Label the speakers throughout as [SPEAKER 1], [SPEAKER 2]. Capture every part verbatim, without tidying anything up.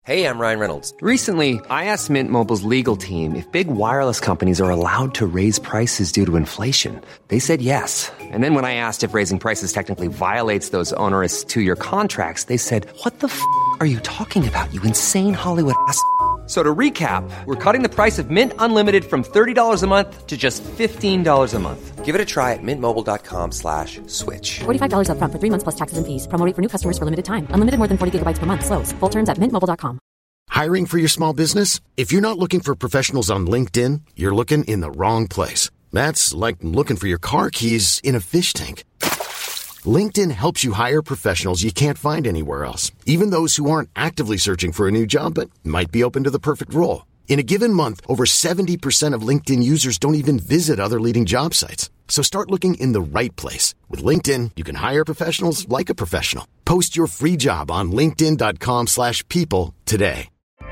[SPEAKER 1] Hey, I'm Ryan Reynolds.
[SPEAKER 2] Recently, I asked Mint Mobile's legal team if big wireless companies are allowed to raise prices due to inflation. They said yes. And then when I asked if raising prices technically violates those onerous two-year contracts, they said, what the f*** are you talking about, you insane Hollywood ass f- So to recap, we're cutting the price of Mint Unlimited from thirty dollars a month to just fifteen dollars a month.
[SPEAKER 1] Give it a try at mintmobile.com slash switch.
[SPEAKER 3] forty-five dollars up front for three months plus taxes and fees. Promo rate for new customers for limited time. Unlimited more than forty gigabytes per month. Slows full terms at mint mobile dot com.
[SPEAKER 4] Hiring for your small business? If you're not looking for professionals on LinkedIn, you're looking in the wrong place. That's like looking for your car keys in a fish tank. LinkedIn helps you hire professionals you can't find anywhere else, even those who aren't actively searching for a new job but might be open to the perfect role. In a given month, over seventy percent of LinkedIn users don't even visit other leading job sites. So start looking in the right place. With LinkedIn, you can hire professionals like a professional. Post your free job on linkedin.com slash people today.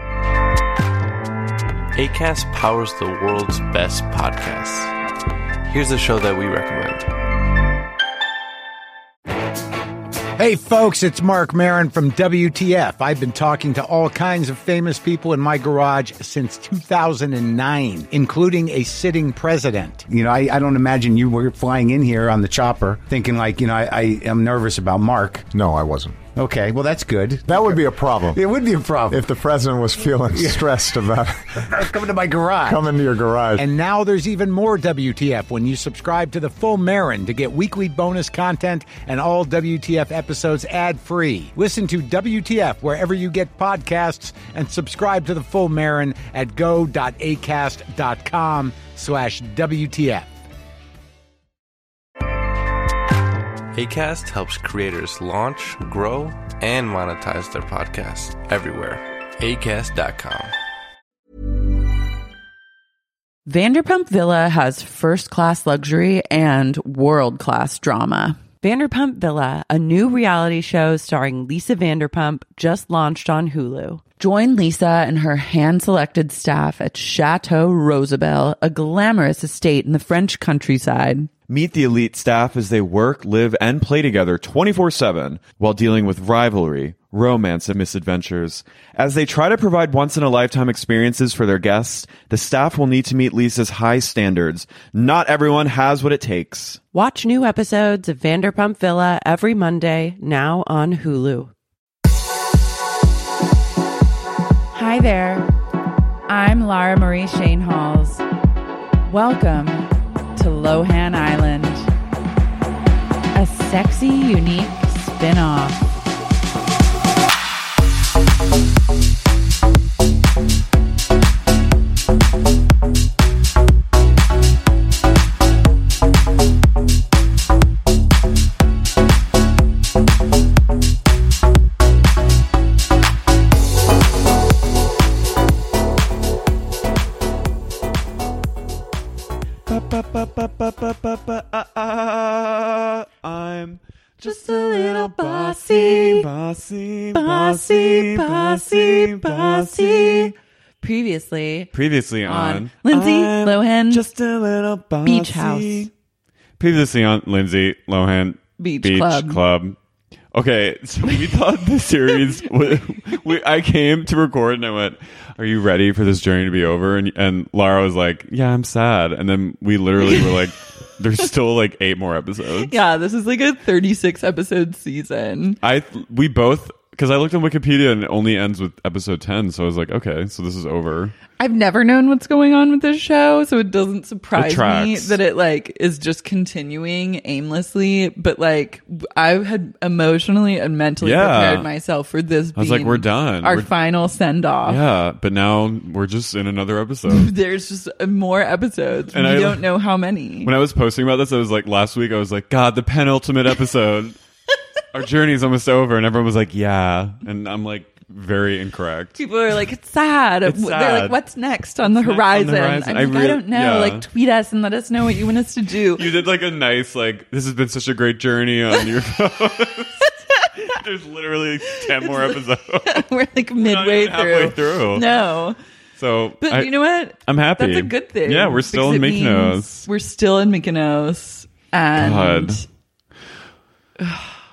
[SPEAKER 5] Acast powers the world's best podcasts. Here's a show that we recommend.
[SPEAKER 6] Hey folks, it's Mark Maron from W T F. I've been talking to all kinds of famous people in my garage since two thousand nine, including a sitting president. You know, I, I don't imagine you were flying in here on the chopper thinking like, you know, I, I am nervous about Mark.
[SPEAKER 7] No, I wasn't.
[SPEAKER 6] Okay, well, that's good.
[SPEAKER 7] That would be a problem.
[SPEAKER 6] It would be a problem.
[SPEAKER 7] If the president was feeling stressed about
[SPEAKER 6] coming to my garage.
[SPEAKER 7] Coming to your garage.
[SPEAKER 6] And now there's even more W T F when you subscribe to the full Maron to get weekly bonus content and all W T F episodes ad-free. Listen to W T F wherever you get podcasts and subscribe to the full Maron at go.acast.com slash WTF.
[SPEAKER 5] Acast helps creators launch, grow, and monetize their podcasts everywhere. acast dot com.
[SPEAKER 8] Vanderpump Villa has first-class luxury and world-class drama. Vanderpump Villa, a new reality show starring Lisa Vanderpump, just launched on Hulu. Join Lisa and her hand-selected staff at Chateau Rosabelle, a glamorous estate in the French countryside.
[SPEAKER 9] Meet the elite staff as they work, live, and play together twenty-four seven while dealing with rivalry, romance, and misadventures. As they try to provide once-in-a-lifetime experiences for their guests, the staff will need to meet Lisa's high standards. Not everyone has what it takes.
[SPEAKER 8] Watch new episodes of Vanderpump Villa every Monday, now on Hulu.
[SPEAKER 10] Hi there. I'm Lara Marie Shanehalls. Welcome to Lohan Island, a sexy, unique spin-off.
[SPEAKER 9] I'm
[SPEAKER 10] just a little bossy,
[SPEAKER 9] bossy,
[SPEAKER 10] bossy, bossy, bossy. Previously,
[SPEAKER 9] Previously on,
[SPEAKER 10] on Lindsay
[SPEAKER 9] I'm
[SPEAKER 10] Lohan,
[SPEAKER 9] just a little bossy.
[SPEAKER 10] Beach House.
[SPEAKER 9] Previously on Lindsay Lohan,
[SPEAKER 10] Beach,
[SPEAKER 9] Beach
[SPEAKER 10] Club.
[SPEAKER 9] Club. Okay, so we thought this series. we, we, I came to record and I went, "Are you ready for this journey to be over?" And and Lara was like, "Yeah, I'm sad." And then we literally were like, "There's still like eight more episodes."
[SPEAKER 8] Yeah, this is like a thirty-six episode season.
[SPEAKER 9] I we both, because I looked on Wikipedia and it only ends with episode ten, so I was like, okay, so this is over.
[SPEAKER 8] I've never known what's going on with this show, so it doesn't surprise
[SPEAKER 9] It
[SPEAKER 8] me
[SPEAKER 9] tracks.
[SPEAKER 8] that it like is just continuing aimlessly. But like, I had emotionally and mentally
[SPEAKER 9] Yeah.
[SPEAKER 8] prepared myself for this.
[SPEAKER 9] I was
[SPEAKER 8] being
[SPEAKER 9] like, we're done.
[SPEAKER 8] Our
[SPEAKER 9] We're-
[SPEAKER 8] final send off.
[SPEAKER 9] Yeah, but now we're just in another episode.
[SPEAKER 8] There's just more episodes.
[SPEAKER 9] And
[SPEAKER 8] we
[SPEAKER 9] I-
[SPEAKER 8] don't know how many.
[SPEAKER 9] When I was posting about this, I was like, last week I was like, God, the penultimate episode. Our journey's almost over, and everyone was like, yeah, and I'm like, very incorrect.
[SPEAKER 8] People are like, it's sad.
[SPEAKER 9] It's
[SPEAKER 8] They're
[SPEAKER 9] sad.
[SPEAKER 8] like, what's next on the
[SPEAKER 9] What's next
[SPEAKER 8] horizon?
[SPEAKER 9] on the horizon?
[SPEAKER 8] I'm
[SPEAKER 9] I
[SPEAKER 8] like, I
[SPEAKER 9] re-
[SPEAKER 8] don't know.
[SPEAKER 9] yeah.
[SPEAKER 8] Like, tweet us and let us know what you want us to do.
[SPEAKER 9] You did like a nice, like, this has been such a great journey on your phone. There's literally ten more episodes.
[SPEAKER 8] We're like
[SPEAKER 9] We're not
[SPEAKER 8] midway
[SPEAKER 9] even halfway
[SPEAKER 8] through.
[SPEAKER 9] through.
[SPEAKER 8] No.
[SPEAKER 9] So,
[SPEAKER 8] But
[SPEAKER 9] I-
[SPEAKER 8] you know what?
[SPEAKER 9] I'm happy.
[SPEAKER 8] That's a good thing.
[SPEAKER 9] Yeah, we're still
[SPEAKER 8] because
[SPEAKER 9] in
[SPEAKER 8] it
[SPEAKER 9] Mykonos.
[SPEAKER 8] means We're still in Mykonos. And
[SPEAKER 9] God.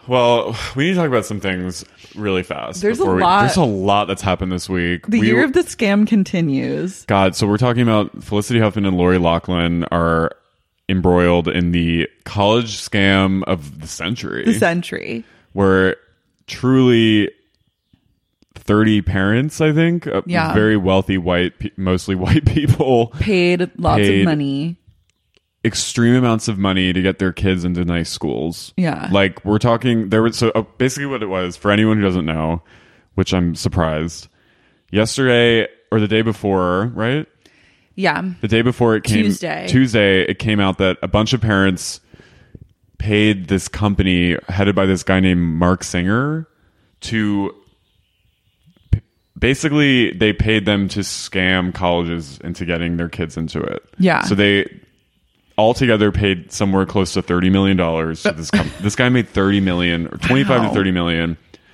[SPEAKER 9] Well, we need to talk about some things really fast.
[SPEAKER 8] There's a
[SPEAKER 9] before we-
[SPEAKER 8] lot.
[SPEAKER 9] There's a lot that's happened this week.
[SPEAKER 8] The
[SPEAKER 9] We-
[SPEAKER 8] year of the scam continues.
[SPEAKER 9] God, so we're talking about Felicity Huffman and Lori Loughlin are embroiled in the college scam of the century.
[SPEAKER 8] The century.
[SPEAKER 9] Where truly thirty parents, I think, uh,
[SPEAKER 8] Yeah.
[SPEAKER 9] very wealthy white, pe- mostly white people,
[SPEAKER 8] Paid lots
[SPEAKER 9] Paid
[SPEAKER 8] of money.
[SPEAKER 9] extreme amounts of money to get their kids into nice schools.
[SPEAKER 8] Yeah.
[SPEAKER 9] Like we're talking there was so uh, basically what it was for anyone who doesn't know, which I'm surprised. Yesterday or the day before, right?
[SPEAKER 8] Yeah.
[SPEAKER 9] The day before it came
[SPEAKER 8] Tuesday.
[SPEAKER 9] Tuesday it came out that a bunch of parents paid this company headed by this guy named Mark Singer to basically they paid them to scam colleges into getting their kids into it.
[SPEAKER 8] Yeah.
[SPEAKER 9] So they altogether paid somewhere close to thirty million dollars to this com- this guy made thirty million or twenty-five
[SPEAKER 8] Wow.
[SPEAKER 9] to thirty million.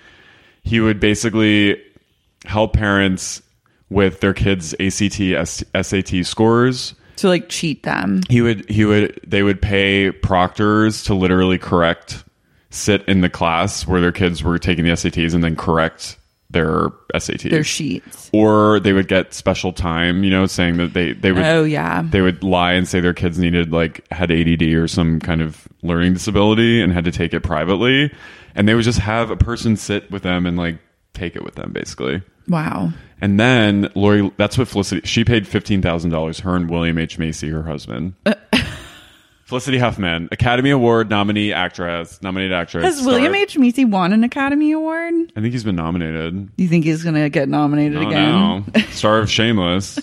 [SPEAKER 9] He would basically help parents with their kids' A C T, S- SAT scores.
[SPEAKER 8] To like cheat them.
[SPEAKER 9] He would he would they would pay proctors to literally correct sit in the class where their kids were taking the S A Ts and then correct their S A Ts.
[SPEAKER 8] Their sheets.
[SPEAKER 9] Or they would get special time, you know, saying that they, they would
[SPEAKER 8] Oh, yeah.
[SPEAKER 9] they would lie and say their kids needed like had A D D or some kind of learning disability and had to take it privately. And they would just have a person sit with them and like take it with them basically.
[SPEAKER 8] Wow.
[SPEAKER 9] And then Lori, that's what Felicity, she paid fifteen thousand dollars, her and William H. Macy, her husband. Felicity Huffman, Academy Award nominee actress, nominated actress.
[SPEAKER 8] Has
[SPEAKER 9] star-
[SPEAKER 8] William H. Macy won an Academy Award?
[SPEAKER 9] I think he's been nominated.
[SPEAKER 8] You think he's going to get nominated
[SPEAKER 9] Oh,
[SPEAKER 8] again?
[SPEAKER 9] no. Star of Shameless.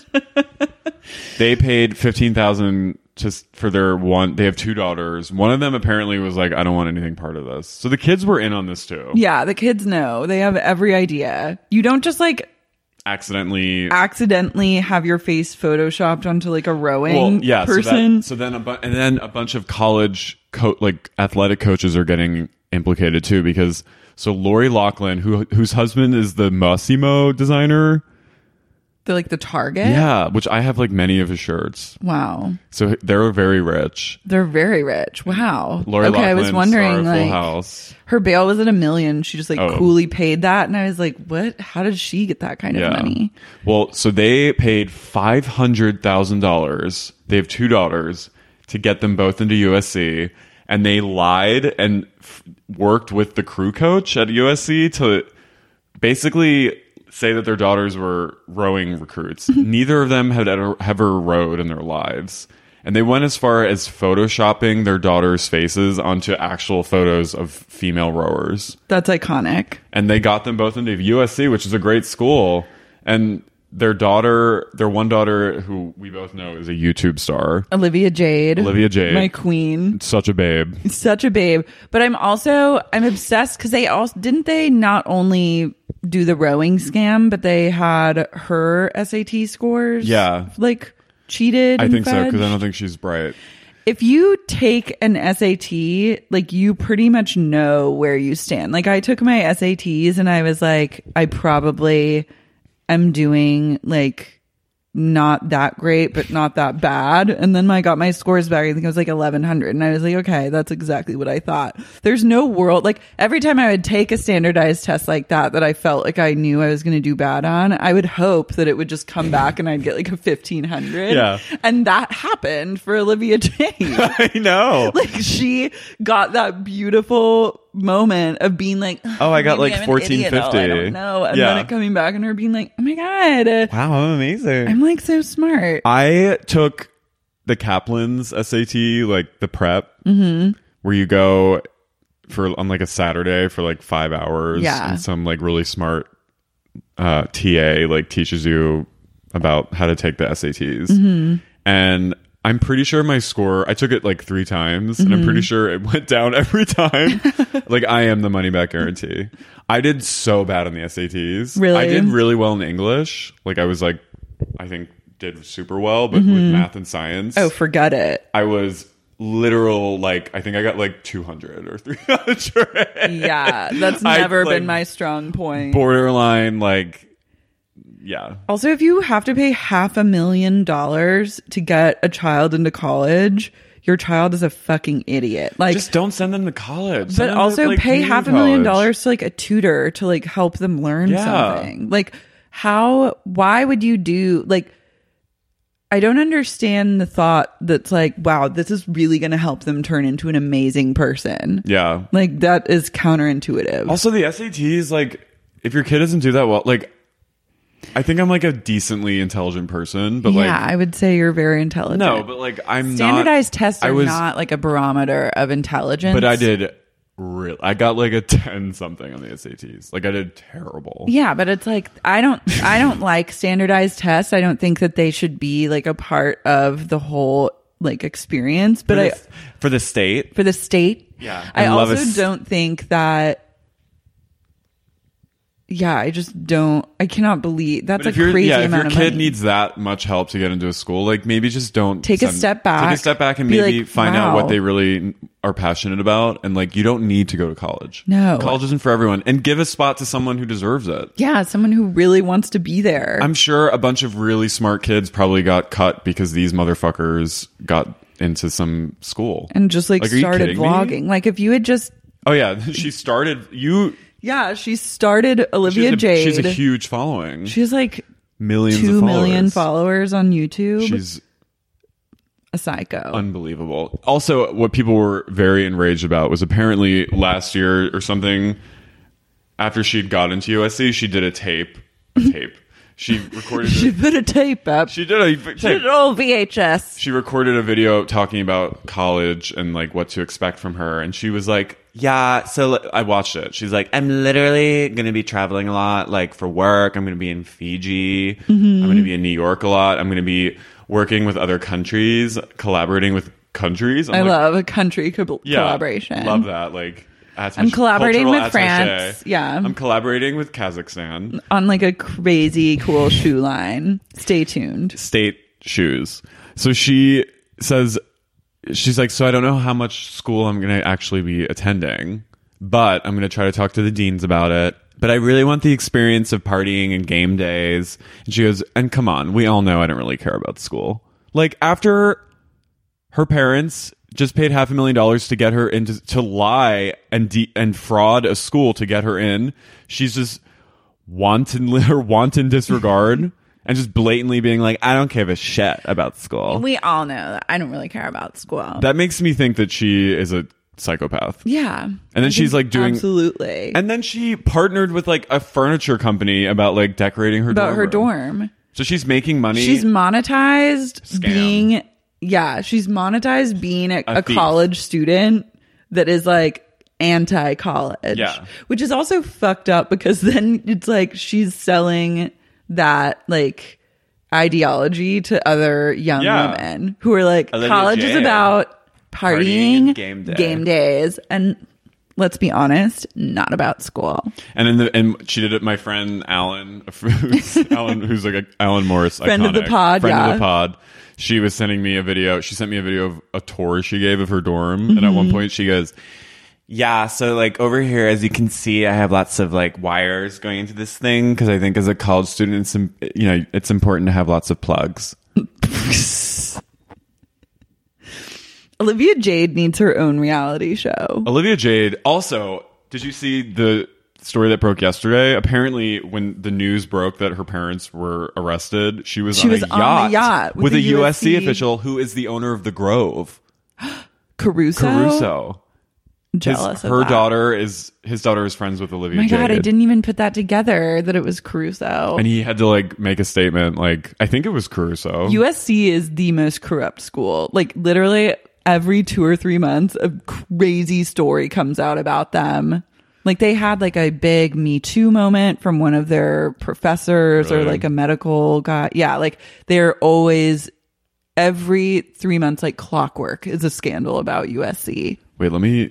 [SPEAKER 9] They paid fifteen thousand just for their one. They have two daughters. One of them apparently was like, I don't want anything part of this. So the kids were in on this too.
[SPEAKER 8] Yeah, the kids know. They have every idea. You don't just like
[SPEAKER 9] Accidentally.
[SPEAKER 8] accidentally have your face photoshopped onto like a rowing
[SPEAKER 9] Well, yeah.
[SPEAKER 8] person.
[SPEAKER 9] So, that, so then, a bu- and then a bunch of college co- like athletic coaches are getting implicated too because so Lori Loughlin, who whose husband is the Massimo designer.
[SPEAKER 8] They're like the Target.
[SPEAKER 9] Yeah, which I have like many of his shirts.
[SPEAKER 8] Wow.
[SPEAKER 9] So they're very rich.
[SPEAKER 8] They're very rich. Wow.
[SPEAKER 9] Lori
[SPEAKER 8] okay, I
[SPEAKER 9] Loughlin,
[SPEAKER 8] was
[SPEAKER 9] star
[SPEAKER 8] wondering
[SPEAKER 9] of Full
[SPEAKER 8] like
[SPEAKER 9] House.
[SPEAKER 8] her bail was at a million. She just like
[SPEAKER 9] Oh.
[SPEAKER 8] coolly paid that, and I was like, "What? How did she get that kind of money?"
[SPEAKER 9] Well, so they paid five hundred thousand dollars. They have two daughters to get them both into U S C, and they lied and f- worked with the crew coach at U S C to basically say that their daughters were rowing recruits. Neither of them had ever, ever rowed in their lives. And they went as far as photoshopping their daughters' faces onto actual photos of female rowers.
[SPEAKER 8] That's iconic.
[SPEAKER 9] And they got them both into U S C, which is a great school. And their daughter, their one daughter, who we both know is a YouTube star,
[SPEAKER 8] Olivia Jade.
[SPEAKER 9] Olivia Jade.
[SPEAKER 8] My queen.
[SPEAKER 9] Such a babe.
[SPEAKER 8] Such a babe. But I'm also, I'm obsessed because they also, didn't they not only do the rowing scam, but they had her S A T scores?
[SPEAKER 9] Yeah.
[SPEAKER 8] Like cheated?
[SPEAKER 9] I
[SPEAKER 8] and
[SPEAKER 9] think so, because I
[SPEAKER 8] fudged?
[SPEAKER 9] don't think she's bright.
[SPEAKER 8] If you take an S A T, like you pretty much know where you stand. Like I took my S A Ts and I was like, I probably am doing like not that great, but not that bad. And then I got my scores back. I think it was like eleven hundred. And I was like, okay, that's exactly what I thought. There's no world. Like every time I would take a standardized test like that, that I felt like I knew I was going to do bad on, I would hope that it would just come back and I'd get like a fifteen hundred.
[SPEAKER 9] Yeah.
[SPEAKER 8] And that happened for Olivia Jade.
[SPEAKER 9] I know.
[SPEAKER 8] Like she got that beautiful moment of being like,
[SPEAKER 9] Oh, I got
[SPEAKER 8] maybe
[SPEAKER 9] like
[SPEAKER 8] I'm an
[SPEAKER 9] fourteen
[SPEAKER 8] idiot. Oh,
[SPEAKER 9] fifty.
[SPEAKER 8] I don't know. And
[SPEAKER 9] Yeah.
[SPEAKER 8] then it coming back and her being like, oh my God.
[SPEAKER 9] Wow, I'm amazing.
[SPEAKER 8] I'm like so smart.
[SPEAKER 9] I took the Kaplan's S A T, like the prep,
[SPEAKER 8] Mm-hmm.
[SPEAKER 9] where you go for on like a Saturday for like five hours.
[SPEAKER 8] Yeah.
[SPEAKER 9] And some like really smart uh, T A like teaches you about how to take the S A Ts.
[SPEAKER 8] Mm-hmm.
[SPEAKER 9] And I'm pretty sure my score, I took it like three times and I'm
[SPEAKER 8] Mm-hmm.
[SPEAKER 9] pretty sure it went down every time. Like I am the money back guarantee. I did so bad on the S A Ts.
[SPEAKER 8] Really?
[SPEAKER 9] I did really well in English. Like I was like, I think did super well, but with math and science,
[SPEAKER 8] Oh, forget it.
[SPEAKER 9] I was literal, like, I think I got like two hundred or three hundred.
[SPEAKER 8] Yeah. That's
[SPEAKER 9] I,
[SPEAKER 8] never
[SPEAKER 9] like,
[SPEAKER 8] been my strong point.
[SPEAKER 9] Borderline, like, yeah.
[SPEAKER 8] Also, if you have to pay half a million dollars to get a child into college, your child is a fucking idiot. Like,
[SPEAKER 9] just don't send them to college. Send
[SPEAKER 8] but
[SPEAKER 9] them
[SPEAKER 8] also
[SPEAKER 9] to, like,
[SPEAKER 8] pay
[SPEAKER 9] community
[SPEAKER 8] half a million
[SPEAKER 9] college.
[SPEAKER 8] dollars to like a tutor to like help them learn
[SPEAKER 9] Yeah.
[SPEAKER 8] something. Like, how, why would you do, like, I don't understand the thought that's like, wow, this is really going to help them turn into an amazing person.
[SPEAKER 9] Yeah.
[SPEAKER 8] Like, that is counterintuitive.
[SPEAKER 9] Also, the S A Ts, like, if your kid doesn't do that well, like, I think I'm like a decently intelligent person, but
[SPEAKER 8] yeah,
[SPEAKER 9] like,
[SPEAKER 8] I would say you're very intelligent.
[SPEAKER 9] no, but like, I'm
[SPEAKER 8] Standardized
[SPEAKER 9] not,
[SPEAKER 8] tests
[SPEAKER 9] I
[SPEAKER 8] are
[SPEAKER 9] was,
[SPEAKER 8] not like a barometer of intelligence.
[SPEAKER 9] But I did real. I got like a ten something on the S A Ts. Like, I did terrible.
[SPEAKER 8] Yeah, but it's like I don't I don't like standardized tests. I don't think that they should be like a part of the whole like experience. But
[SPEAKER 9] for
[SPEAKER 8] I
[SPEAKER 9] the, for the state,
[SPEAKER 8] for the state,
[SPEAKER 9] yeah,
[SPEAKER 8] I,
[SPEAKER 9] I love
[SPEAKER 8] also
[SPEAKER 9] a s-
[SPEAKER 8] don't think that. Yeah, I just don't. I cannot believe that's
[SPEAKER 9] But
[SPEAKER 8] a
[SPEAKER 9] if you're,
[SPEAKER 8] crazy
[SPEAKER 9] yeah, if
[SPEAKER 8] amount
[SPEAKER 9] your
[SPEAKER 8] of
[SPEAKER 9] kid
[SPEAKER 8] money.
[SPEAKER 9] needs that much help to get into a school, like maybe just don't
[SPEAKER 8] Take a
[SPEAKER 9] send-
[SPEAKER 8] step back.
[SPEAKER 9] Take a step back and
[SPEAKER 8] Be
[SPEAKER 9] maybe
[SPEAKER 8] like,
[SPEAKER 9] find out what
[SPEAKER 8] wow.
[SPEAKER 9] they really are passionate about, and like you don't need to go to college.
[SPEAKER 8] No.
[SPEAKER 9] college isn't for everyone, and give a spot to someone who deserves it.
[SPEAKER 8] Yeah, someone who really wants to be there.
[SPEAKER 9] I'm sure a bunch of really smart kids probably got cut because these motherfuckers got into some school
[SPEAKER 8] and just like,
[SPEAKER 9] are you
[SPEAKER 8] started
[SPEAKER 9] kidding me?
[SPEAKER 8] vlogging. Like if you had just
[SPEAKER 9] Oh yeah, she started. You
[SPEAKER 8] yeah, she started Olivia
[SPEAKER 9] she's a,
[SPEAKER 8] Jade.
[SPEAKER 9] She's a huge following.
[SPEAKER 8] She has like
[SPEAKER 9] Millions
[SPEAKER 8] two
[SPEAKER 9] of followers.
[SPEAKER 8] million followers on YouTube.
[SPEAKER 9] She's
[SPEAKER 8] a psycho.
[SPEAKER 9] Unbelievable. Also, what people were very enraged about was apparently last year or something, after she'd got into U S C, she did a tape. A tape. She recorded.
[SPEAKER 8] She
[SPEAKER 9] a,
[SPEAKER 8] put a tape up.
[SPEAKER 9] she did a tape.
[SPEAKER 8] She did an old V H S.
[SPEAKER 9] She recorded a video talking about college and like what to expect from her, and she was like, "Yeah." So I watched it. She's like, "I'm literally going to be traveling a lot, like for work. I'm going to be in Fiji.
[SPEAKER 8] Mm-hmm.
[SPEAKER 9] I'm going to be in New York a lot. I'm going to be working with other countries, collaborating with countries." I'm
[SPEAKER 8] I
[SPEAKER 9] like,
[SPEAKER 8] love a country co-
[SPEAKER 9] yeah,
[SPEAKER 8] collaboration.
[SPEAKER 9] Love that. Like, attache-
[SPEAKER 8] I'm collaborating
[SPEAKER 9] cultural
[SPEAKER 8] with
[SPEAKER 9] attaché.
[SPEAKER 8] France. Yeah.
[SPEAKER 9] I'm collaborating with Kazakhstan.
[SPEAKER 8] On like a crazy cool shoe line. Stay tuned.
[SPEAKER 9] State shoes. So she says, she's like, so I don't know how much school I'm going to actually be attending, but I'm going to try to talk to the deans about it. But I really want the experience of partying and game days. And she goes, and come on, we all know I don't really care about school. Like, after her parents just paid half a million dollars to get her into, to lie and de- and fraud a school to get her in, she's just wanton her wanton disregard and just blatantly being like, I don't give a shit about school.
[SPEAKER 8] We all know that I don't really care about school.
[SPEAKER 9] That makes me think that she is a psychopath.
[SPEAKER 8] Yeah.
[SPEAKER 9] And then
[SPEAKER 8] I
[SPEAKER 9] she's
[SPEAKER 8] think
[SPEAKER 9] like doing
[SPEAKER 8] absolutely.
[SPEAKER 9] And then she partnered with like a furniture company about like decorating her
[SPEAKER 8] about
[SPEAKER 9] dorm
[SPEAKER 8] her
[SPEAKER 9] room.
[SPEAKER 8] dorm.
[SPEAKER 9] So she's making money.
[SPEAKER 8] She's monetized
[SPEAKER 9] Scam.
[SPEAKER 8] being yeah, she's monetized being a,
[SPEAKER 9] A
[SPEAKER 8] a
[SPEAKER 9] thief.
[SPEAKER 8] college student that is like anti-college.
[SPEAKER 9] Yeah.
[SPEAKER 8] Which is also fucked up because then it's like she's selling that like ideology to other young
[SPEAKER 9] Yeah.
[SPEAKER 8] women who are like
[SPEAKER 9] Olivia
[SPEAKER 8] college is
[SPEAKER 9] Jade.
[SPEAKER 8] about
[SPEAKER 9] Partying
[SPEAKER 8] partying,
[SPEAKER 9] and game day.
[SPEAKER 8] game days, and let's be honest, not about school.
[SPEAKER 9] And then the, and she did it. My friend Alan, who's, Alan, who's like a Alan Morris,
[SPEAKER 8] Friend of the
[SPEAKER 9] iconic,
[SPEAKER 8] pod,
[SPEAKER 9] friend
[SPEAKER 8] yeah.
[SPEAKER 9] of the pod. She was sending me a video. She sent me a video of a tour she gave of her dorm, and at one
[SPEAKER 8] Mm-hmm.
[SPEAKER 9] point she goes, "Yeah, so like over here, as you can see, I have lots of like wires going into this thing because I think as a college student, it's im- you know it's important to have lots of plugs."
[SPEAKER 8] Olivia Jade needs her own reality show.
[SPEAKER 9] Olivia Jade. Also, did you see the story that broke yesterday? Apparently, when the news broke that her parents were arrested, she was,
[SPEAKER 8] She
[SPEAKER 9] on,
[SPEAKER 8] was
[SPEAKER 9] a
[SPEAKER 8] on
[SPEAKER 9] yacht
[SPEAKER 8] the yacht with
[SPEAKER 9] with
[SPEAKER 8] a
[SPEAKER 9] a U S C
[SPEAKER 8] U S C
[SPEAKER 9] official who is the owner of the Grove,
[SPEAKER 8] Caruso.
[SPEAKER 9] Caruso. His-
[SPEAKER 8] Jealous of
[SPEAKER 9] her
[SPEAKER 8] that.
[SPEAKER 9] daughter is his daughter is friends with Olivia
[SPEAKER 8] My
[SPEAKER 9] Jade.
[SPEAKER 8] God, I didn't even put that together that it was Caruso.
[SPEAKER 9] And he had to like make a statement. Like, I think it was Caruso.
[SPEAKER 8] U S C is the most corrupt school. Like literally every two or three months, a crazy story comes out about them. Like they had like a big Me Too moment from one of their professors or
[SPEAKER 9] Really?
[SPEAKER 8] like a medical guy. Yeah, like they're always every three months, like clockwork, is a scandal about U S C.
[SPEAKER 9] Wait, let me.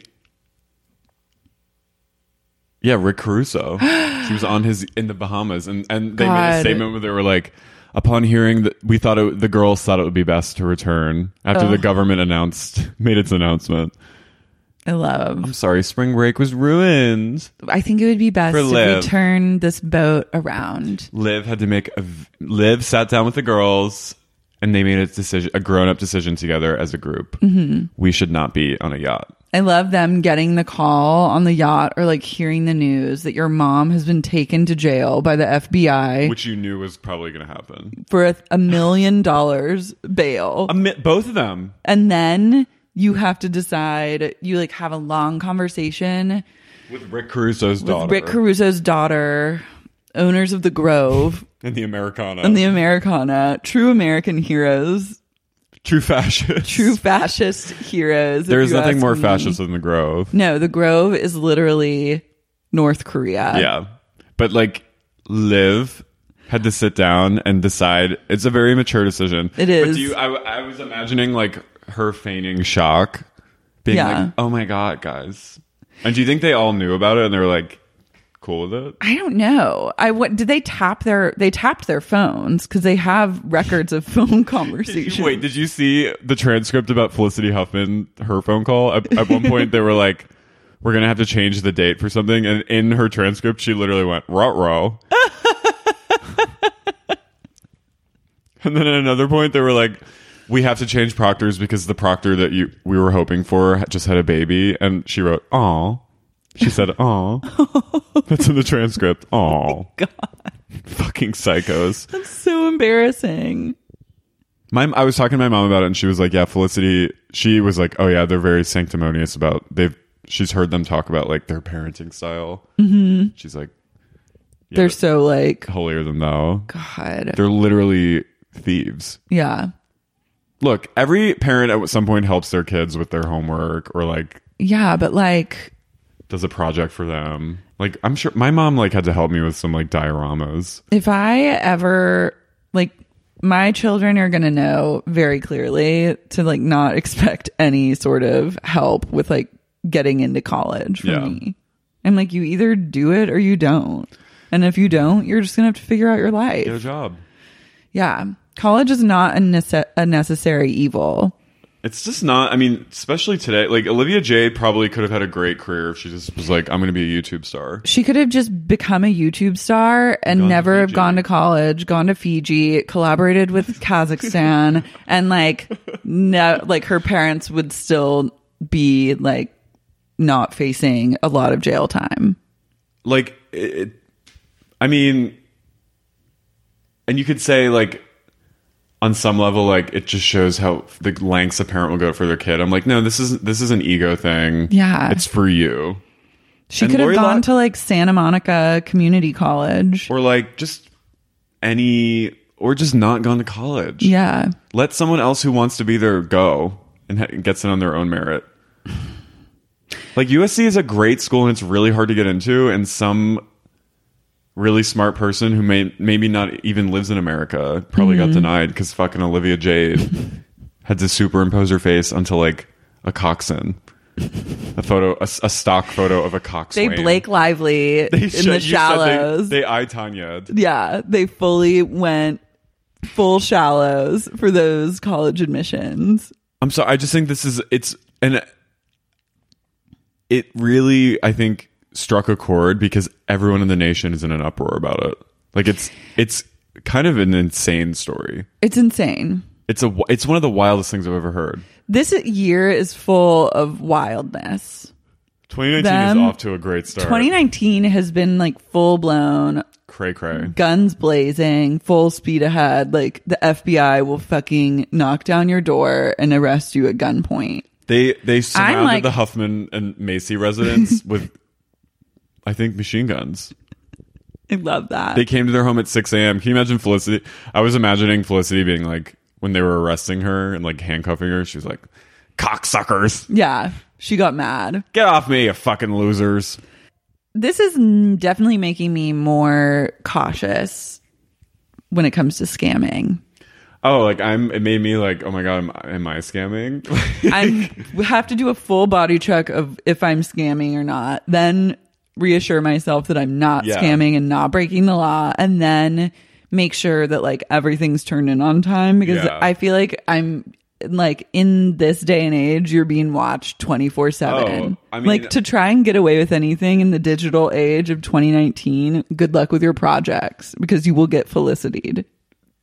[SPEAKER 9] Yeah, Rick Caruso. She was on his in the Bahamas, and and they made a
[SPEAKER 8] God.
[SPEAKER 9] statement where they were like, upon hearing that, we thought it, the girls thought it would be best to return after the
[SPEAKER 8] Ugh.
[SPEAKER 9] government announced made its announcement.
[SPEAKER 8] I love.
[SPEAKER 9] I'm sorry, spring break was ruined.
[SPEAKER 8] I think it would be best
[SPEAKER 9] For
[SPEAKER 8] if we
[SPEAKER 9] Liv.
[SPEAKER 8] turn this boat around.
[SPEAKER 9] Liv had to make a v- Liv sat down with the girls and they made a decision, a grown-up decision together as a group. Mm-hmm. We should not be on a yacht.
[SPEAKER 8] I love them getting the call on the yacht or like hearing the news that your mom has been taken to jail by the F B I.
[SPEAKER 9] Which you knew was probably going to happen.
[SPEAKER 8] For a, a million dollars bail.
[SPEAKER 9] A mi- both of them.
[SPEAKER 8] And then you have to decide, you like have a long conversation.
[SPEAKER 9] With Rick Caruso's daughter.
[SPEAKER 8] With Rick Caruso's daughter, owners of the Grove.
[SPEAKER 9] And the Americana.
[SPEAKER 8] And the Americana. True American heroes.
[SPEAKER 9] True fascist.
[SPEAKER 8] True fascist heroes.
[SPEAKER 9] There's nothing more
[SPEAKER 8] me.
[SPEAKER 9] fascist than the Grove.
[SPEAKER 8] No, the Grove is literally North Korea.
[SPEAKER 9] Yeah. But like Liv had to sit down and decide. It's a very mature decision.
[SPEAKER 8] It is.
[SPEAKER 9] But do you, I, I was imagining like her feigning shock. Being
[SPEAKER 8] Yeah.
[SPEAKER 9] like, oh my God, guys. And do you think they all knew about it and they were like cool with it?
[SPEAKER 8] I don't know. I what did they tap their they tapped their phones because they have records of phone conversations.
[SPEAKER 9] Did you, wait, did you see the transcript about Felicity Huffman, her phone call? At, at one point, they were like, we're going to have to change the date for something. And in her transcript, she literally went, ruh-roh. And then at another point, they were like, we have to change proctors because the proctor that you we were hoping for just had a baby. And she wrote, aw. She said, aw. That's in the transcript. Aw.
[SPEAKER 8] Oh God.
[SPEAKER 9] Fucking psychos.
[SPEAKER 8] That's so embarrassing.
[SPEAKER 9] My, I was talking to my mom about it, and she was like, "Yeah, Felicity." She was like, "Oh yeah, they're very sanctimonious about they've." She's heard them talk about like their parenting style. Mm-hmm. She's like, yeah,
[SPEAKER 8] they're so like
[SPEAKER 9] holier than thou.
[SPEAKER 8] God,
[SPEAKER 9] they're literally thieves.
[SPEAKER 8] Yeah.
[SPEAKER 9] Look, every parent at some point helps their kids with their homework, or like,
[SPEAKER 8] yeah, but like,
[SPEAKER 9] does a project for them. Like, I'm sure my mom like had to help me with some like dioramas.
[SPEAKER 8] If I ever like. My children are going to know very clearly to like not expect any sort of help with like getting into college from
[SPEAKER 9] Yeah.
[SPEAKER 8] me. I'm like, you either do it or you don't. And if you don't, you're just going to have to figure out your life.
[SPEAKER 9] Get a job.
[SPEAKER 8] Yeah. College is not a, nece- a necessary evil.
[SPEAKER 9] It's just not, I mean, especially today, like Olivia Jade probably could have had a great career if she just was like, I'm going to be a YouTube star.
[SPEAKER 8] She could have just become a YouTube star and
[SPEAKER 9] Gone to
[SPEAKER 8] never have
[SPEAKER 9] Fiji.
[SPEAKER 8] gone to college, gone to Fiji, collaborated with Kazakhstan, and like, no, like her parents would still be like not facing a lot of jail time.
[SPEAKER 9] Like, it, I mean, and you could say like, on some level, like it just shows how the lengths a parent will go for their kid. I'm like, no, this is this is an ego thing.
[SPEAKER 8] Yeah.
[SPEAKER 9] It's for you.
[SPEAKER 8] She
[SPEAKER 9] And
[SPEAKER 8] could have
[SPEAKER 9] Lori
[SPEAKER 8] gone
[SPEAKER 9] Lot-
[SPEAKER 8] to like Santa Monica Community College.
[SPEAKER 9] Or like just any, or just not gone to college.
[SPEAKER 8] Yeah.
[SPEAKER 9] Let someone else who wants to be there go and ha- gets it on their own merit. Like U S C is a great school and it's really hard to get into, and some really smart person who may maybe not even lives in America probably
[SPEAKER 8] Mm-hmm.
[SPEAKER 9] got denied because fucking Olivia Jade had to superimpose her face onto like a coxswain, a photo, a, a stock photo of a coxswain.
[SPEAKER 8] They Blake Lively
[SPEAKER 9] They
[SPEAKER 8] in
[SPEAKER 9] sh-
[SPEAKER 8] the
[SPEAKER 9] you said
[SPEAKER 8] shallows.
[SPEAKER 9] They, they I Tanya'd.
[SPEAKER 8] Yeah, they fully went full shallows for those college admissions.
[SPEAKER 9] I'm sorry. I just think this is it's and it really I think struck a chord because everyone in the nation is in an uproar about it. Like it's it's kind of an insane story.
[SPEAKER 8] It's insane.
[SPEAKER 9] It's a it's one of the wildest things I've ever heard.
[SPEAKER 8] This year is full of wildness.
[SPEAKER 9] twenty nineteen
[SPEAKER 8] Them-
[SPEAKER 9] is off to a great start.
[SPEAKER 8] twenty nineteen has been like full blown
[SPEAKER 9] Cray cray.
[SPEAKER 8] guns blazing, full speed ahead. Like the F B I will fucking knock down your door and arrest you at gunpoint.
[SPEAKER 9] They they surrounded
[SPEAKER 8] like-
[SPEAKER 9] the Huffman and Macy residence with I think machine guns.
[SPEAKER 8] I love that.
[SPEAKER 9] They came to their home at six a.m. Can you imagine Felicity? I was imagining Felicity being like, when they were arresting her and like handcuffing her, she was like, cocksuckers.
[SPEAKER 8] Yeah, she got mad.
[SPEAKER 9] Get off me, you fucking losers.
[SPEAKER 8] This is n- definitely making me more cautious when it comes to scamming.
[SPEAKER 9] Oh, like I'm, it made me like, oh my God, am, am I scamming?
[SPEAKER 8] I have to do a full body check of if I'm scamming or not. Then reassure myself that I'm not
[SPEAKER 9] Yeah.
[SPEAKER 8] scamming and not breaking the law. And then make sure that like everything's turned in on time, because
[SPEAKER 9] Yeah.
[SPEAKER 8] I feel like I'm like in this day and age, you're being watched twenty-four seven.
[SPEAKER 9] Oh, I mean-
[SPEAKER 8] like to try and get away with anything in the digital age of twenty nineteen, good luck with your projects because you will get felicitied.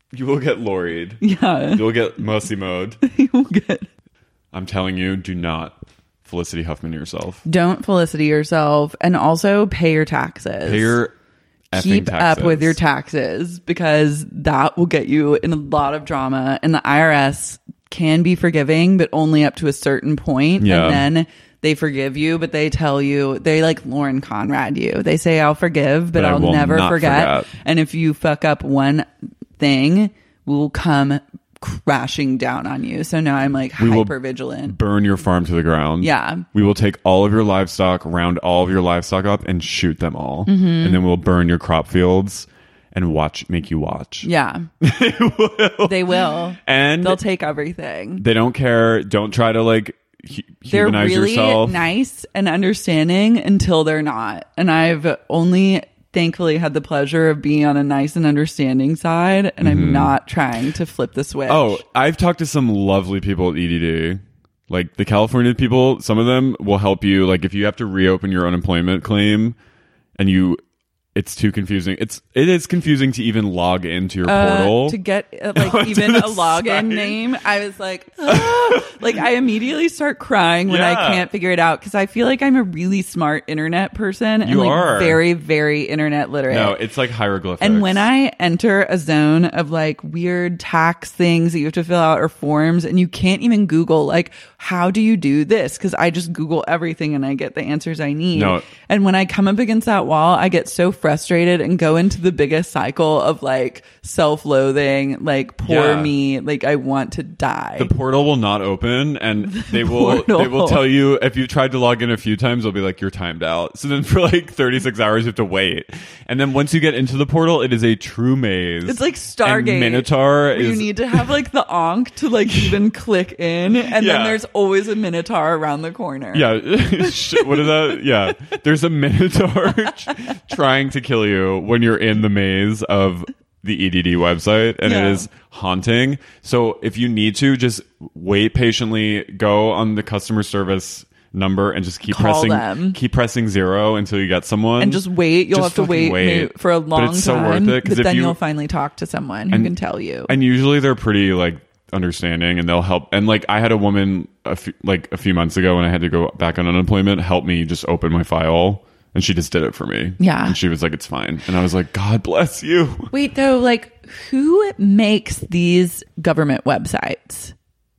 [SPEAKER 9] You will get lorried.
[SPEAKER 8] Yeah.
[SPEAKER 9] You'll get mussy mode.
[SPEAKER 8] You'll get.
[SPEAKER 9] I'm telling you, do not Felicity Huffman yourself.
[SPEAKER 8] Don't Felicity yourself, and also pay your taxes.
[SPEAKER 9] Pay your effing
[SPEAKER 8] Keep
[SPEAKER 9] taxes.
[SPEAKER 8] up with your taxes, because that will get you in a lot of drama. And the I R S can be forgiving, but only up to a certain point.
[SPEAKER 9] Yeah.
[SPEAKER 8] And then they forgive you, but they tell you, they like Lauren Conrad you. They say, I'll forgive, but,
[SPEAKER 9] But I
[SPEAKER 8] I'll
[SPEAKER 9] will
[SPEAKER 8] never
[SPEAKER 9] not
[SPEAKER 8] forget.
[SPEAKER 9] forget.
[SPEAKER 8] And if you fuck up one thing, we'll come crashing down on you. So now I'm like
[SPEAKER 9] We will
[SPEAKER 8] hyper vigilant.
[SPEAKER 9] Burn your farm to the ground.
[SPEAKER 8] Yeah.
[SPEAKER 9] We will take all of your livestock, round all of your livestock up, and shoot them all.
[SPEAKER 8] Mm-hmm.
[SPEAKER 9] And then we'll burn your crop fields and watch, make you watch.
[SPEAKER 8] Yeah.
[SPEAKER 9] They will.
[SPEAKER 8] They will.
[SPEAKER 9] And
[SPEAKER 8] they'll take everything.
[SPEAKER 9] they don't care. Don't try to like hu-
[SPEAKER 8] They're
[SPEAKER 9] humanize
[SPEAKER 8] really
[SPEAKER 9] yourself.
[SPEAKER 8] nice and understanding until they're not. And I've only thankfully had the pleasure of being on a nice and understanding side, and I'm not trying to flip the switch.
[SPEAKER 9] Oh, I've talked to some lovely people at E D D. Like the California people, some of them will help you. Like if you have to reopen your unemployment claim and you, it's too confusing. It's, it is confusing to even log into your
[SPEAKER 8] Uh,
[SPEAKER 9] portal.
[SPEAKER 8] to get uh, like
[SPEAKER 9] Onto
[SPEAKER 8] even
[SPEAKER 9] the
[SPEAKER 8] a login
[SPEAKER 9] site.
[SPEAKER 8] name. I was like, "Ah." Like I immediately start crying when I
[SPEAKER 9] Yeah.
[SPEAKER 8] can't figure it out, because I feel like I'm a really smart internet person and
[SPEAKER 9] You
[SPEAKER 8] like
[SPEAKER 9] are.
[SPEAKER 8] very, very internet literate.
[SPEAKER 9] No, it's like hieroglyphics.
[SPEAKER 8] And when I enter a zone of like weird tax things that you have to fill out or forms, and you can't even Google, like, how do you do this? Because I just Google everything and I get the answers I need.
[SPEAKER 9] No.
[SPEAKER 8] And when I come up against that wall, I get so frustrated and go into the biggest cycle of like self-loathing, like poor
[SPEAKER 9] Yeah.
[SPEAKER 8] me, like I want to die.
[SPEAKER 9] the portal will not open, and they will
[SPEAKER 8] portal.
[SPEAKER 9] they will tell you if you've tried to log in a few times, they'll be like, you're timed out. So then for like thirty-six hours you have to wait, and then once you get into the portal, it is a true maze.
[SPEAKER 8] It's like Stargate.
[SPEAKER 9] And Minotaur
[SPEAKER 8] where
[SPEAKER 9] is
[SPEAKER 8] you need to have like the onk to like even click in, and
[SPEAKER 9] Yeah.
[SPEAKER 8] then there's always a Minotaur around the corner.
[SPEAKER 9] Yeah. Shit, what is that? Yeah. There's a Minotaur trying to kill you when you're in the maze of the E D D website, and
[SPEAKER 8] Yeah.
[SPEAKER 9] it is haunting. So if you need to, just wait patiently, go on the customer service number and just keep
[SPEAKER 8] Call
[SPEAKER 9] pressing
[SPEAKER 8] them.
[SPEAKER 9] keep pressing zero until you get someone.
[SPEAKER 8] And just wait. You'll
[SPEAKER 9] Just
[SPEAKER 8] have to
[SPEAKER 9] fucking
[SPEAKER 8] wait,
[SPEAKER 9] wait.
[SPEAKER 8] for a
[SPEAKER 9] But
[SPEAKER 8] long
[SPEAKER 9] it's so
[SPEAKER 8] time.
[SPEAKER 9] worth it, 'cause
[SPEAKER 8] but
[SPEAKER 9] if
[SPEAKER 8] then
[SPEAKER 9] you-
[SPEAKER 8] you'll finally talk to someone who
[SPEAKER 9] And-
[SPEAKER 8] can tell you.
[SPEAKER 9] And usually they're pretty like understanding, and they'll help. And like I had a woman a few, like a few months ago when I had to go back on unemployment help me just open my file, and she just did it for me.
[SPEAKER 8] Yeah.
[SPEAKER 9] And she was like, it's fine. And I was like, God bless you.
[SPEAKER 8] Wait, though, like, who makes these government websites?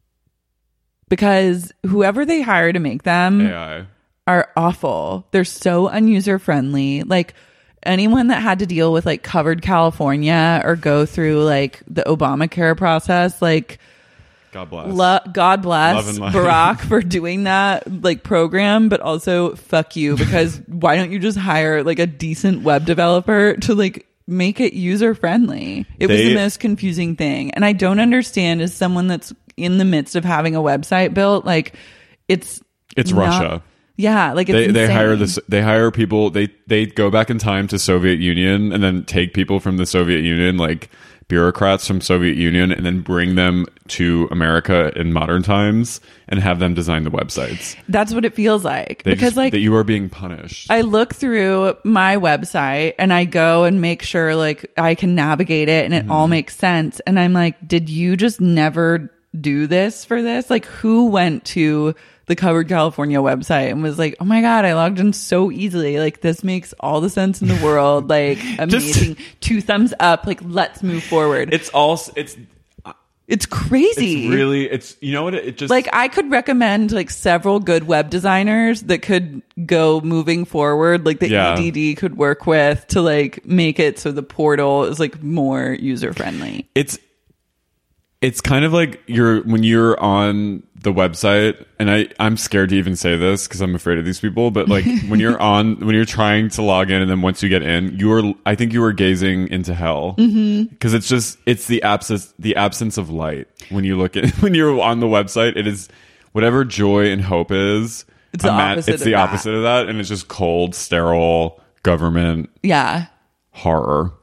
[SPEAKER 8] Because whoever they hire to make them
[SPEAKER 9] A I.
[SPEAKER 8] are awful. They're so unuser friendly. Like, anyone that had to deal with like Covered California or go through like the Obamacare process, like,
[SPEAKER 9] God bless.
[SPEAKER 8] Lo- God bless
[SPEAKER 9] Love and life.
[SPEAKER 8] Barack for doing that like program, but also fuck you, because why don't you just hire like a decent web developer to like make it user friendly? It was
[SPEAKER 9] They-
[SPEAKER 8] the most confusing thing, and I don't understand as someone that's in the midst of having a website built, like it's
[SPEAKER 9] It's
[SPEAKER 8] not-
[SPEAKER 9] Russia.
[SPEAKER 8] Yeah, like it's
[SPEAKER 9] They they
[SPEAKER 8] insane.
[SPEAKER 9] hire this. They hire people. They they go back in time to Soviet Union and then take people from the Soviet Union, like bureaucrats from Soviet Union, and then bring them to America in modern times and have them design the websites.
[SPEAKER 8] That's what it feels like.
[SPEAKER 9] They
[SPEAKER 8] because
[SPEAKER 9] just-
[SPEAKER 8] like
[SPEAKER 9] that you are being punished.
[SPEAKER 8] I look through my website and I go and make sure like I can navigate it and it
[SPEAKER 9] Mm-hmm.
[SPEAKER 8] all makes sense. And I'm like, did you just never do this for this? Like, who went to the Covered California website and was like, oh my God, I logged in so easily. Like, this makes all the sense in the world. Like, amazing. Two thumbs up. Like, let's move forward.
[SPEAKER 9] It's all. It's
[SPEAKER 8] It's crazy.
[SPEAKER 9] It's really. It's you know what it, it just
[SPEAKER 8] Like, I could recommend like several good web designers that could go moving forward, like the
[SPEAKER 9] Yeah.
[SPEAKER 8] E D D could work with to like make it so the portal is like more user friendly.
[SPEAKER 9] it's it's kind of like you're when you're on the website, and I I'm scared to even say this because I'm afraid of these people, but like when you're on when you're trying to log in, and then once you get in, you're I think you are gazing into hell, because it's just it's the absence the absence of light when you look at when you're on the website. It is whatever joy and hope is.
[SPEAKER 8] It's the
[SPEAKER 9] ima-
[SPEAKER 8] opposite
[SPEAKER 9] It's
[SPEAKER 8] of
[SPEAKER 9] the
[SPEAKER 8] that.
[SPEAKER 9] opposite of that, and it's just cold, sterile government
[SPEAKER 8] Yeah.
[SPEAKER 9] horror.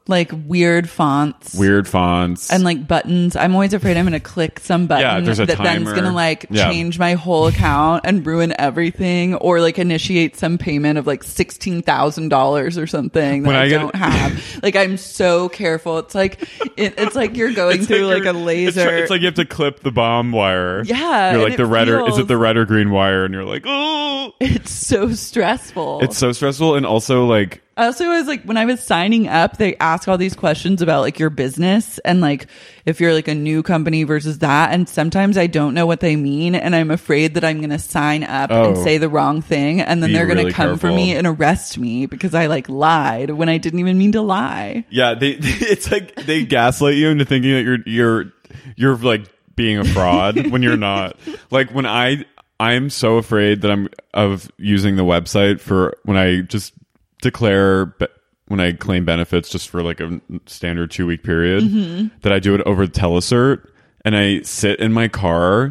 [SPEAKER 8] like weird fonts.
[SPEAKER 9] Weird fonts.
[SPEAKER 8] And like buttons. I'm always afraid I'm going to click some button
[SPEAKER 9] Yeah, there's a
[SPEAKER 8] that then's
[SPEAKER 9] timer.
[SPEAKER 8] going to like
[SPEAKER 9] Yeah.
[SPEAKER 8] change my whole account and ruin everything, or like initiate some payment of like sixteen thousand dollars or something that
[SPEAKER 9] When
[SPEAKER 8] I,
[SPEAKER 9] I get-
[SPEAKER 8] don't have. Like I'm so careful. It's like it, it's like you're going
[SPEAKER 9] It's
[SPEAKER 8] through like,
[SPEAKER 9] you're-
[SPEAKER 8] a laser.
[SPEAKER 9] It's, it's like you have to clip the bomb wire.
[SPEAKER 8] Yeah,
[SPEAKER 9] You're
[SPEAKER 8] and
[SPEAKER 9] like the
[SPEAKER 8] it
[SPEAKER 9] red or is
[SPEAKER 8] feels-
[SPEAKER 9] it the red or green wire? And you're like, oh,
[SPEAKER 8] It's so stressful.
[SPEAKER 9] it's so stressful. And also like,
[SPEAKER 8] I also was like, when I was signing up, they ask all these questions about like your business and like if you're like a new company versus that. And sometimes I don't know what they mean. And I'm afraid that I'm going to sign up and
[SPEAKER 9] Oh.
[SPEAKER 8] say the wrong thing. And then
[SPEAKER 9] Be
[SPEAKER 8] they're going to
[SPEAKER 9] really
[SPEAKER 8] come for
[SPEAKER 9] careful.
[SPEAKER 8] me and arrest me because I like lied when I didn't even mean to lie.
[SPEAKER 9] yeah, they, it's like they gaslight you into thinking that you're, you're, you're like being a fraud when you're not. Like when I, I'm so afraid that I'm of using the website for when I just declare be- when I claim benefits just for like a standard two week period
[SPEAKER 8] Mm-hmm.
[SPEAKER 9] that I do it over Telecert and I sit in my car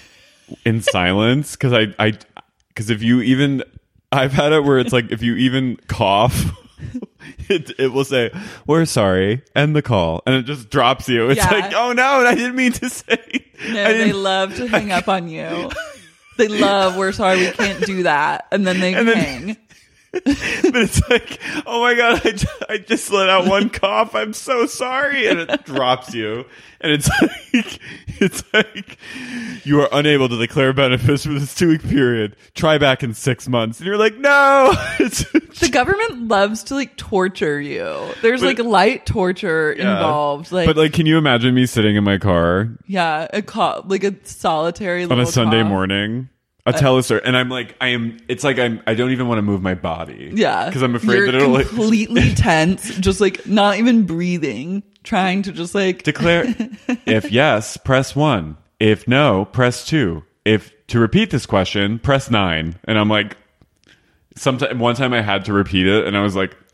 [SPEAKER 9] in silence because I I because if you even I've had it where it's like if you even cough it it will say we're sorry end the call and it just drops you. It's
[SPEAKER 8] Yeah.
[SPEAKER 9] like oh no I didn't mean to say.
[SPEAKER 8] No,
[SPEAKER 9] I
[SPEAKER 8] they
[SPEAKER 9] didn't-
[SPEAKER 8] love to hang up on you. They love, we're sorry, we can't do that. And then they
[SPEAKER 9] And then-
[SPEAKER 8] hang.
[SPEAKER 9] But it's like, oh my god, I just, I just let out one cough. I'm so sorry, and it drops you, and it's like, it's like, you are unable to declare benefits for this two week period. Try back in six months, and you're like, no. It's,
[SPEAKER 8] The government loves to like torture you. There's
[SPEAKER 9] But-
[SPEAKER 8] like light torture
[SPEAKER 9] Yeah.
[SPEAKER 8] involved. Like,
[SPEAKER 9] but like, can you imagine me sitting in my car
[SPEAKER 8] yeah, a co- like a solitary
[SPEAKER 9] on
[SPEAKER 8] little
[SPEAKER 9] a Sunday
[SPEAKER 8] cough.
[SPEAKER 9] morning? A Telecert, and I'm like, I am. It's like I'm. I don't even want to move my body.
[SPEAKER 8] Yeah,
[SPEAKER 9] because I'm afraid
[SPEAKER 8] You're
[SPEAKER 9] that it'll like,
[SPEAKER 8] completely tense, just like not even breathing, trying to just like
[SPEAKER 9] declare. If yes, press one. If no, press two. If to repeat this question, press nine. And I'm like, sometime one time I had to repeat it, and I was like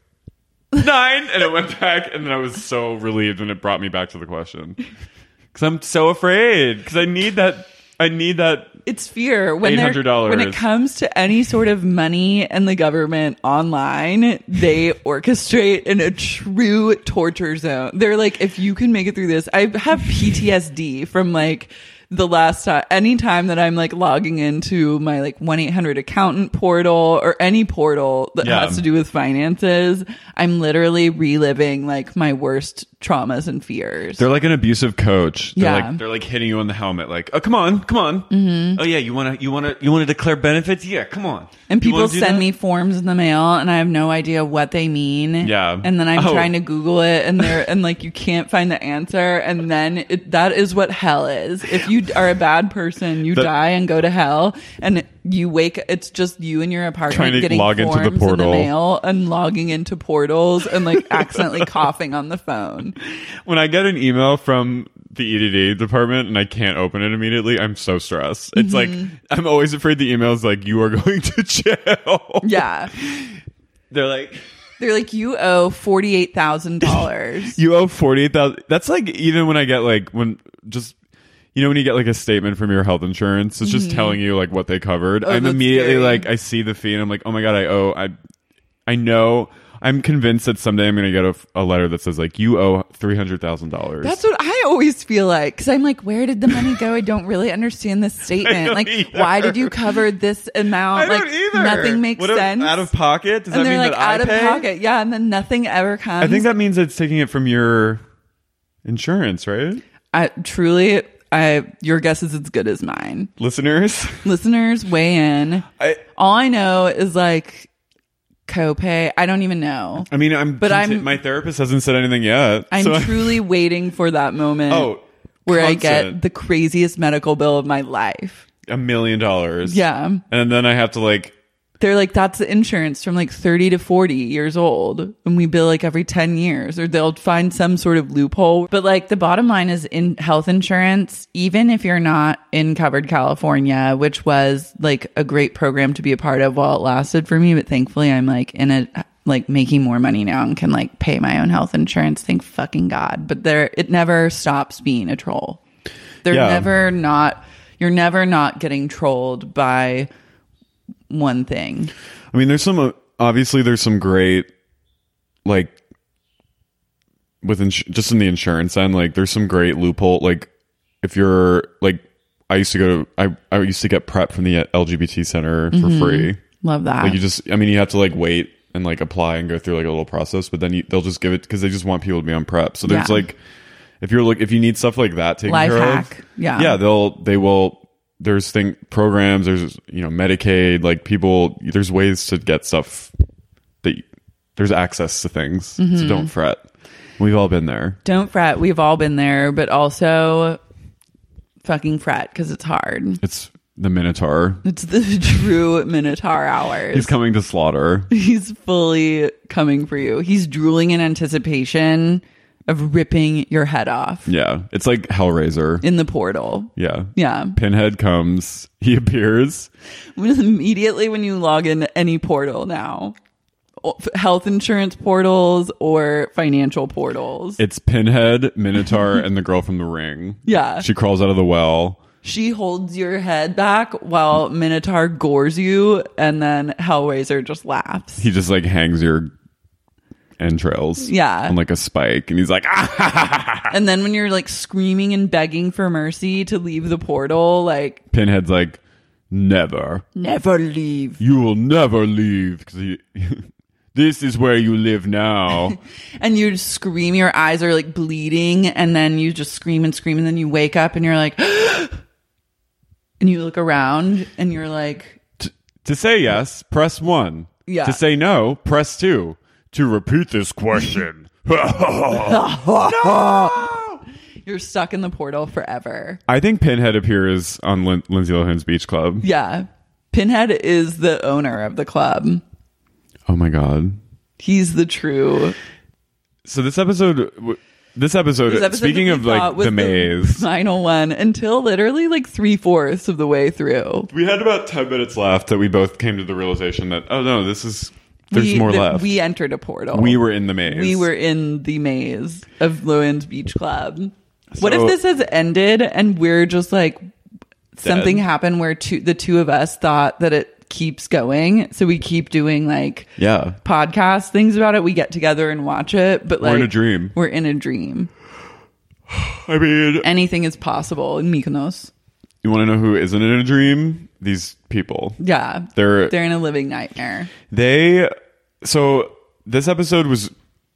[SPEAKER 9] nine, and it went back, and then I was so relieved when it brought me back to the question because I'm so afraid because I need that. I need that.
[SPEAKER 8] It's fear when they're-
[SPEAKER 9] eight hundred dollars.
[SPEAKER 8] when it comes to any sort of money and the government online, they orchestrate in a true torture zone. They're like, if you can make it through this, I have P T S D from like the last time, anytime that I'm like logging into my like one eight hundred accountant portal or any portal that
[SPEAKER 9] Yeah.
[SPEAKER 8] has to do with finances, I'm literally reliving like my worst traumas and fears.
[SPEAKER 9] They're like an abusive coach. They're
[SPEAKER 8] Yeah.
[SPEAKER 9] like they're like hitting you on the helmet. Like, oh, come on, come on. Mm-hmm. Oh yeah, you want to you want to you want to declare benefits? Yeah, come on.
[SPEAKER 8] And
[SPEAKER 9] You
[SPEAKER 8] people
[SPEAKER 9] wanna do
[SPEAKER 8] send
[SPEAKER 9] that?
[SPEAKER 8] me forms in the mail and I have no idea what they mean.
[SPEAKER 9] Yeah.
[SPEAKER 8] And then I'm
[SPEAKER 9] Oh.
[SPEAKER 8] trying to Google it and they're, and like you can't find the answer. And then it, that is what hell is. If you are a bad person, you
[SPEAKER 9] That-
[SPEAKER 8] die and go to hell and you wake, it's just you in your apartment
[SPEAKER 9] Trying to
[SPEAKER 8] getting
[SPEAKER 9] log into
[SPEAKER 8] forms
[SPEAKER 9] the
[SPEAKER 8] in
[SPEAKER 9] portal.
[SPEAKER 8] the mail and logging into portals and like accidentally coughing on the phone.
[SPEAKER 9] When I get an email from the E D D department and I can't open it immediately, I'm so stressed. It's like I'm always afraid the email is like you are going to jail.
[SPEAKER 8] Yeah.
[SPEAKER 9] They're like
[SPEAKER 8] They're like, you owe forty-eight thousand dollars.
[SPEAKER 9] you owe forty eight thousand. That's like even when I get like when just you know when you get like a statement from your health insurance, it's just telling you like what they covered.
[SPEAKER 8] Oh,
[SPEAKER 9] I'm
[SPEAKER 8] that's
[SPEAKER 9] immediately
[SPEAKER 8] scary.
[SPEAKER 9] like I see the fee and I'm like, oh my god, I owe. I I know. I'm convinced that someday I'm going to get a, a letter that says like you owe three hundred thousand dollars.
[SPEAKER 8] That's what I always feel like. Because I'm like, where did the money go? I don't really understand this statement.
[SPEAKER 9] don't
[SPEAKER 8] Like,
[SPEAKER 9] either.
[SPEAKER 8] why did you cover this amount?
[SPEAKER 9] I don't
[SPEAKER 8] like,
[SPEAKER 9] either.
[SPEAKER 8] nothing makes
[SPEAKER 9] What,
[SPEAKER 8] sense.
[SPEAKER 9] Out of pocket? Does
[SPEAKER 8] and
[SPEAKER 9] that
[SPEAKER 8] they're
[SPEAKER 9] mean
[SPEAKER 8] like,
[SPEAKER 9] that I
[SPEAKER 8] out of
[SPEAKER 9] pay?
[SPEAKER 8] pocket. Yeah. And then nothing ever comes.
[SPEAKER 9] I think that means it's taking it from your insurance, right?
[SPEAKER 8] I truly, I, your guess is as good as mine.
[SPEAKER 9] Listeners,
[SPEAKER 8] Listeners, weigh in.
[SPEAKER 9] I
[SPEAKER 8] All I know is like copay. I don't even know.
[SPEAKER 9] I mean, I'm
[SPEAKER 8] But I'm-
[SPEAKER 9] my therapist hasn't said anything yet.
[SPEAKER 8] I'm
[SPEAKER 9] so I-
[SPEAKER 8] truly waiting for that moment
[SPEAKER 9] Oh,
[SPEAKER 8] where I
[SPEAKER 9] constant.
[SPEAKER 8] get the craziest medical bill of my life.
[SPEAKER 9] a million dollars.
[SPEAKER 8] Yeah.
[SPEAKER 9] And then I have to like
[SPEAKER 8] They're like, that's the insurance from like thirty to forty years old. And we bill like every ten years, or they'll find some sort of loophole. But like the bottom line is in health insurance, even if you're not in covered California, which was like a great program to be a part of while it lasted for me. But thankfully I'm like in a, like making more money now and can like pay my own health insurance. Thank fucking God. But there, it never stops being a troll. They're
[SPEAKER 9] Yeah.
[SPEAKER 8] never not, you're never not getting trolled by one thing.
[SPEAKER 9] I mean, there's some, uh, obviously there's some great, like, with ins- just in the insurance end, like there's some great loophole. Like if you're like, I used to go to, I, I used to get prep from the L G B T center for
[SPEAKER 8] Mhm.
[SPEAKER 9] free.
[SPEAKER 8] Love that.
[SPEAKER 9] Like you just, I mean, you have to like wait and like apply and go through like a little process, but then you, they'll just give it because they just want people to be on prep. So there's
[SPEAKER 8] Yeah.
[SPEAKER 9] like, if you're like, if you need stuff like that taken
[SPEAKER 8] Life
[SPEAKER 9] care
[SPEAKER 8] hack.
[SPEAKER 9] of,
[SPEAKER 8] Yeah.
[SPEAKER 9] yeah, they'll, they will, there's thing programs, there's, you know, Medicaid, like people, there's ways to get stuff that you, there's access to things. So
[SPEAKER 8] Mhm.
[SPEAKER 9] don't fret. We've all been there.
[SPEAKER 8] Don't fret. We've all been there, but also fucking fret because it's hard.
[SPEAKER 9] It's the Minotaur.
[SPEAKER 8] It's the true Minotaur hours.
[SPEAKER 9] He's coming to slaughter.
[SPEAKER 8] He's fully coming for you. He's drooling in anticipation of ripping your head off
[SPEAKER 9] Yeah. It's like Hellraiser.
[SPEAKER 8] in the portal.
[SPEAKER 9] Yeah.
[SPEAKER 8] Yeah.
[SPEAKER 9] Pinhead comes. He appears.
[SPEAKER 8] Immediately when you log into any portal now, health insurance portals or financial portals.
[SPEAKER 9] It's Pinhead, Minotaur, and the girl from the Ring.
[SPEAKER 8] Yeah.
[SPEAKER 9] She crawls out of the well.
[SPEAKER 8] She holds your head back while Minotaur gores you, and then Hellraiser just laughs.
[SPEAKER 9] He just like hangs your entrails.
[SPEAKER 8] Yeah.
[SPEAKER 9] On like a spike. And he's like, ah!
[SPEAKER 8] And then when you're like screaming and begging for mercy to leave the portal, like,
[SPEAKER 9] Pinhead's like, never.
[SPEAKER 8] never leave.
[SPEAKER 9] You will never leave. Because he. This is where you live now.
[SPEAKER 8] And you scream, your eyes are like bleeding, and then you just scream and scream, and then you wake up and you're like, and you look around and you're like,
[SPEAKER 9] T- to say yes, press one.
[SPEAKER 8] Yeah.
[SPEAKER 9] To say no, press two. To repeat this question.
[SPEAKER 8] you're stuck in the portal forever.
[SPEAKER 9] I think Pinhead appears on Lin- Lindsay Lohan's Beach Club.
[SPEAKER 8] Yeah. Pinhead is the owner of the club.
[SPEAKER 9] Oh my God.
[SPEAKER 8] He's the true.
[SPEAKER 9] So this episode, w- this episode,
[SPEAKER 8] This episode
[SPEAKER 9] speaking
[SPEAKER 8] that
[SPEAKER 9] of
[SPEAKER 8] we thought
[SPEAKER 9] like
[SPEAKER 8] was
[SPEAKER 9] the maze,
[SPEAKER 8] final one until literally like three fourths of the way through.
[SPEAKER 9] we had about ten minutes left that we both came to the realization that, oh no, this is, there's
[SPEAKER 8] we,
[SPEAKER 9] more
[SPEAKER 8] that
[SPEAKER 9] left.
[SPEAKER 8] We entered a portal.
[SPEAKER 9] We were in the maze.
[SPEAKER 8] We were in the maze of Lohan's Beach Club. What
[SPEAKER 9] So-
[SPEAKER 8] if this has ended and we're just like something
[SPEAKER 9] Dead?
[SPEAKER 8] happened where two, the two of us thought that it keeps going, so we keep doing like
[SPEAKER 9] Yeah.
[SPEAKER 8] podcast things about it. We get together and watch it, but
[SPEAKER 9] We're
[SPEAKER 8] like
[SPEAKER 9] in a dream.
[SPEAKER 8] We're in a dream.
[SPEAKER 9] I mean,
[SPEAKER 8] Anything is possible in Mykonos.
[SPEAKER 9] you want to know who isn't in a dream? These people.
[SPEAKER 8] Yeah,
[SPEAKER 9] They're
[SPEAKER 8] they're in a living nightmare.
[SPEAKER 9] They so this episode was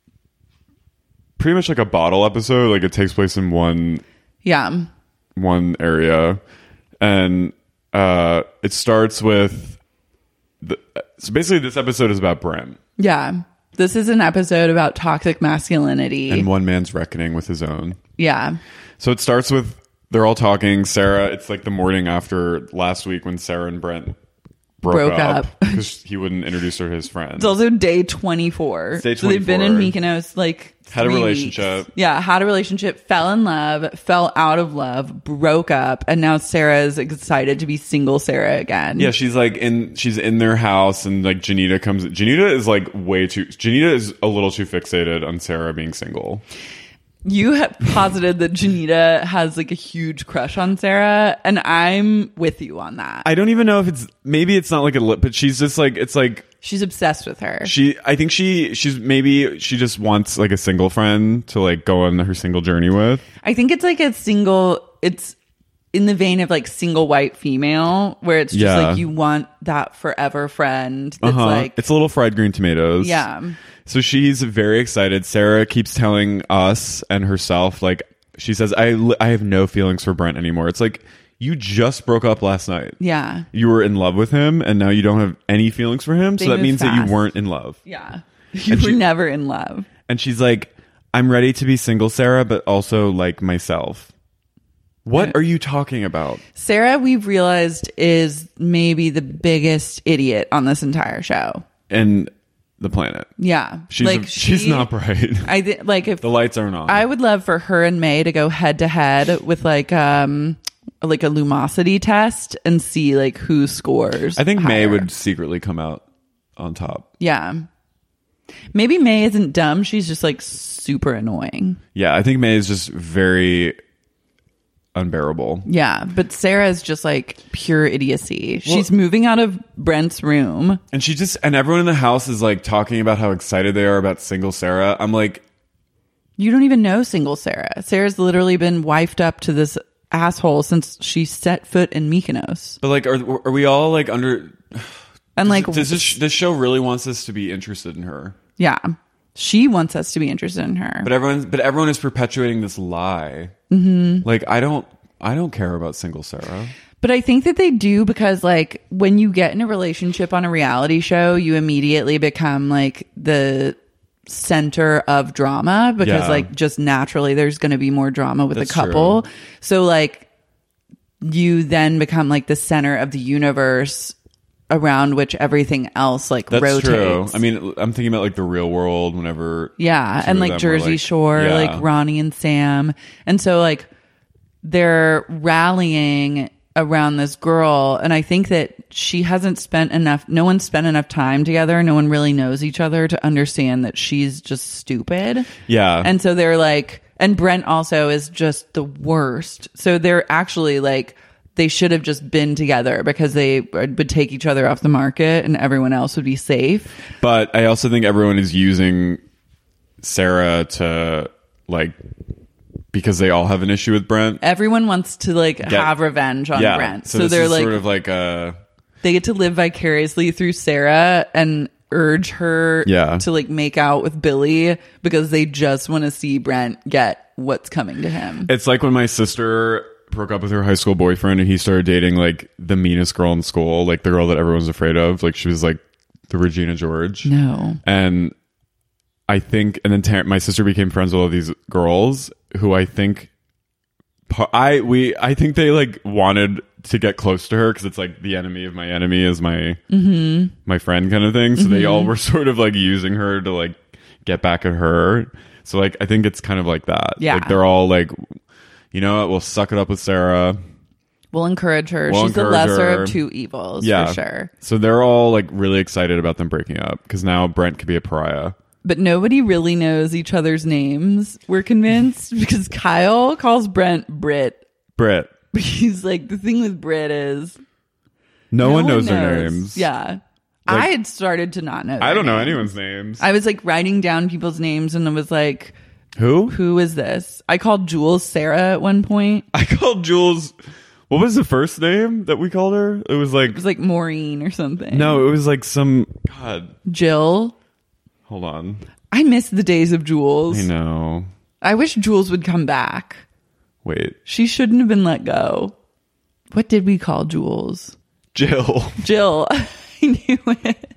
[SPEAKER 9] pretty much like a bottle episode. Like it takes place in one
[SPEAKER 8] Yeah,
[SPEAKER 9] one area, and uh, it starts with the, so basically this episode is about Brent
[SPEAKER 8] yeah. This is an episode about toxic masculinity.
[SPEAKER 9] and one man's reckoning with his own.
[SPEAKER 8] Yeah,
[SPEAKER 9] So it starts with they're all talking. Sarah, it's like the morning after last week when Sarah and Brent broke,
[SPEAKER 8] Broke
[SPEAKER 9] up
[SPEAKER 8] up.
[SPEAKER 9] because he wouldn't introduce her to his friends.
[SPEAKER 8] it's also day twenty-four.
[SPEAKER 9] Day
[SPEAKER 8] So they've been in
[SPEAKER 9] twenty-four.
[SPEAKER 8] Mykonos like
[SPEAKER 9] Had a
[SPEAKER 8] three
[SPEAKER 9] relationship.
[SPEAKER 8] weeks. Yeah, had a relationship, fell in love, fell out of love, broke up, and now Sarah's excited to be single Sarah again.
[SPEAKER 9] Yeah, she's like in she's in their house and like Janita comes Janita is like way too Janita is a little too fixated on Sarah being single.
[SPEAKER 8] You have posited that Janita has like a huge crush on Sarah, and I'm with you on that.
[SPEAKER 9] I don't even know if it's maybe it's not like a lip, but she's just like it's like
[SPEAKER 8] She's obsessed with her.
[SPEAKER 9] she I think she she's maybe she just wants like a single friend to like go on her single journey with.
[SPEAKER 8] I think it's like a single, it's in the vein of like single white female, where it's just
[SPEAKER 9] Yeah.
[SPEAKER 8] like you want that forever friend that's
[SPEAKER 9] Uh-huh.
[SPEAKER 8] like,
[SPEAKER 9] It's a little fried green tomatoes.
[SPEAKER 8] yeah.
[SPEAKER 9] So she's very excited. Sarah keeps telling us and herself, like, she says, I, li- I have no feelings for Brent anymore. It's like, you just broke up last night.
[SPEAKER 8] Yeah.
[SPEAKER 9] You were in love with him, and now you don't have any feelings for him.
[SPEAKER 8] They
[SPEAKER 9] so that
[SPEAKER 8] move
[SPEAKER 9] means that
[SPEAKER 8] fast.
[SPEAKER 9] you weren't in love.
[SPEAKER 8] Yeah. You
[SPEAKER 9] And
[SPEAKER 8] were
[SPEAKER 9] she-
[SPEAKER 8] never in love.
[SPEAKER 9] And she's like, I'm ready to be single, Sarah, but also like myself. What are you talking about?
[SPEAKER 8] Sarah, we've realized, is maybe the biggest idiot on this entire show.
[SPEAKER 9] And the planet.
[SPEAKER 8] Yeah.
[SPEAKER 9] She's,
[SPEAKER 8] like
[SPEAKER 9] a- she's
[SPEAKER 8] she-
[SPEAKER 9] not bright.
[SPEAKER 8] I th- like if
[SPEAKER 9] The lights aren't on.
[SPEAKER 8] I would love for her and May to go head to head with like um like a lumosity test and see like who scores.
[SPEAKER 9] I think May
[SPEAKER 8] higher.
[SPEAKER 9] would secretly come out on top.
[SPEAKER 8] Yeah. Maybe May isn't dumb. She's just like super annoying.
[SPEAKER 9] Yeah, I think May is just very unbearable.
[SPEAKER 8] Yeah. But Sarah's just like pure idiocy. She's moving out of Brent's room.
[SPEAKER 9] And she just, and everyone in the house is like talking about how excited they are about single Sarah. I'm like,
[SPEAKER 8] You don't even know single Sarah. Sarah's literally been wifed up to this asshole since she set foot in Mykonos.
[SPEAKER 9] But like, are are we all like under?
[SPEAKER 8] And like,
[SPEAKER 9] does this this show really wants us to be interested in her?
[SPEAKER 8] Yeah, she wants us to be interested in her.
[SPEAKER 9] But everyone, but everyone is perpetuating this lie. Mm-hmm. Like, I don't, I don't care about single Sarah.
[SPEAKER 8] But I think that they do because, like, when you get in a relationship on a reality show, you immediately become like the center of drama because,
[SPEAKER 9] Yeah.
[SPEAKER 8] like, just naturally there's going to be more drama with
[SPEAKER 9] That's
[SPEAKER 8] a couple.
[SPEAKER 9] true.
[SPEAKER 8] So, like, you then become like the center of the universe around which everything else like
[SPEAKER 9] That's
[SPEAKER 8] rotates.
[SPEAKER 9] true. I mean, I'm thinking about like the Real World whenever.
[SPEAKER 8] Yeah,
[SPEAKER 9] two
[SPEAKER 8] and
[SPEAKER 9] of
[SPEAKER 8] like
[SPEAKER 9] them were,
[SPEAKER 8] Jersey
[SPEAKER 9] like-
[SPEAKER 8] Shore,
[SPEAKER 9] Yeah.
[SPEAKER 8] like Ronnie and Sam. And so like they're rallying around this girl, and I think that she hasn't spent enough no one spent enough time together. No one really knows each other to understand that she's just stupid.
[SPEAKER 9] Yeah.
[SPEAKER 8] And so they're like, and Brent also is just the worst. So they're actually like, they should have just been together because they would take each other off the market and everyone else would be safe.
[SPEAKER 9] But I also think everyone is using Sarah to like, because they all have an issue with Brent.
[SPEAKER 8] Everyone wants to like
[SPEAKER 9] Get-
[SPEAKER 8] have revenge on
[SPEAKER 9] yeah.
[SPEAKER 8] Brent.
[SPEAKER 9] So,
[SPEAKER 8] So,
[SPEAKER 9] this
[SPEAKER 8] they're
[SPEAKER 9] is
[SPEAKER 8] like,
[SPEAKER 9] sort of like a.
[SPEAKER 8] they get to live vicariously through Sarah and urge her
[SPEAKER 9] Yeah.
[SPEAKER 8] to like make out with Billy because they just want to see Brent get what's coming to him.
[SPEAKER 9] It's like when my sister broke up with her high school boyfriend and he started dating like the meanest girl in school, like the girl that everyone's afraid of. Like she was like the Regina George.
[SPEAKER 8] No.
[SPEAKER 9] And I think, and then Tar- my sister became friends with all these girls who I think, I we I think they like wanted to get close to her because it's like the enemy of my enemy is my
[SPEAKER 8] Mm-hmm.
[SPEAKER 9] my friend kind of thing. So they all were sort of like using her to like get back at her. So like I think it's kind of like that.
[SPEAKER 8] Yeah.
[SPEAKER 9] Like they're all like, you know what? We'll suck it up with Sarah.
[SPEAKER 8] We'll encourage her.
[SPEAKER 9] We'll
[SPEAKER 8] She's the
[SPEAKER 9] encourage
[SPEAKER 8] lesser
[SPEAKER 9] her.
[SPEAKER 8] of two evils
[SPEAKER 9] Yeah,
[SPEAKER 8] for sure.
[SPEAKER 9] So they're all like really excited about them breaking up because now Brent could be a pariah.
[SPEAKER 8] But nobody really knows each other's names, we're convinced, because Kyle calls Brent Brit.
[SPEAKER 9] Brit.
[SPEAKER 8] He's like, the thing with Brit is
[SPEAKER 9] No, one knows, their names.
[SPEAKER 8] Yeah.
[SPEAKER 9] Like-
[SPEAKER 8] I had started to not know.
[SPEAKER 9] I
[SPEAKER 8] their
[SPEAKER 9] don't know
[SPEAKER 8] names.
[SPEAKER 9] anyone's names.
[SPEAKER 8] I was like writing down people's names and I was like,
[SPEAKER 9] Who?
[SPEAKER 8] who is this? I called Jules Sarah at one point.
[SPEAKER 9] I called Jules. What was the first name that we called her? It was like
[SPEAKER 8] It was like Maureen or something.
[SPEAKER 9] no, it was like some God.
[SPEAKER 8] Jill.
[SPEAKER 9] Hold on.
[SPEAKER 8] I miss the days of Jules.
[SPEAKER 9] I know.
[SPEAKER 8] I wish Jules would come back.
[SPEAKER 9] Wait,
[SPEAKER 8] She shouldn't have been let go. What did we call Jules?
[SPEAKER 9] Jill.
[SPEAKER 8] Jill. I knew it.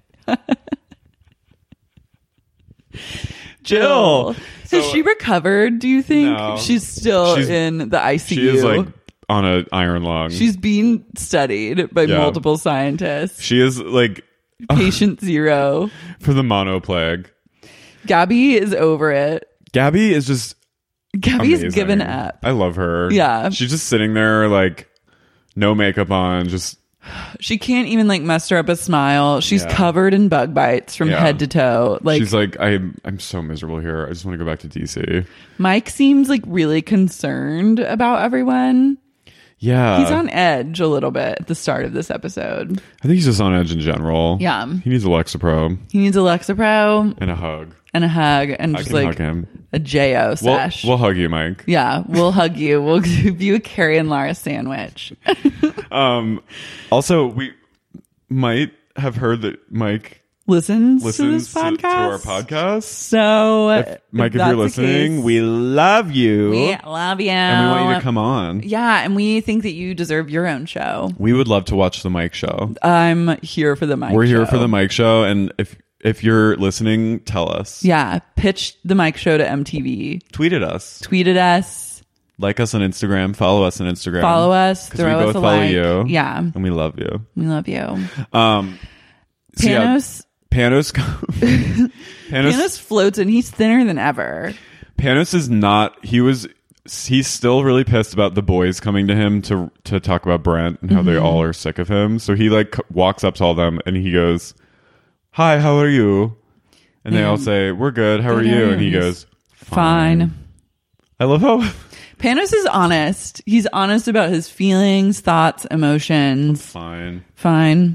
[SPEAKER 9] Jill.
[SPEAKER 8] Has
[SPEAKER 9] So-
[SPEAKER 8] she recovered, do you think?
[SPEAKER 9] No.
[SPEAKER 8] She's still
[SPEAKER 9] She's-
[SPEAKER 8] in the I C U.
[SPEAKER 9] She is like on a iron lung.
[SPEAKER 8] She's being studied by
[SPEAKER 9] Yeah.
[SPEAKER 8] multiple scientists.
[SPEAKER 9] she is like
[SPEAKER 8] Patient zero.
[SPEAKER 9] for the mono plague.
[SPEAKER 8] Gabby is over it.
[SPEAKER 9] Gabby is just
[SPEAKER 8] Gabby's
[SPEAKER 9] amazing.
[SPEAKER 8] given up.
[SPEAKER 9] I love her.
[SPEAKER 8] Yeah.
[SPEAKER 9] She's just sitting there like no makeup on, just
[SPEAKER 8] She can't even like muster up a smile. She's
[SPEAKER 9] Yeah.
[SPEAKER 8] covered in bug bites from
[SPEAKER 9] Yeah.
[SPEAKER 8] head to toe. Like
[SPEAKER 9] she's like I'm I'm so miserable here. I just want to go back to D C.
[SPEAKER 8] Mike seems like really concerned about everyone.
[SPEAKER 9] Yeah.
[SPEAKER 8] He's on edge a little bit at the start of this episode.
[SPEAKER 9] I think he's just on edge in general.
[SPEAKER 8] Yeah.
[SPEAKER 9] He needs Alexapro
[SPEAKER 8] He needs a Lexapro
[SPEAKER 9] and a hug.
[SPEAKER 8] and a hug and
[SPEAKER 9] I
[SPEAKER 8] just
[SPEAKER 9] can
[SPEAKER 8] like
[SPEAKER 9] hug him.
[SPEAKER 8] a J O
[SPEAKER 9] We'll,
[SPEAKER 8] sesh.
[SPEAKER 9] we'll hug you, Mike.
[SPEAKER 8] Yeah, we'll hug you. We'll give you a Carrie and Lara sandwich.
[SPEAKER 9] Um, also, we might have heard that Mike
[SPEAKER 8] Listens,
[SPEAKER 9] listens
[SPEAKER 8] to this podcast.
[SPEAKER 9] to, to our podcast.
[SPEAKER 8] So,
[SPEAKER 9] If, Mike, if,
[SPEAKER 8] that's
[SPEAKER 9] you're
[SPEAKER 8] the
[SPEAKER 9] listening,
[SPEAKER 8] case,
[SPEAKER 9] we love you.
[SPEAKER 8] we love you.
[SPEAKER 9] and we want you to come on.
[SPEAKER 8] Yeah, and we think that you deserve your own show.
[SPEAKER 9] We would love to watch the Mike show.
[SPEAKER 8] I'm here for the Mike
[SPEAKER 9] We're here
[SPEAKER 8] show.
[SPEAKER 9] for the Mike show, and if if you're listening, tell us.
[SPEAKER 8] Yeah, pitch the Mike show to M T V.
[SPEAKER 9] Tweet at us.
[SPEAKER 8] Tweet at us.
[SPEAKER 9] Like us on Instagram. Follow us on Instagram.
[SPEAKER 8] Follow us.
[SPEAKER 9] 'Cause
[SPEAKER 8] Throw
[SPEAKER 9] we
[SPEAKER 8] us
[SPEAKER 9] both
[SPEAKER 8] a
[SPEAKER 9] follow
[SPEAKER 8] like.
[SPEAKER 9] you.
[SPEAKER 8] Yeah,
[SPEAKER 9] And we love you.
[SPEAKER 8] we love you.
[SPEAKER 9] Um, so yeah,
[SPEAKER 8] Panos.
[SPEAKER 9] Panos. Panos.
[SPEAKER 8] Panos floats and he's thinner than ever.
[SPEAKER 9] Panos is not. He was. He's still really pissed about the boys coming to him to to talk about Brent and how they
[SPEAKER 8] Mm-hmm.
[SPEAKER 9] all are sick of him. So he like c- walks up to all them and he goes, "Hi, how are you?" And they all say, "We're good. How are
[SPEAKER 8] Good, how
[SPEAKER 9] you?"
[SPEAKER 8] are
[SPEAKER 9] And he
[SPEAKER 8] you?
[SPEAKER 9] goes,
[SPEAKER 8] Fine.
[SPEAKER 9] I love how
[SPEAKER 8] Panos is honest. He's honest about his feelings, thoughts, emotions.
[SPEAKER 9] fine.
[SPEAKER 8] Fine.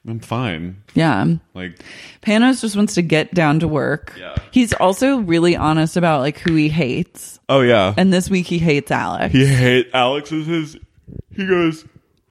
[SPEAKER 9] I'm fine.
[SPEAKER 8] Yeah.
[SPEAKER 9] Like
[SPEAKER 8] Panos just wants to get down to work.
[SPEAKER 9] Yeah.
[SPEAKER 8] He's also really honest about like who he hates.
[SPEAKER 9] Oh yeah.
[SPEAKER 8] And this week he hates Alex.
[SPEAKER 9] He hate Alex is his. He goes.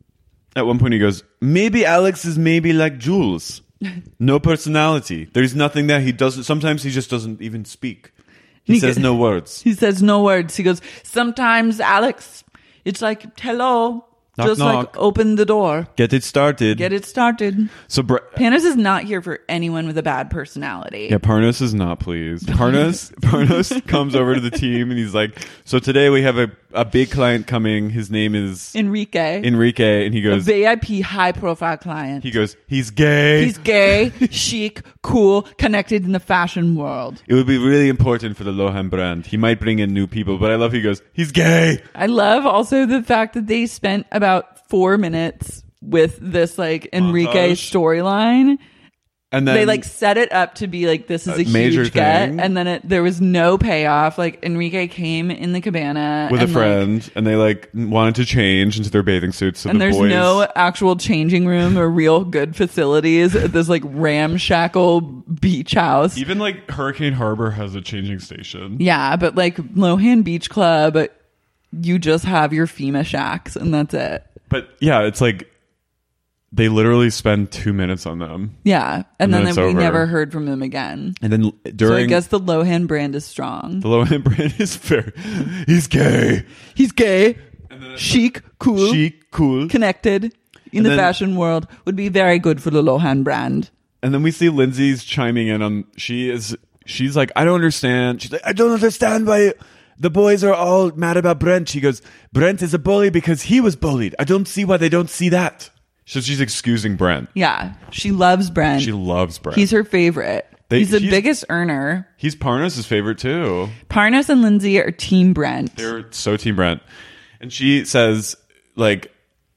[SPEAKER 9] At one point he goes, maybe Alex is maybe like Jules. No personality. There's nothing there. He doesn't. Sometimes he just doesn't even speak. He,
[SPEAKER 8] He
[SPEAKER 9] says
[SPEAKER 8] go-
[SPEAKER 9] no words.
[SPEAKER 8] He says no words. He goes, sometimes Alex, it's like, hello.
[SPEAKER 9] Knock,
[SPEAKER 8] just
[SPEAKER 9] knock.
[SPEAKER 8] like open the door.
[SPEAKER 9] Get it started.
[SPEAKER 8] Get it started.
[SPEAKER 9] So Bre-
[SPEAKER 8] Panos is not here for anyone with a bad personality.
[SPEAKER 9] Yeah, Parnos is not pleased. Parnos Parnos comes over to the team and he's like, so today we have a, a big client coming. His name is
[SPEAKER 8] Enrique.
[SPEAKER 9] Enrique. And he
[SPEAKER 8] a
[SPEAKER 9] goes,
[SPEAKER 8] V I P high profile client.
[SPEAKER 9] he goes, he's gay.
[SPEAKER 8] He's gay, chic, cool, connected in the fashion world.
[SPEAKER 9] It would be really important for the Lohan brand. He might bring in new people, but I love he goes, he's gay.
[SPEAKER 8] I love also the fact that they spent about four minutes with this like Enrique
[SPEAKER 9] Montage.
[SPEAKER 8] storyline.
[SPEAKER 9] And then
[SPEAKER 8] They like set it up to be like this is a,
[SPEAKER 9] A major
[SPEAKER 8] huge get,
[SPEAKER 9] thing.
[SPEAKER 8] and then it, there was no payoff. Like Enrique came in the cabana
[SPEAKER 9] with a
[SPEAKER 8] and, like,
[SPEAKER 9] friend, and they like wanted to change into their bathing suits. So
[SPEAKER 8] and
[SPEAKER 9] the
[SPEAKER 8] there's
[SPEAKER 9] boys,
[SPEAKER 8] no actual changing room or real good facilities at this like ramshackle beach house.
[SPEAKER 9] even like Hurricane Harbor has a changing station.
[SPEAKER 8] Yeah, but like Lohan Beach Club, you just have your FEMA shacks and that's it.
[SPEAKER 9] But yeah, it's like they literally spend two minutes on them,
[SPEAKER 8] Yeah, and,
[SPEAKER 9] And
[SPEAKER 8] then,
[SPEAKER 9] then it's
[SPEAKER 8] we
[SPEAKER 9] over.
[SPEAKER 8] never heard from them again.
[SPEAKER 9] and then
[SPEAKER 8] So I
[SPEAKER 9] during
[SPEAKER 8] guess the Lohan brand is strong.
[SPEAKER 9] the Lohan brand is fair. He's gay,
[SPEAKER 8] He's gay, chic, cool,
[SPEAKER 9] chic, cool.
[SPEAKER 8] connected in
[SPEAKER 9] And
[SPEAKER 8] the
[SPEAKER 9] then-
[SPEAKER 8] fashion world. Would be very good for the Lohan brand.
[SPEAKER 9] And then we see Lindsay's chiming in on. She is. She's like, I don't understand. She's like, I don't understand why the boys are all mad about Brent. She goes, Brent is a bully because he was bullied. I don't see why they don't see that. So she's excusing Brent.
[SPEAKER 8] Yeah, she loves Brent.
[SPEAKER 9] She loves Brent.
[SPEAKER 8] He's her favorite.
[SPEAKER 9] They-
[SPEAKER 8] he's the
[SPEAKER 9] he's-
[SPEAKER 8] biggest earner.
[SPEAKER 9] He's Parnas' favorite too.
[SPEAKER 8] Parnas and Lindsay are team Brent.
[SPEAKER 9] They're so team Brent. And she says, like,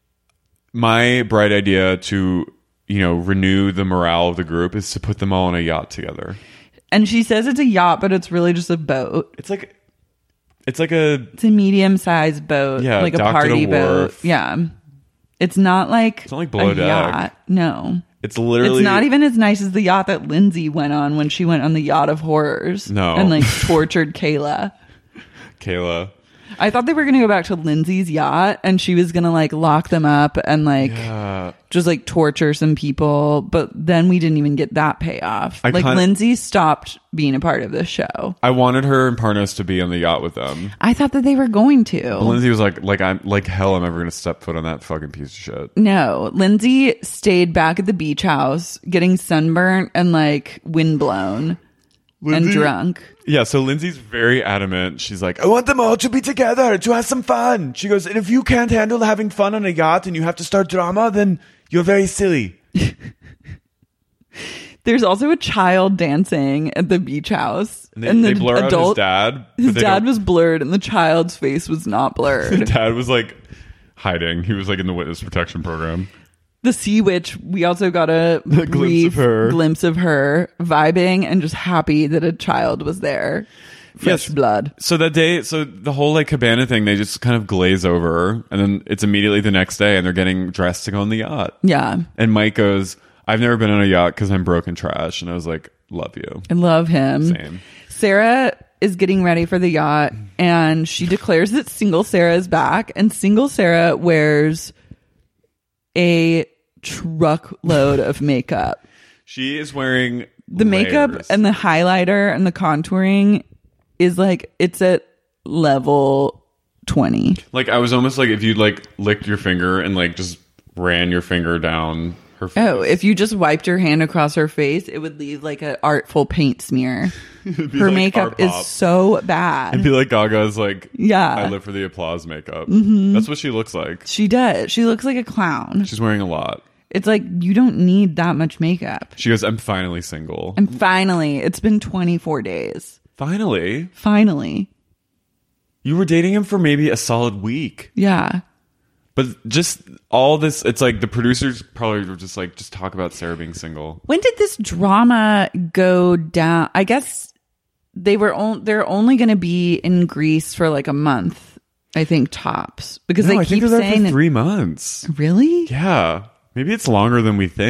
[SPEAKER 9] my bright idea to, you know, renew the morale of the group is to put them all on a yacht together.
[SPEAKER 8] And she says it's a yacht, but it's really just a boat.
[SPEAKER 9] It's like, it's like a,
[SPEAKER 8] It's a medium-sized boat,
[SPEAKER 9] Yeah,
[SPEAKER 8] like a
[SPEAKER 9] docked at a
[SPEAKER 8] party boat.
[SPEAKER 9] wharf.
[SPEAKER 8] Yeah, it's not like
[SPEAKER 9] It's not like below
[SPEAKER 8] a
[SPEAKER 9] deck.
[SPEAKER 8] yacht. No,
[SPEAKER 9] it's literally
[SPEAKER 8] it's not even as nice as the yacht that Lindsay went on when she went on the yacht of horrors.
[SPEAKER 9] No.
[SPEAKER 8] and like tortured Kayla.
[SPEAKER 9] Kayla.
[SPEAKER 8] I thought they were gonna go back to Lindsay's yacht, and she was gonna like lock them up and like
[SPEAKER 9] Uh,
[SPEAKER 8] just like torture some people. But then we didn't even get that payoff.
[SPEAKER 9] I
[SPEAKER 8] like
[SPEAKER 9] kinda-
[SPEAKER 8] Lindsay stopped being a part of this show.
[SPEAKER 9] I wanted her and Parnos to be on the yacht with them.
[SPEAKER 8] I thought that they were going to.
[SPEAKER 9] But Lindsay was like, like I'm like hell. I'm ever gonna step foot on that fucking piece of shit.
[SPEAKER 8] No, Lindsay stayed back at the beach house getting sunburnt and like windblown and
[SPEAKER 9] Lindsay-
[SPEAKER 8] drunk.
[SPEAKER 9] Yeah, so Lindsay's very adamant. She's like, I want them all to be together to have some fun. She goes, and if you can't handle having fun on a yacht and you have to start drama, then you're very silly.
[SPEAKER 8] There's also a child dancing at the beach house.
[SPEAKER 9] And they, they blur out his dad. but
[SPEAKER 8] His
[SPEAKER 9] they
[SPEAKER 8] dad
[SPEAKER 9] don't-
[SPEAKER 8] was blurred and the child's face was not
[SPEAKER 9] The
[SPEAKER 8] blurred.
[SPEAKER 9] dad was like hiding. He was like in the witness protection program.
[SPEAKER 8] The Sea Witch, we also got a
[SPEAKER 9] glimpse
[SPEAKER 8] brief
[SPEAKER 9] of her.
[SPEAKER 8] glimpse of her vibing and just happy that a child was there. Fresh
[SPEAKER 9] Yes.
[SPEAKER 8] blood.
[SPEAKER 9] So that day, so the whole like cabana thing, they just kind of glaze over, and then it's immediately the next day, and they're getting dressed to go on the yacht.
[SPEAKER 8] Yeah.
[SPEAKER 9] And Mike goes, I've never been on a yacht because I'm broke and trash. And I was like, love you.
[SPEAKER 8] I love him.
[SPEAKER 9] Same.
[SPEAKER 8] Sarah is getting ready for the yacht and she declares that single Sarah is back, and single Sarah wears a truckload of makeup.
[SPEAKER 9] She is wearing
[SPEAKER 8] The makeup
[SPEAKER 9] layers.
[SPEAKER 8] and the highlighter and the contouring is like, it's at level twenty.
[SPEAKER 9] Like, I was almost like if you like licked your finger and like just ran your finger down her face.
[SPEAKER 8] Oh, if you just wiped your hand across her face, it would leave like an artful paint smear.
[SPEAKER 9] It'd be
[SPEAKER 8] Her
[SPEAKER 9] like
[SPEAKER 8] makeup
[SPEAKER 9] Art
[SPEAKER 8] is
[SPEAKER 9] Pop.
[SPEAKER 8] so bad.
[SPEAKER 9] It'd be like Gaga's like,
[SPEAKER 8] Yeah.
[SPEAKER 9] I live for the applause makeup.
[SPEAKER 8] Mhm.
[SPEAKER 9] That's what she looks like.
[SPEAKER 8] She does. She looks like a clown.
[SPEAKER 9] She's wearing a lot.
[SPEAKER 8] It's like, you don't need that much makeup.
[SPEAKER 9] She goes, I'm finally single.
[SPEAKER 8] And finally, it's been twenty-four days.
[SPEAKER 9] Finally?
[SPEAKER 8] Finally.
[SPEAKER 9] You were dating him for maybe a solid week.
[SPEAKER 8] Yeah.
[SPEAKER 9] But just all this, it's like the producers probably were just like, just talk about Sarah being single.
[SPEAKER 8] When did this drama go down? I guess they were on, they're only going to be in Greece for like a month, I think, tops. Because
[SPEAKER 9] No,
[SPEAKER 8] they
[SPEAKER 9] I
[SPEAKER 8] keep
[SPEAKER 9] think they're there
[SPEAKER 8] saying
[SPEAKER 9] for
[SPEAKER 8] that-
[SPEAKER 9] three months.
[SPEAKER 8] Really?
[SPEAKER 9] Yeah. Maybe it's longer than we think.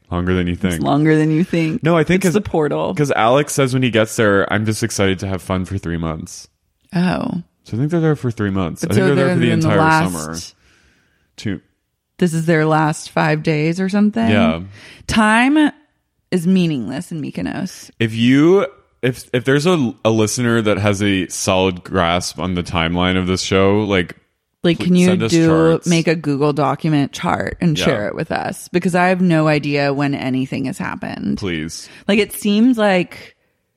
[SPEAKER 9] Longer than you think.
[SPEAKER 8] It's longer than you think.
[SPEAKER 9] No, I think
[SPEAKER 8] it's the portal.
[SPEAKER 9] Because Alex says when he gets there, I'm just excited to have fun for three months.
[SPEAKER 8] Oh.
[SPEAKER 9] So I think they're there for three months.
[SPEAKER 8] But
[SPEAKER 9] I think
[SPEAKER 8] so
[SPEAKER 9] they're there
[SPEAKER 8] they're
[SPEAKER 9] for the
[SPEAKER 8] in the
[SPEAKER 9] entire
[SPEAKER 8] last-
[SPEAKER 9] summer. Two.
[SPEAKER 8] This is their last five days or something?
[SPEAKER 9] Yeah.
[SPEAKER 8] Time is meaningless in Mykonos.
[SPEAKER 9] If you... If if there's a, a listener that has a solid grasp on the timeline of this show, like,
[SPEAKER 8] Like,
[SPEAKER 9] pl-
[SPEAKER 8] can you
[SPEAKER 9] send us
[SPEAKER 8] do
[SPEAKER 9] charts.
[SPEAKER 8] make a Google document chart and
[SPEAKER 9] Yeah.
[SPEAKER 8] share it with us? Because I have no idea when anything has happened.
[SPEAKER 9] Please.
[SPEAKER 8] Like, it seems like,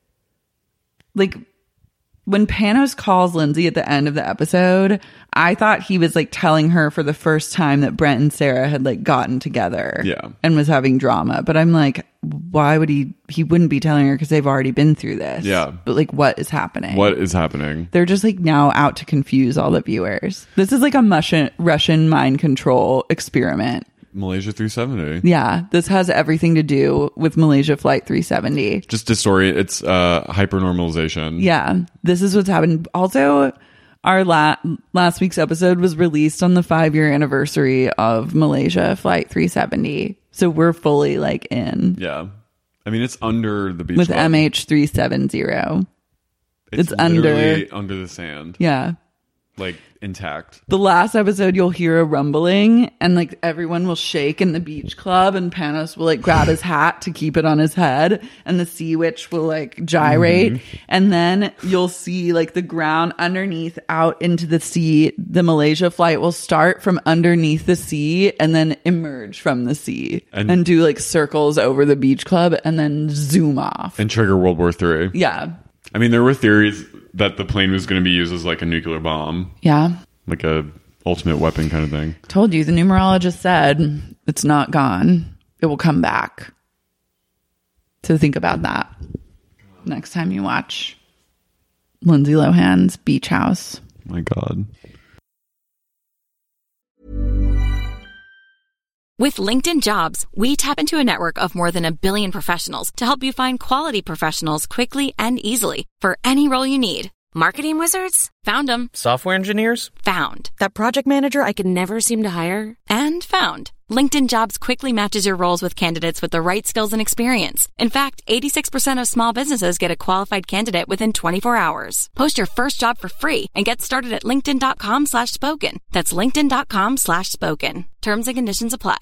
[SPEAKER 8] like, when Panos calls Lindsay at the end of the episode, I thought he was like telling her for the first time that Brent and Sarah had like gotten together,
[SPEAKER 9] Yeah.
[SPEAKER 8] and was having drama. But I'm like, why would he? He wouldn't be telling her because they've already been through this.
[SPEAKER 9] Yeah.
[SPEAKER 8] But like, what is happening?
[SPEAKER 9] What is happening?
[SPEAKER 8] They're just like now out to confuse all the viewers. This is like a Russian Russian mind control experiment.
[SPEAKER 9] Malaysia three seventy.
[SPEAKER 8] Yeah, this has everything to do with Malaysia Flight three seventy.
[SPEAKER 9] Just to story, it's uh, hypernormalization.
[SPEAKER 8] Yeah, this is what's happened. Also, our la- last week's episode was released on the five year anniversary of Malaysia Flight three seventy. So we're fully like in
[SPEAKER 9] Yeah. I mean, it's under the beach
[SPEAKER 8] with
[SPEAKER 9] club.
[SPEAKER 8] M H three seventy.
[SPEAKER 9] It's,
[SPEAKER 8] it's under-
[SPEAKER 9] literally under the sand.
[SPEAKER 8] Yeah.
[SPEAKER 9] Like, intact.
[SPEAKER 8] The last episode, you'll hear a rumbling and like everyone will shake in the beach club, and Panos will like grab his hat to keep it on his head, and the Sea Witch will like gyrate.
[SPEAKER 9] Mm-hmm.
[SPEAKER 8] And then you'll see like the ground underneath out into the sea. The Malaysia flight will start from underneath the sea and then emerge from the sea and,
[SPEAKER 9] And-
[SPEAKER 8] do like circles over the beach club and then zoom off.
[SPEAKER 9] And trigger World War Three.
[SPEAKER 8] Yeah.
[SPEAKER 9] I mean, there were theories that the plane was going to be used as like a nuclear bomb.
[SPEAKER 8] Yeah.
[SPEAKER 9] Like a ultimate weapon kind of thing.
[SPEAKER 8] Told you, the numerologist said it's not gone. It will come back. So think about that next time you watch Lindsay Lohan's Beach House.
[SPEAKER 9] My God.
[SPEAKER 11] With LinkedIn Jobs, we tap into a network of more than a billion professionals to help you find quality professionals quickly and easily for any role you need. Marketing wizards? Found them.
[SPEAKER 12] Software engineers?
[SPEAKER 11] Found.
[SPEAKER 12] That project manager I could never seem to hire?
[SPEAKER 11] And found. LinkedIn Jobs quickly matches your roles with candidates with the right skills and experience. In fact, eighty-six percent of small businesses get a qualified candidate within twenty-four hours. Post your first job for free and get started at linkedin.com slash spoken. That's linkedin.com slash spoken. Terms and conditions apply.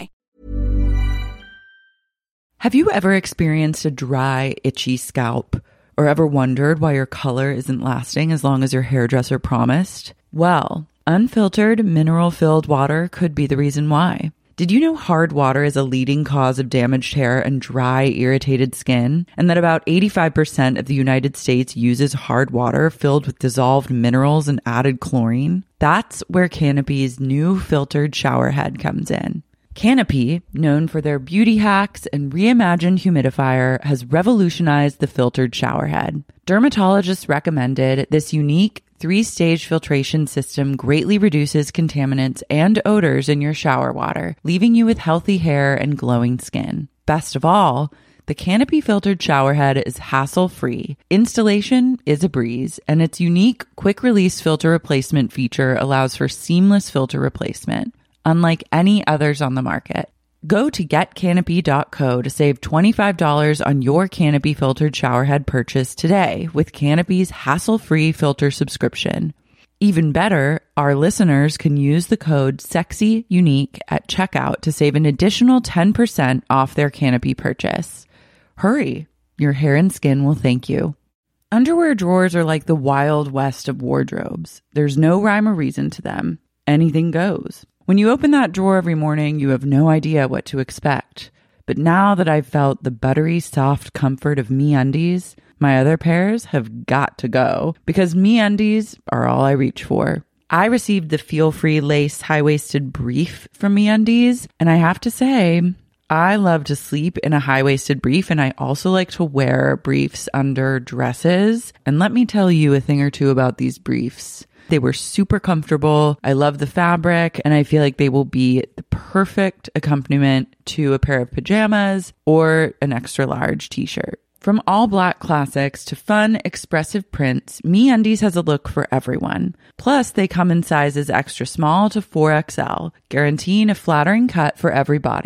[SPEAKER 8] Have you ever experienced a dry, itchy scalp? Or ever wondered why your color isn't lasting as long as your hairdresser promised? Well, unfiltered, mineral-filled water could be the reason why. Did you know hard water is a leading cause of damaged hair and dry, irritated skin? And that about eighty-five percent of the United States uses hard water filled with dissolved minerals and added chlorine? That's where Canopy's new filtered shower head comes in. Canopy, known for their beauty hacks and reimagined humidifier, has revolutionized the filtered shower head. Dermatologists recommended this unique three-stage filtration system greatly reduces contaminants and odors in your shower water, leaving you with healthy hair and glowing skin. Best of all, the Canopy filtered shower head is hassle-free. Installation is a breeze, and its unique quick-release filter replacement feature allows for seamless filter replacement, unlike any others on the market. Go to get canopy dot co to save twenty-five dollars on your Canopy filtered showerhead purchase today with Canopy's hassle-free filter subscription. Even better, our listeners can use the code SEXYUNIQUE at checkout to save an additional ten percent off their Canopy purchase. Hurry, your hair and skin will thank you. Underwear drawers are like the Wild West of wardrobes. There's no rhyme or reason to them. Anything goes. When you open that drawer every morning, you have no idea what to expect. But now that I've felt the buttery, soft comfort of MeUndies, my other pairs have got to go because MeUndies are all I reach for. I received the feel-free lace high-waisted brief from MeUndies, and I have to say, I love to sleep in a high-waisted brief, and I also like to wear briefs under dresses. And let me tell you a thing or two about these briefs. They were super comfortable. I love the fabric, and I feel like they will be the perfect accompaniment to a pair of pajamas or an extra large t-shirt. From all black classics to fun, expressive prints, MeUndies has a look for everyone. Plus, they come in sizes extra small to four X L, guaranteeing a flattering cut for every body.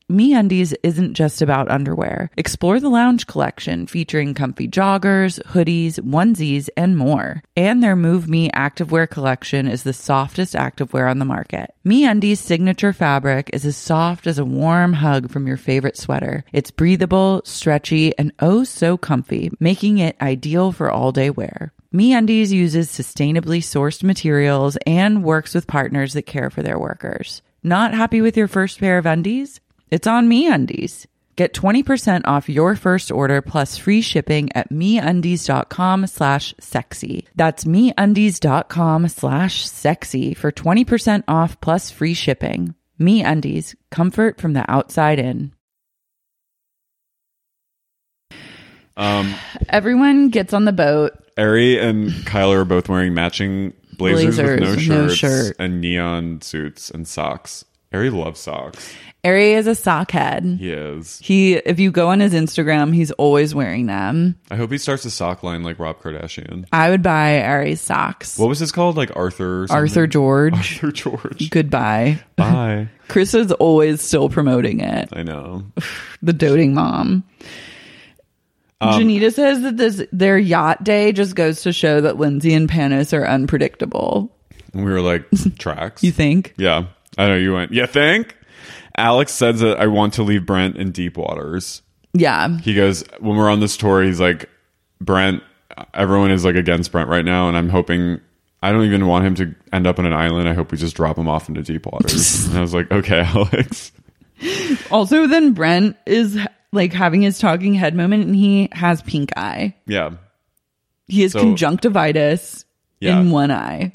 [SPEAKER 8] MeUndies isn't just about underwear. Explore the Lounge collection featuring comfy joggers, hoodies, onesies, and more. And their Move Me activewear collection is the softest activewear on the market. MeUndies' signature fabric is as soft as a warm hug from your favorite sweater. It's breathable, stretchy, and oh so comfy, making it ideal for all-day wear. MeUndies uses sustainably sourced materials and works with partners that care for their workers. Not happy with your first pair of undies? It's on MeUndies. Get twenty percent off your first order plus free shipping at MeUndies.com slash sexy. That's MeUndies.com slash sexy for twenty percent off plus free shipping. MeUndies, comfort from the outside in.
[SPEAKER 9] Um,
[SPEAKER 8] Everyone gets on the boat.
[SPEAKER 9] Ari and Kyler are both wearing matching blazers,
[SPEAKER 8] Blazers,
[SPEAKER 9] with no
[SPEAKER 8] no
[SPEAKER 9] shirts
[SPEAKER 8] shirt.
[SPEAKER 9] and neon suits and socks. Ari loves socks.
[SPEAKER 8] Ari is a sock head.
[SPEAKER 9] He is.
[SPEAKER 8] He, if you go on his Instagram, he's always wearing them.
[SPEAKER 9] I hope he starts a sock line like Rob Kardashian.
[SPEAKER 8] I would buy Ari's socks.
[SPEAKER 9] What was this called? Like Arthur or something?
[SPEAKER 8] Arthur George.
[SPEAKER 9] Arthur George.
[SPEAKER 8] Goodbye.
[SPEAKER 9] Bye.
[SPEAKER 8] Chris is always still promoting it.
[SPEAKER 9] I know.
[SPEAKER 8] The doting mom.
[SPEAKER 9] Um,
[SPEAKER 8] Janita says that this their yacht day just goes to show that Lindsay and Panis are unpredictable.
[SPEAKER 9] And we were like, tracks?
[SPEAKER 8] You think?
[SPEAKER 9] Yeah. I know you went, you think? Alex says that I want to leave Brent in deep waters.
[SPEAKER 8] Yeah.
[SPEAKER 9] He goes, when we're on this tour, he's like, Brent, everyone is like against Brent right now. And I'm hoping, I don't even want him to end up on an island. I hope we just drop him off into deep waters. And I was like, okay, Alex.
[SPEAKER 8] Also, then Brent is like having his talking head moment and he has pink eye.
[SPEAKER 9] Yeah.
[SPEAKER 8] He has
[SPEAKER 9] So-
[SPEAKER 8] conjunctivitis
[SPEAKER 9] Yeah.
[SPEAKER 8] in one eye.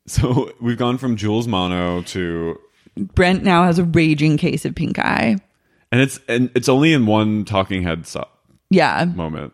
[SPEAKER 9] So we've gone from Jules Mono to,
[SPEAKER 8] Brent now has a raging case of pink eye.
[SPEAKER 9] and it's and it's only in one talking head so-
[SPEAKER 8] Yeah.
[SPEAKER 9] moment.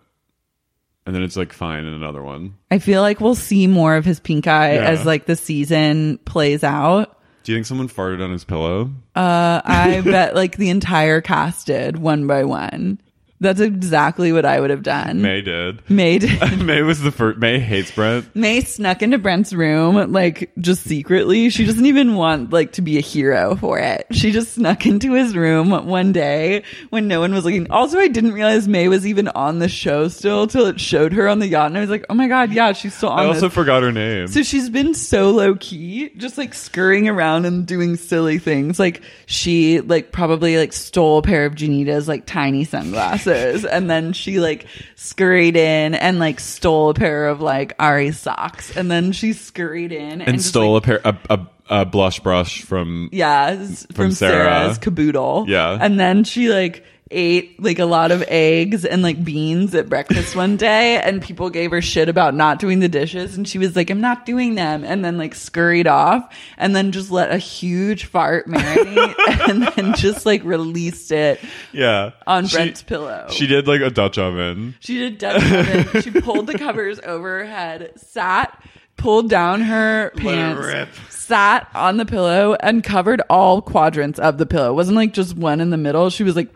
[SPEAKER 9] And then it's like fine in another one.
[SPEAKER 8] I feel like we'll see more of his pink eye
[SPEAKER 9] Yeah.
[SPEAKER 8] as like the season plays out.
[SPEAKER 9] Do you think someone farted on his pillow?
[SPEAKER 8] Uh, I bet like the entire cast did one by one. That's exactly what I would have done.
[SPEAKER 9] May did.
[SPEAKER 8] May did.
[SPEAKER 9] May was the first. May hates Brent.
[SPEAKER 8] May snuck into Brent's room, like just secretly. She doesn't even want like to be a hero for it. She just snuck into his room one day when no one was looking. Also, I didn't realize May was even on the show still till it showed her on the yacht. And I was like, oh my God, yeah, she's still on
[SPEAKER 9] I also
[SPEAKER 8] this.
[SPEAKER 9] forgot her name.
[SPEAKER 8] So she's been so low key, just like scurrying around and doing silly things. Like she like probably like stole a pair of Janita's like tiny sunglasses and then she like scurried in and like stole a pair of like Ari's socks and then she scurried in and,
[SPEAKER 9] and
[SPEAKER 8] just,
[SPEAKER 9] stole
[SPEAKER 8] like,
[SPEAKER 9] a pair a, a, a blush brush from
[SPEAKER 8] yeah s- from,
[SPEAKER 9] from Sarah.
[SPEAKER 8] Sarah's caboodle.
[SPEAKER 9] Yeah.
[SPEAKER 8] And then she like ate like a lot of eggs and like beans at breakfast one day and people gave her shit about not doing the dishes and she was like, I'm not doing them, and then like scurried off and then just let a huge fart marinate and then just like released it
[SPEAKER 9] yeah
[SPEAKER 8] on
[SPEAKER 9] She-
[SPEAKER 8] Brent's pillow.
[SPEAKER 9] She did like a Dutch oven.
[SPEAKER 8] She did Dutch oven. She pulled the covers over her head, sat, pulled down her
[SPEAKER 9] Let it
[SPEAKER 8] pants,
[SPEAKER 9] rip.
[SPEAKER 8] sat on the pillow, and covered all quadrants of the pillow. It wasn't like just one in the middle. She was like,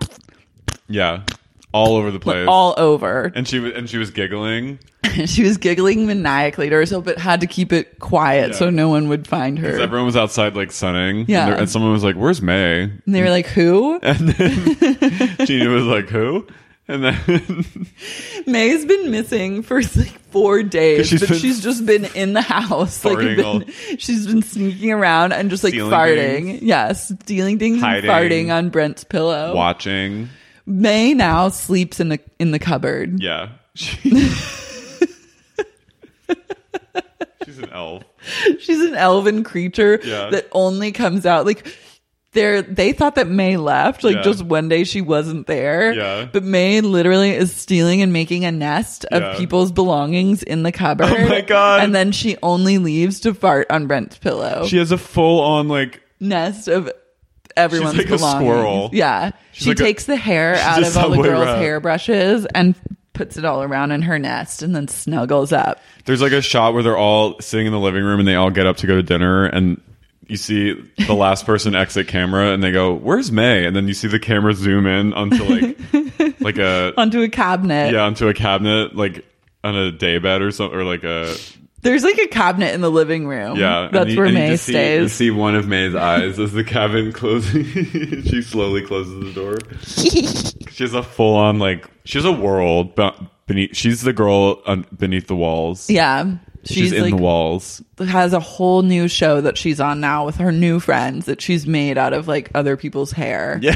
[SPEAKER 9] Yeah, all over the place,
[SPEAKER 8] all over.
[SPEAKER 9] And she was and she was giggling.
[SPEAKER 8] She was giggling maniacally to herself, but had to keep it quiet
[SPEAKER 9] Yeah.
[SPEAKER 8] so no one would find her.
[SPEAKER 9] Because everyone was outside like sunning.
[SPEAKER 8] Yeah.
[SPEAKER 9] and, there- and someone was like, "Where's May?"
[SPEAKER 8] And they were like, who?
[SPEAKER 9] And then Gina was like, "Who?" And then
[SPEAKER 8] May's been missing for like four days,
[SPEAKER 9] she's
[SPEAKER 8] but
[SPEAKER 9] been
[SPEAKER 8] she's just been in the house. Like,
[SPEAKER 9] farting
[SPEAKER 8] been-
[SPEAKER 9] all-
[SPEAKER 8] she's been sneaking around and just like
[SPEAKER 9] Stealing
[SPEAKER 8] farting.
[SPEAKER 9] things.
[SPEAKER 8] Yes, stealing things
[SPEAKER 9] Hiding.
[SPEAKER 8] and farting on Brent's pillow.
[SPEAKER 9] watching.
[SPEAKER 8] May now sleeps in the in the cupboard.
[SPEAKER 9] Yeah, she, she's an elf.
[SPEAKER 8] She's an elven creature
[SPEAKER 9] Yeah.
[SPEAKER 8] that only comes out like they're they thought that May left, like
[SPEAKER 9] Yeah.
[SPEAKER 8] just one day she wasn't there.
[SPEAKER 9] Yeah.
[SPEAKER 8] But May literally is stealing and making a nest of
[SPEAKER 9] Yeah.
[SPEAKER 8] people's belongings in the cupboard.
[SPEAKER 9] Oh my God.
[SPEAKER 8] And then she only leaves to fart on Brent's pillow.
[SPEAKER 9] She has a full on like
[SPEAKER 8] Nest of everyone's
[SPEAKER 9] She's like a
[SPEAKER 8] belongings.
[SPEAKER 9] squirrel.
[SPEAKER 8] Yeah.
[SPEAKER 9] She's
[SPEAKER 8] she
[SPEAKER 9] like a-
[SPEAKER 8] takes the hair
[SPEAKER 9] she's
[SPEAKER 8] out
[SPEAKER 9] a
[SPEAKER 8] of all the
[SPEAKER 9] subway
[SPEAKER 8] girls'
[SPEAKER 9] rat.
[SPEAKER 8] hairbrushes and puts it all around in her nest and then snuggles up.
[SPEAKER 9] There's like a shot where they're all sitting in the living room and they all get up to go to dinner, and you see the last person exit camera and they go, "Where's May?" And then you see the camera zoom in onto like like a
[SPEAKER 8] Onto a cabinet.
[SPEAKER 9] yeah onto a cabinet like on a daybed or something, or like a
[SPEAKER 8] There's like a cabinet in the living room.
[SPEAKER 9] Yeah, and
[SPEAKER 8] that's
[SPEAKER 9] you-
[SPEAKER 8] where
[SPEAKER 9] and you
[SPEAKER 8] May
[SPEAKER 9] just see, you
[SPEAKER 8] stays.
[SPEAKER 9] see one of May's eyes as the cabin closing. She slowly closes the door. She has a full on like she has a world be- beneath. She's the girl un- beneath the walls.
[SPEAKER 8] Yeah,
[SPEAKER 9] she's,
[SPEAKER 8] she's,
[SPEAKER 9] in
[SPEAKER 8] like,
[SPEAKER 9] the walls.
[SPEAKER 8] has a whole new show that she's on now with her new friends that she's made out of like other people's hair.
[SPEAKER 9] Yeah,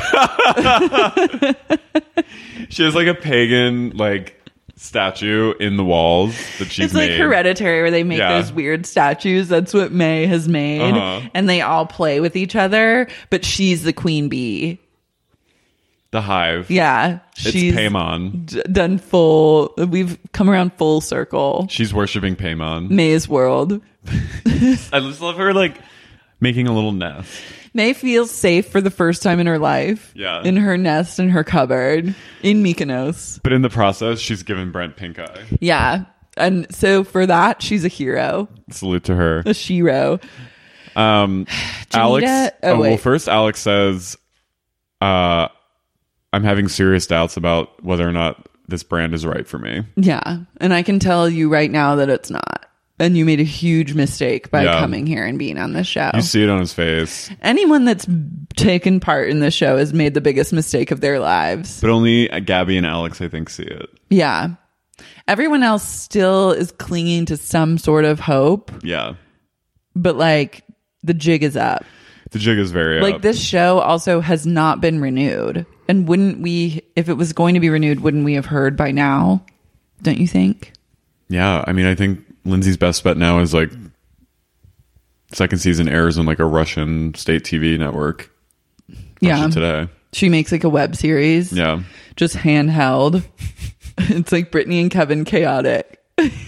[SPEAKER 9] she has like a pagan like statue in the walls that she's
[SPEAKER 8] It's like
[SPEAKER 9] made.
[SPEAKER 8] Hereditary where they make
[SPEAKER 9] Yeah.
[SPEAKER 8] those weird statues. That's what May has made.
[SPEAKER 9] Uh-huh.
[SPEAKER 8] And they all play with each other, but she's the queen bee.
[SPEAKER 9] The hive.
[SPEAKER 8] Yeah.
[SPEAKER 9] It's
[SPEAKER 8] She's
[SPEAKER 9] Paimon.
[SPEAKER 8] d- done full. We've come around full circle.
[SPEAKER 9] She's worshiping Paimon.
[SPEAKER 8] May's world.
[SPEAKER 9] I just love her like making a little nest.
[SPEAKER 8] May feels safe for the first time in her life.
[SPEAKER 9] Yeah.
[SPEAKER 8] In her nest, in her cupboard, in Mykonos.
[SPEAKER 9] But in the process, she's given Brent pink eye.
[SPEAKER 8] Yeah. And so for that, she's a hero.
[SPEAKER 9] Salute to her.
[SPEAKER 8] A shero.
[SPEAKER 9] Um, Alex.
[SPEAKER 8] oh,
[SPEAKER 9] Oh, well,
[SPEAKER 8] wait.
[SPEAKER 9] first, Alex says, uh, I'm having serious doubts about whether or not this brand is right for me.
[SPEAKER 8] Yeah. And I can tell you right now that it's not. And you made a huge mistake by
[SPEAKER 9] Yeah.
[SPEAKER 8] coming here and being on this show.
[SPEAKER 9] You see it on his face.
[SPEAKER 8] Anyone that's taken part in this show has made the biggest mistake of their lives.
[SPEAKER 9] But only Gabby and Alex, I think, see it.
[SPEAKER 8] Yeah. Everyone else still is clinging to some sort of hope,
[SPEAKER 9] Yeah.
[SPEAKER 8] but like the jig is up.
[SPEAKER 9] The jig is very
[SPEAKER 8] Like
[SPEAKER 9] up.
[SPEAKER 8] this show also has not been renewed. And wouldn't we, if it was going to be renewed, wouldn't we have heard by now? Don't you think?
[SPEAKER 9] Yeah. I mean, I think Lindsay's best bet now is like second season airs on like a Russian state T V network.
[SPEAKER 8] Yeah.
[SPEAKER 9] Russia Today.
[SPEAKER 8] She makes like a web series.
[SPEAKER 9] Yeah.
[SPEAKER 8] Just handheld. It's like Brittany and Kevin chaotic.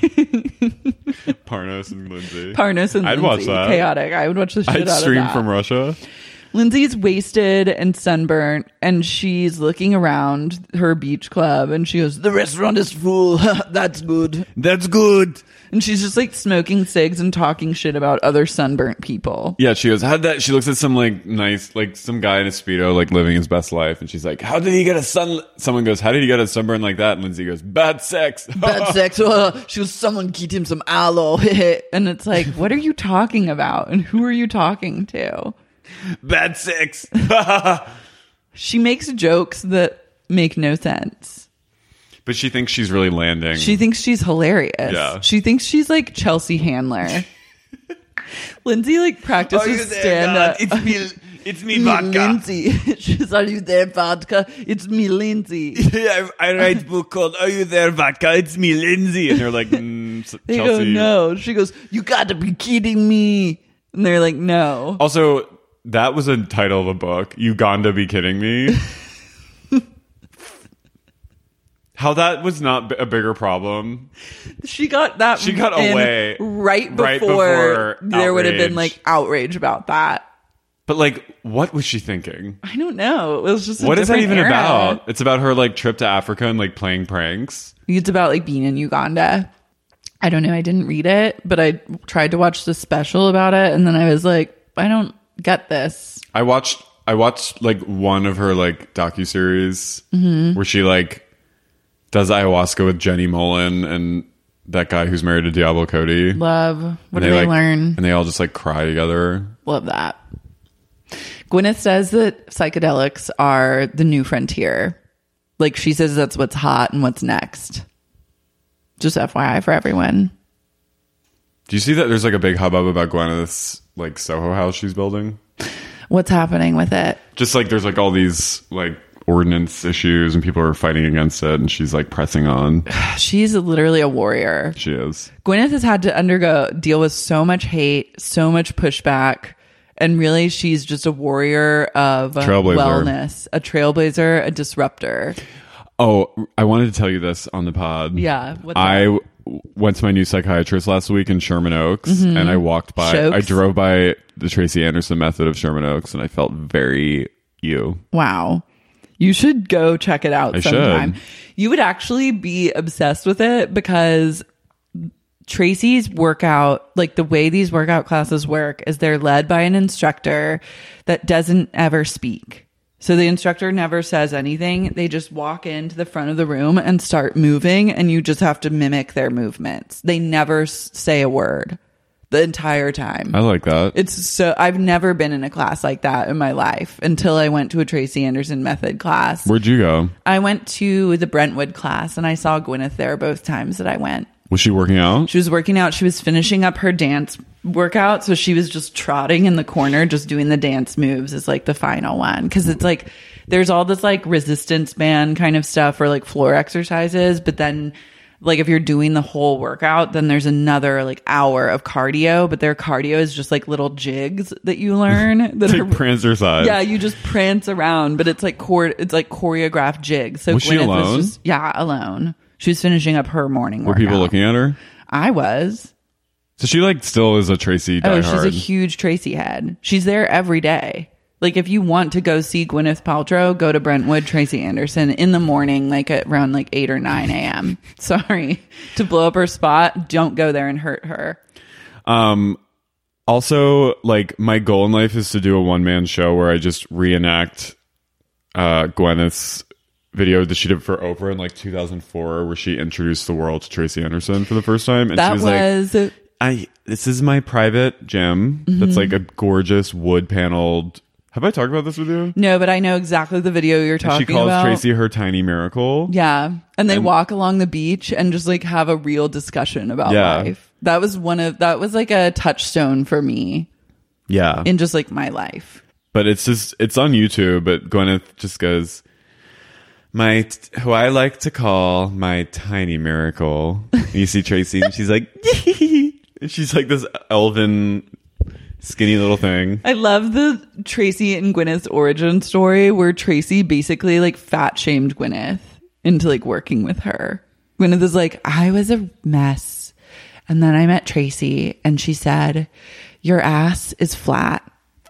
[SPEAKER 9] Parnos and Lindsay.
[SPEAKER 8] Parnos and
[SPEAKER 9] I'd
[SPEAKER 8] Lindsay,
[SPEAKER 9] watch that.
[SPEAKER 8] chaotic. I would watch the shit
[SPEAKER 9] I'd
[SPEAKER 8] out
[SPEAKER 9] stream
[SPEAKER 8] of that.
[SPEAKER 9] from Russia.
[SPEAKER 8] Lindsay's wasted and sunburnt, and she's looking around her beach club, and she goes, "The restaurant is full. That's good.
[SPEAKER 9] That's good."
[SPEAKER 8] And she's just like smoking cigs and talking shit about other sunburnt people.
[SPEAKER 9] Yeah, she goes, how'd that? She looks at some like nice, like some guy in a Speedo, like living his best life. And she's like, how did he get a sun? Someone goes, how did he get a sunburn like that? And Lindsay goes, bad sex.
[SPEAKER 8] Bad sex. Uh, she was someone get him some aloe. And it's like, what are you talking about? And who are you talking to?
[SPEAKER 9] Bad sex.
[SPEAKER 8] She makes jokes that make no sense.
[SPEAKER 9] But she thinks she's really landing.
[SPEAKER 8] She thinks she's hilarious.
[SPEAKER 9] Yeah.
[SPEAKER 8] She thinks she's like Chelsea Handler. Lindsay like practices stand up.
[SPEAKER 9] It's me. It's me,
[SPEAKER 8] Lindsay. She's, are you there, vodka? It's me, Lindsay.
[SPEAKER 9] I, I write a book called Are You There, Vodka? It's me, Lindsay. And they're like, mm,
[SPEAKER 8] They
[SPEAKER 9] Chelsea.
[SPEAKER 8] go, no. She goes, you got to be kidding me. And they're like, no.
[SPEAKER 9] Also, that was a title of a book. Uganda Be Kidding Me. How that was not a bigger problem.
[SPEAKER 8] She got that.
[SPEAKER 9] She got
[SPEAKER 8] in
[SPEAKER 9] away
[SPEAKER 8] right before,
[SPEAKER 9] right before
[SPEAKER 8] there would have been
[SPEAKER 9] outrage.
[SPEAKER 8] like outrage about that.
[SPEAKER 9] But like, what was she thinking?
[SPEAKER 8] I don't know. It was just a
[SPEAKER 9] What is that
[SPEAKER 8] different
[SPEAKER 9] even
[SPEAKER 8] era.
[SPEAKER 9] about? It's about her like trip to Africa and like playing pranks.
[SPEAKER 8] It's about like being in Uganda. I don't know. I didn't read it, but I tried to watch the special about it, and then I was like, I don't get this.
[SPEAKER 9] I watched I watched like one of her like docuseries
[SPEAKER 8] Mhm.
[SPEAKER 9] where she like does ayahuasca with Jenny Mullen and that guy who's married to Diablo Cody.
[SPEAKER 8] Love. What
[SPEAKER 9] And
[SPEAKER 8] do they
[SPEAKER 9] like,
[SPEAKER 8] learn?
[SPEAKER 9] And they all just like cry together.
[SPEAKER 8] Love that. Gwyneth says that psychedelics are the new frontier. Like she says that's what's hot and what's next. Just F Y I for everyone.
[SPEAKER 9] Do you see that there's like a big hubbub about Gwyneth's like Soho house she's building?
[SPEAKER 8] What's happening with it?
[SPEAKER 9] Just like there's like all these like ordinance issues and people are fighting against it and she's like pressing on.
[SPEAKER 8] She's literally a warrior.
[SPEAKER 9] She is.
[SPEAKER 8] Gwyneth has had to undergo deal with so much hate, so much pushback, and really she's just a warrior of
[SPEAKER 9] Trailblazer.
[SPEAKER 8] wellness, a trailblazer, a disruptor.
[SPEAKER 9] Oh, I wanted to tell you this on the pod.
[SPEAKER 8] Yeah, what's
[SPEAKER 9] I
[SPEAKER 8] that?
[SPEAKER 9] w- went to my new psychiatrist last week in Sherman Oaks,
[SPEAKER 8] Mhm.
[SPEAKER 9] and I walked by.
[SPEAKER 8] Shokes.
[SPEAKER 9] I drove by the Tracy Anderson method of Sherman Oaks, and I felt very you.
[SPEAKER 8] Wow. You should go check it out
[SPEAKER 9] I
[SPEAKER 8] sometime.
[SPEAKER 9] should.
[SPEAKER 8] You would actually be obsessed with it because Tracy's workout, like the way these workout classes work, is they're led by an instructor that doesn't ever speak. So the instructor never says anything. They just walk into the front of the room and start moving, and you just have to mimic their movements. They never s- say a word the entire time.
[SPEAKER 9] I like that.
[SPEAKER 8] It's so I've never been in a class like that in my life until I went to a Tracy Anderson method class.
[SPEAKER 9] Where'd you go?
[SPEAKER 8] I went to the Brentwood class, and I saw Gwyneth there both times that I went.
[SPEAKER 9] Was she working out?
[SPEAKER 8] She was working out. She was finishing up her dance workout, so she was just trotting in the corner, just doing the dance moves as like the final one. Because it's like there's all this like resistance band kind of stuff or like floor exercises, but then like if you're doing the whole workout, then there's another like hour of cardio. But their cardio is just like little jigs that you learn that
[SPEAKER 9] It's
[SPEAKER 8] are
[SPEAKER 9] like prancercise.
[SPEAKER 8] Yeah, you just prance around, but it's like core. It's like choreographed jigs. So
[SPEAKER 9] Was she
[SPEAKER 8] Gwyneth
[SPEAKER 9] alone?
[SPEAKER 8] Was just, yeah, alone. She was finishing up her morning
[SPEAKER 9] Were
[SPEAKER 8] workout.
[SPEAKER 9] people looking at her?
[SPEAKER 8] I was.
[SPEAKER 9] So she like still is a Tracy
[SPEAKER 8] Oh,
[SPEAKER 9] diehard.
[SPEAKER 8] she's a huge Tracy head. She's there every day. Like if you want to go see Gwyneth Paltrow, go to Brentwood Tracy Anderson in the morning, like at around like eight or nine a.m. Sorry to blow up her spot. Don't go there and hurt her.
[SPEAKER 9] Um, also, like my goal in life is to do a one man show where I just reenact uh, Gwyneth's video that she did for Oprah in like two thousand four, where she introduced the world to Tracy Anderson for the first time, and
[SPEAKER 8] that
[SPEAKER 9] she was,
[SPEAKER 8] was
[SPEAKER 9] like, "I this is my private gym
[SPEAKER 8] Mm-hmm.
[SPEAKER 9] that's like a gorgeous wood paneled." Have I talked about this with you?
[SPEAKER 8] no, but I know exactly the video you're talking
[SPEAKER 9] She calls
[SPEAKER 8] about.
[SPEAKER 9] Tracy her tiny miracle.
[SPEAKER 8] Yeah. And they
[SPEAKER 9] And-
[SPEAKER 8] walk along the beach and just like have a real discussion about
[SPEAKER 9] Yeah.
[SPEAKER 8] life. That was one of, that was like a touchstone for me
[SPEAKER 9] Yeah,
[SPEAKER 8] in just like my life.
[SPEAKER 9] but it's just it's on YouTube. But Gwyneth just goes, my t- who I like to call my tiny miracle. And you see Tracy, and she's like, and she's like this elven, skinny little thing.
[SPEAKER 8] I love the Tracy and Gwyneth's origin story where Tracy basically like fat shamed Gwyneth into like working with her. Gwyneth is like, I was a mess. And then I met Tracy and she said, your ass is flat.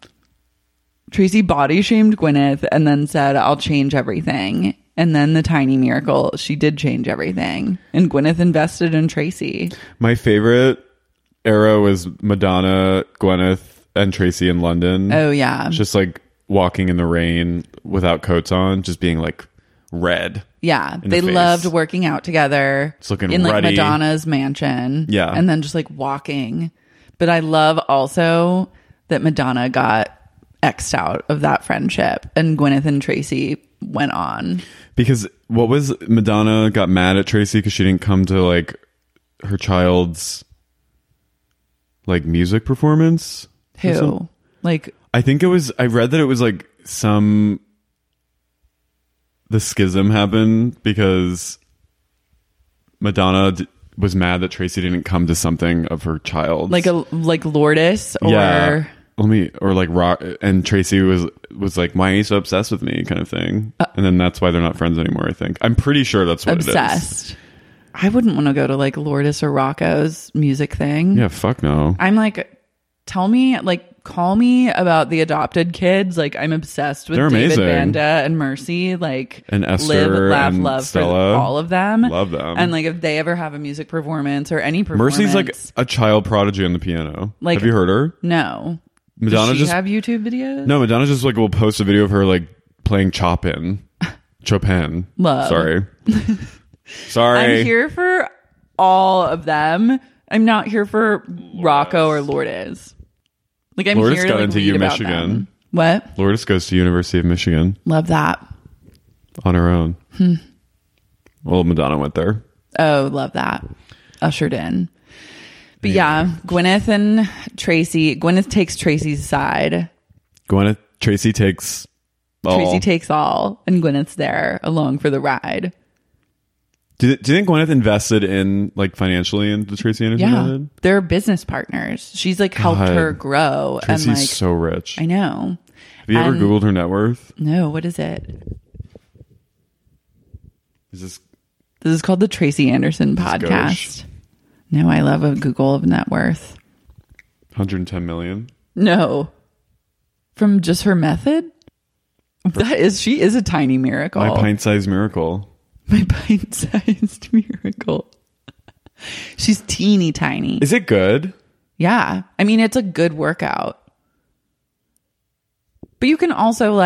[SPEAKER 8] Tracy body shamed Gwyneth and then said, I'll change everything. And then the tiny miracle, she did change everything. And Gwyneth invested in Tracy.
[SPEAKER 9] My favorite era was Madonna, Gwyneth, and Tracy in London.
[SPEAKER 8] Oh, yeah.
[SPEAKER 9] Just like walking in the rain without coats on, just being like red.
[SPEAKER 8] Yeah,
[SPEAKER 9] in
[SPEAKER 8] they
[SPEAKER 9] the face.
[SPEAKER 8] loved working out together.
[SPEAKER 9] It's looking
[SPEAKER 8] in like
[SPEAKER 9] ruddy.
[SPEAKER 8] Madonna's mansion.
[SPEAKER 9] Yeah.
[SPEAKER 8] and then just like walking. But I love also that Madonna got X'd out of that friendship, and Gwyneth and Tracy went on.
[SPEAKER 9] Because what was Madonna got mad at Tracy because she didn't come to like her child's like music performance. or
[SPEAKER 8] Who?
[SPEAKER 9] something?
[SPEAKER 8] Like,
[SPEAKER 9] I think it was. I read that it was like some. The schism happened because Madonna d- was mad that Tracy didn't come to something of her child.
[SPEAKER 8] like a like Lourdes or
[SPEAKER 9] yeah, let me or like rock. And Tracy was was like, "Why are you so obsessed with me?" kind of thing.
[SPEAKER 8] Uh,
[SPEAKER 9] and then that's why they're not friends anymore. I think. I'm pretty sure that's what it is.
[SPEAKER 8] obsessed. I wouldn't want to go to like Lourdes or Rocco's music thing.
[SPEAKER 9] Yeah, fuck no.
[SPEAKER 8] I'm like, tell me, like, call me about the adopted kids. Like, I'm obsessed with
[SPEAKER 9] They're
[SPEAKER 8] David
[SPEAKER 9] amazing.
[SPEAKER 8] Banda and Mercy. Like,
[SPEAKER 9] And Esther
[SPEAKER 8] live, laugh,
[SPEAKER 9] and
[SPEAKER 8] love
[SPEAKER 9] Stella.
[SPEAKER 8] for all of them.
[SPEAKER 9] Love them.
[SPEAKER 8] And like, if they ever have a music performance or any performance,
[SPEAKER 9] Mercy's like a child prodigy on the piano.
[SPEAKER 8] Like-
[SPEAKER 9] Have you heard her?
[SPEAKER 8] no.
[SPEAKER 9] Madonna
[SPEAKER 8] Does she
[SPEAKER 9] just
[SPEAKER 8] have YouTube videos?
[SPEAKER 9] no. Madonna just like will post a video of her like playing Chopin, Chopin.
[SPEAKER 8] Love.
[SPEAKER 9] Sorry, sorry.
[SPEAKER 8] I'm here for all of them. I'm not here for Rocco or Lourdes. Like, I'm
[SPEAKER 9] Lourdes
[SPEAKER 8] here to
[SPEAKER 9] got
[SPEAKER 8] like,
[SPEAKER 9] into
[SPEAKER 8] read
[SPEAKER 9] U
[SPEAKER 8] about
[SPEAKER 9] Michigan.
[SPEAKER 8] them. What?
[SPEAKER 9] Lourdes goes to University of Michigan
[SPEAKER 8] Love that.
[SPEAKER 9] on her own.
[SPEAKER 8] Hmm.
[SPEAKER 9] Well, Madonna went there.
[SPEAKER 8] Oh, love that. Ushered in. But yeah, Gwyneth and Tracy. Gwyneth takes Tracy's side.
[SPEAKER 9] Gwyneth Tracy takes all.
[SPEAKER 8] Tracy takes all, and Gwyneth's there along for the ride.
[SPEAKER 9] Do, do you think Gwyneth invested in like financially in the Tracy Anderson
[SPEAKER 8] Yeah,
[SPEAKER 9] method?
[SPEAKER 8] they're business partners. She's like helped
[SPEAKER 9] God.
[SPEAKER 8] her grow.
[SPEAKER 9] Tracy's
[SPEAKER 8] and like,
[SPEAKER 9] so rich.
[SPEAKER 8] I know.
[SPEAKER 9] Have you ever
[SPEAKER 8] And-
[SPEAKER 9] Googled her net worth?
[SPEAKER 8] No, what is it?
[SPEAKER 9] Is this
[SPEAKER 8] This is called the Tracy Anderson
[SPEAKER 9] this
[SPEAKER 8] podcast.
[SPEAKER 9] gauche?
[SPEAKER 8] No, I love a Google of net worth.
[SPEAKER 9] one hundred ten million?
[SPEAKER 8] No, from just her method. That is, she is a tiny miracle.
[SPEAKER 9] My pint-sized miracle.
[SPEAKER 8] My pint-sized miracle. She's teeny tiny.
[SPEAKER 9] Is it good?
[SPEAKER 8] Yeah. I mean, it's a good workout. But you can also like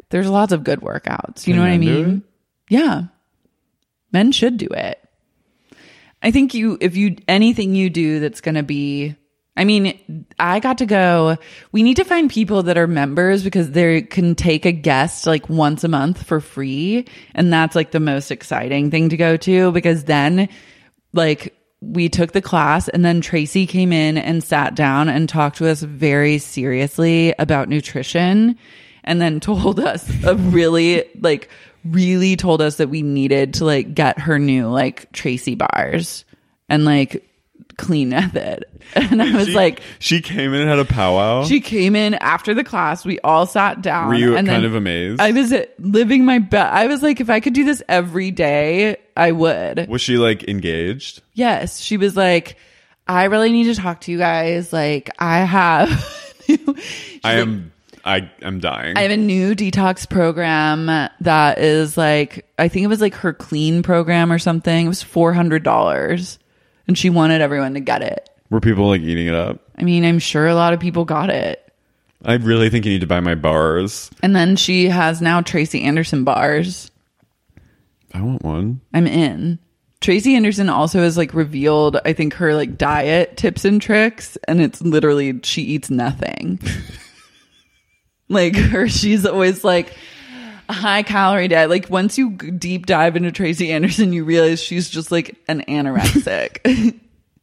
[SPEAKER 8] there's lots of good workouts. You know what I
[SPEAKER 9] men do
[SPEAKER 8] mean? Yeah. Men should do it. I think you, if you, anything you do that's going to be, I mean, I got to go, we need to find people that are members because they can take a guest like once a month for free. And that's like the most exciting thing to go to, because then like we took the class and then Tracy came in and sat down and talked to us very seriously about nutrition, and then told us a really like really told us that we needed to like get her new like Tracy bars and like clean method. And I was
[SPEAKER 9] she,
[SPEAKER 8] like,
[SPEAKER 9] she came in and had a powwow.
[SPEAKER 8] She came in after the class. We all sat down.
[SPEAKER 9] Were you
[SPEAKER 8] and
[SPEAKER 9] kind
[SPEAKER 8] then
[SPEAKER 9] of amazed?
[SPEAKER 8] I was living my best. I was like, if I could do this every day, I would.
[SPEAKER 9] Was she like engaged?
[SPEAKER 8] Yes. She was like, I really need to talk to you guys. Like, I have.
[SPEAKER 9] I am. I am dying.
[SPEAKER 8] I have a new detox program that is like, I think it was like her clean program or something. It was four hundred dollars. And she wanted everyone to get it.
[SPEAKER 9] Were people like eating it up?
[SPEAKER 8] I mean, I'm sure a lot of people got it.
[SPEAKER 9] I really think you need to buy my bars.
[SPEAKER 8] And then she has now Tracy Anderson bars.
[SPEAKER 9] I want one.
[SPEAKER 8] I'm in. Tracy Anderson also has like revealed, I think, her like diet tips and tricks. And it's literally, she eats nothing. Like her, she's always like a high calorie diet. Like once you deep dive into Tracy Anderson, you realize she's just like an anorexic.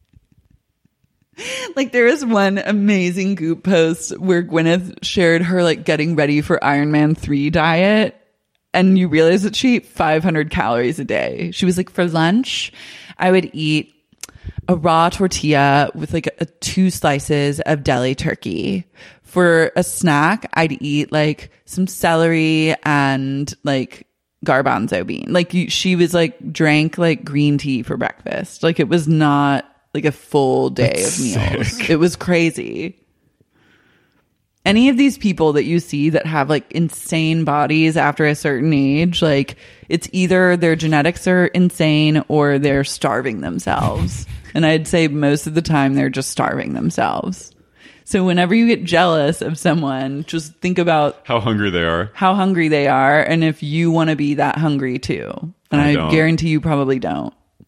[SPEAKER 8] Like there is one amazing Goop post where Gwyneth shared her like getting ready for Iron Man three diet, and you realize that she ate five hundred calories a day. She was like, for lunch, I would eat a raw tortilla with like a, a two slices of deli turkey. For a snack, I'd eat like some celery and like garbanzo bean. Like you, she was like drank like green tea for breakfast. Like it was not like a full day
[SPEAKER 9] That's
[SPEAKER 8] of meals.
[SPEAKER 9] sick.
[SPEAKER 8] It was crazy. Any of these people that you see that have like insane bodies after a certain age, like it's either their genetics are insane or they're starving themselves. And I'd say most of the time they're just starving themselves. So whenever you get jealous of someone, just think about
[SPEAKER 9] how hungry they are.
[SPEAKER 8] How hungry they are, and if you want to be that hungry too. And
[SPEAKER 9] I
[SPEAKER 8] I,
[SPEAKER 9] don't.
[SPEAKER 8] guarantee you probably don't.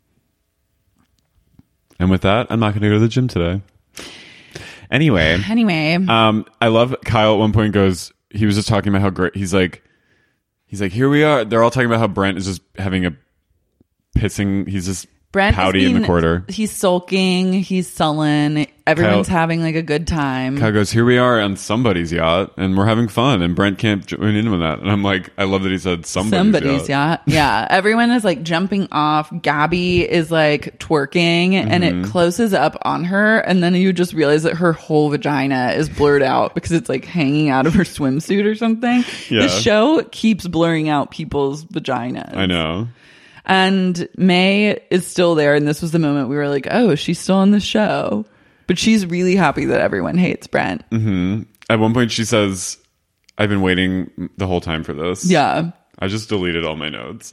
[SPEAKER 9] And with that, I'm not going to go to the gym today. Anyway.
[SPEAKER 8] Anyway.
[SPEAKER 9] Um, I love Kyle at one point goes, he was just talking about how great, he's like, he's like, here we are. They're all talking about how Brent is just having a pissing, he's just
[SPEAKER 8] Brent
[SPEAKER 9] pouty
[SPEAKER 8] is being,
[SPEAKER 9] in the corner.
[SPEAKER 8] He's sulking. He's sullen. Everyone's
[SPEAKER 9] Kyle-
[SPEAKER 8] having like a good time.
[SPEAKER 9] Kyle goes, here we are on somebody's yacht and we're having fun, and Brent can't join in on that. And I'm like, I love that he said somebody's,
[SPEAKER 8] Somebody's
[SPEAKER 9] yacht.
[SPEAKER 8] yacht. Yeah. Everyone is like jumping off. Gabby is like twerking, and
[SPEAKER 9] Mm-hmm.
[SPEAKER 8] it closes up on her. And then you just realize that her whole vagina is blurred out because it's like hanging out of her swimsuit or something.
[SPEAKER 9] Yeah.
[SPEAKER 8] The show keeps blurring out people's vaginas.
[SPEAKER 9] I know.
[SPEAKER 8] And May is still there. And this was the moment we were like, oh, she's still on the show. But she's really happy that everyone hates Brent.
[SPEAKER 9] hmm At one point she says, I've been waiting the whole time for this.
[SPEAKER 8] Yeah.
[SPEAKER 9] I just deleted all my notes.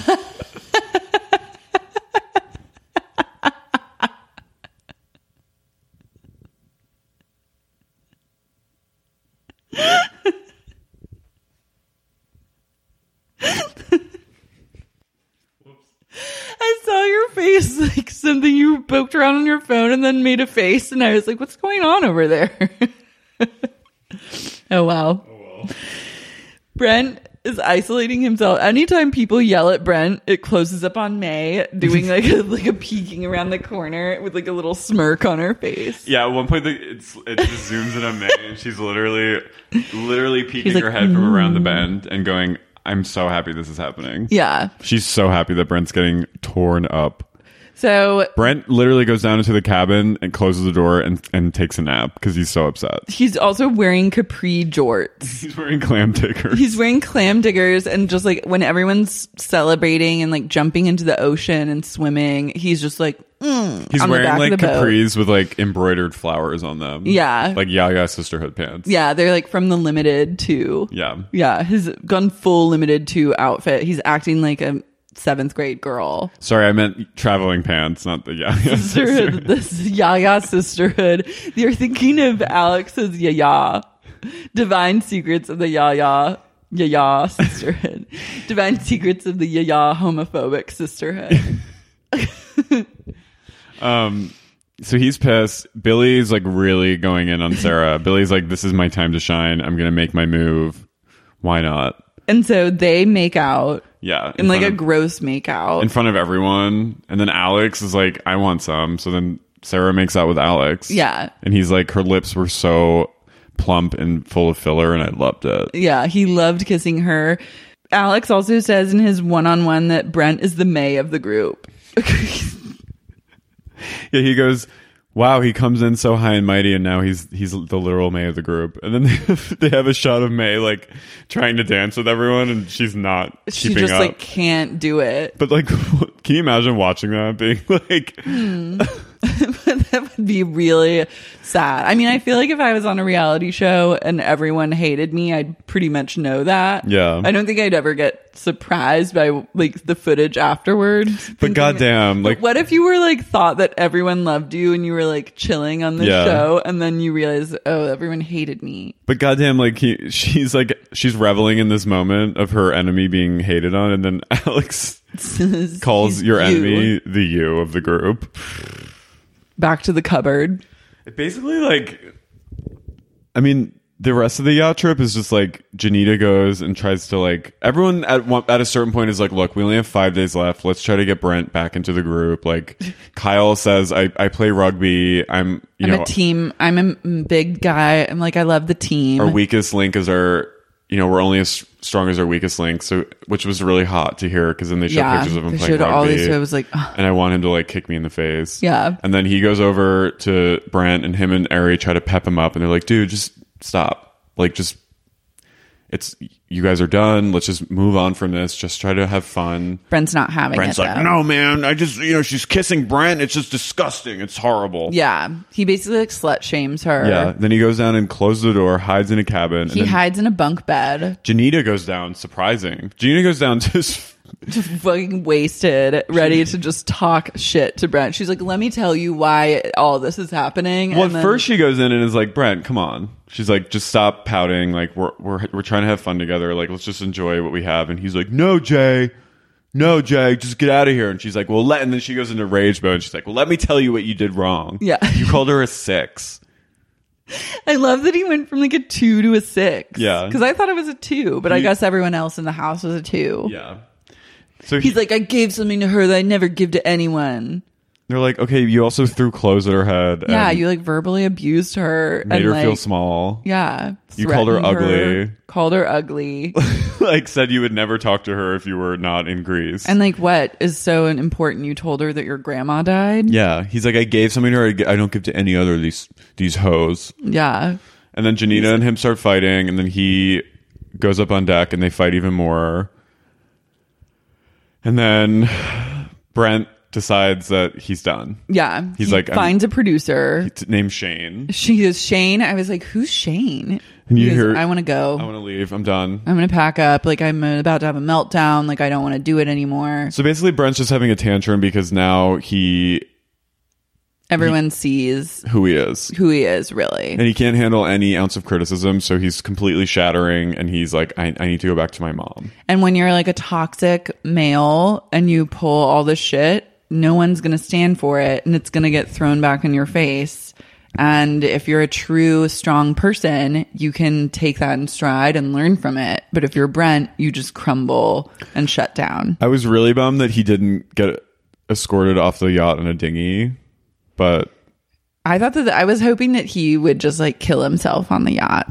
[SPEAKER 8] I saw your face, like something you poked around on your phone and then made a face, and I was like, what's going on over there? Oh, wow. Oh, well. Brent is isolating himself. Anytime people yell at Brent, it closes up on May doing like a, like a peeking around the corner with like a little smirk on her face.
[SPEAKER 9] Yeah, at one point the, it's, it just zooms in on May, and she's literally, literally peeking
[SPEAKER 8] like,
[SPEAKER 9] her head from around the
[SPEAKER 8] mm.
[SPEAKER 9] bend and going, I'm so happy this is happening.
[SPEAKER 8] Yeah.
[SPEAKER 9] She's so happy that Brent's getting torn up.
[SPEAKER 8] So
[SPEAKER 9] Brent literally goes down into the cabin and closes the door and, and takes a nap because he's so upset.
[SPEAKER 8] he's also wearing capri jorts.
[SPEAKER 9] He's wearing clam diggers.
[SPEAKER 8] He's wearing clam diggers, and just like when everyone's celebrating and like jumping into the ocean and swimming, he's just like, mm,
[SPEAKER 9] He's
[SPEAKER 8] on the
[SPEAKER 9] wearing
[SPEAKER 8] back
[SPEAKER 9] like
[SPEAKER 8] of the boat.
[SPEAKER 9] capris with like embroidered flowers on them.
[SPEAKER 8] Yeah.
[SPEAKER 9] Like Yaga Sisterhood pants.
[SPEAKER 8] Yeah, they're like from the Limited two.
[SPEAKER 9] Yeah.
[SPEAKER 8] Yeah, he's gone full Limited two outfit. He's acting like a seventh grade girl.
[SPEAKER 9] Sorry, I meant traveling pants, not the Yaga
[SPEAKER 8] Sisterhood, this Yaya Sisterhood. You're thinking of Alex's Yaya. Divine Secrets of the Yaya Yaya sisterhood. Divine secrets of the Yaya homophobic sisterhood.
[SPEAKER 9] um, so he's pissed. Billy's like really going in on Sarah. Billy's like, this is my time to shine. I'm going to make my move. Why not?
[SPEAKER 8] And so they make out.
[SPEAKER 9] Yeah.
[SPEAKER 8] In, in like a
[SPEAKER 9] of,
[SPEAKER 8] gross make out.
[SPEAKER 9] In front of everyone. And then Alex is like, I want some. So then Sarah makes out with Alex.
[SPEAKER 8] Yeah.
[SPEAKER 9] And he's like, her lips were so plump and full of filler, and I loved it.
[SPEAKER 8] Yeah, he loved kissing her. Alex also says in his one-on-one that Brent is the May of the group.
[SPEAKER 9] Yeah, he goes, wow, he comes in so high and mighty, and now he's he's the literal May of the group. And then they have, they have a shot of May like trying to dance with everyone, and she's not
[SPEAKER 8] she
[SPEAKER 9] keeping
[SPEAKER 8] just
[SPEAKER 9] up.
[SPEAKER 8] like can't do it.
[SPEAKER 9] But like, can you imagine watching that being like
[SPEAKER 8] hmm. That would be really sad. I mean, I feel like if I was on a reality show and everyone hated me, I'd pretty much know that.
[SPEAKER 9] Yeah.
[SPEAKER 8] I don't think I'd ever get surprised by like the footage afterwards.
[SPEAKER 9] But goddamn, like,
[SPEAKER 8] what if you were like thought that everyone loved you and you were like chilling on the
[SPEAKER 9] Yeah.
[SPEAKER 8] show, and then you realize, oh, everyone hated me.
[SPEAKER 9] But goddamn, like he, she's like she's reveling in this moment of her enemy being hated on, and then Alex calls your
[SPEAKER 8] you.
[SPEAKER 9] enemy the you of the group.
[SPEAKER 8] Back to the cupboard.
[SPEAKER 9] It basically like, I mean, the rest of the yacht trip is just like Janita goes and tries to like everyone at one, at a certain point is like, look, we only have five days left. Let's try to get Brent back into the group. Like Kyle says, I, I play rugby. I'm you
[SPEAKER 8] I'm
[SPEAKER 9] know
[SPEAKER 8] a team. I'm a big guy. I'm like I love the team.
[SPEAKER 9] Our weakest link is our. You know, we're only as strong as our weakest link. So, which was really hot to hear because then they showed
[SPEAKER 8] Yeah,
[SPEAKER 9] pictures of him
[SPEAKER 8] they
[SPEAKER 9] playing
[SPEAKER 8] showed
[SPEAKER 9] rugby.
[SPEAKER 8] all these. So I was like, ugh.
[SPEAKER 9] And I want him to like kick me in the face.
[SPEAKER 8] Yeah.
[SPEAKER 9] And then he goes over to Brent, and him and Ari try to pep him up, and they're like, "Dude, just stop. Like, just it's you guys are done. Let's just move on from this. Just try to have fun."
[SPEAKER 8] Brent's not having
[SPEAKER 9] Brent's
[SPEAKER 8] it.
[SPEAKER 9] like,
[SPEAKER 8] though.
[SPEAKER 9] "No, man. I just you know she's kissing Brent. It's just disgusting. It's horrible."
[SPEAKER 8] Yeah, he basically like slut shames her.
[SPEAKER 9] Yeah. Then he goes down and closes the door, hides in a cabin.
[SPEAKER 8] He
[SPEAKER 9] and then
[SPEAKER 8] hides in a bunk bed.
[SPEAKER 9] Janita goes down. Surprising. Janita goes down just.
[SPEAKER 8] Just fucking wasted, ready to just talk shit to Brent. She's like, let me tell you why all this is happening.
[SPEAKER 9] Well,
[SPEAKER 8] and
[SPEAKER 9] at
[SPEAKER 8] then,
[SPEAKER 9] first she goes in and is like, Brent, come on. She's like, just stop pouting. Like, we're we're we're trying to have fun together. Like, let's just enjoy what we have. And he's like, no, Jay. No, Jay, just get out of here. And she's like, well, let. And then she goes into rage mode. And she's like, well, let me tell you what you did wrong.
[SPEAKER 8] Yeah.
[SPEAKER 9] You called her a six.
[SPEAKER 8] I love that he went from like a two to a six.
[SPEAKER 9] Yeah.
[SPEAKER 8] Because I thought it was a two, but
[SPEAKER 9] He-
[SPEAKER 8] I guess everyone else in the house was a two.
[SPEAKER 9] Yeah. So
[SPEAKER 8] He's
[SPEAKER 9] he-
[SPEAKER 8] like, I gave something to her that I never give to anyone.
[SPEAKER 9] they're like, okay, you also threw clothes at her head.
[SPEAKER 8] Yeah,
[SPEAKER 9] and
[SPEAKER 8] you like verbally abused her.
[SPEAKER 9] made
[SPEAKER 8] and,
[SPEAKER 9] her
[SPEAKER 8] like,
[SPEAKER 9] feel small.
[SPEAKER 8] Yeah.
[SPEAKER 9] You called her
[SPEAKER 8] threatened
[SPEAKER 9] ugly.
[SPEAKER 8] Called her ugly.
[SPEAKER 9] Like, said you would never talk to her if you were not in Greece.
[SPEAKER 8] And like, what is so important? You told her that your grandma died?
[SPEAKER 9] Yeah, he's like, I gave something to her. I g- I don't give to any other of these these hoes.
[SPEAKER 8] Yeah.
[SPEAKER 9] And then Janita and him start fighting, and then he goes up on deck, and they fight even more. And then Brent decides that he's done.
[SPEAKER 8] Yeah.
[SPEAKER 9] He's
[SPEAKER 8] he
[SPEAKER 9] like, I'm-
[SPEAKER 8] finds a producer.
[SPEAKER 9] T- named Shane.
[SPEAKER 8] She goes, Shane. I was like, who's Shane?
[SPEAKER 9] And you
[SPEAKER 8] He goes,
[SPEAKER 9] hear,
[SPEAKER 8] I want to go.
[SPEAKER 9] I want to leave. I'm done.
[SPEAKER 8] I'm going to pack up. Like, I'm about to have a meltdown. Like, I don't want to do it anymore.
[SPEAKER 9] So basically, Brent's just having a tantrum because now he
[SPEAKER 8] Everyone sees
[SPEAKER 9] who he is.
[SPEAKER 8] who he is, really.
[SPEAKER 9] And he can't handle any ounce of criticism, so he's completely shattering, and he's like, I, I need to go back to my mom.
[SPEAKER 8] And when you're like a toxic male and you pull all this shit, no one's going to stand for it, and it's going to get thrown back in your face. And if you're a true strong person, you can take that in stride and learn from it. But if you're Brent, you just crumble and shut down.
[SPEAKER 9] I was really bummed that he didn't get escorted off the yacht in a dinghy, but
[SPEAKER 8] I thought that I was hoping that he would just like kill himself on the yacht.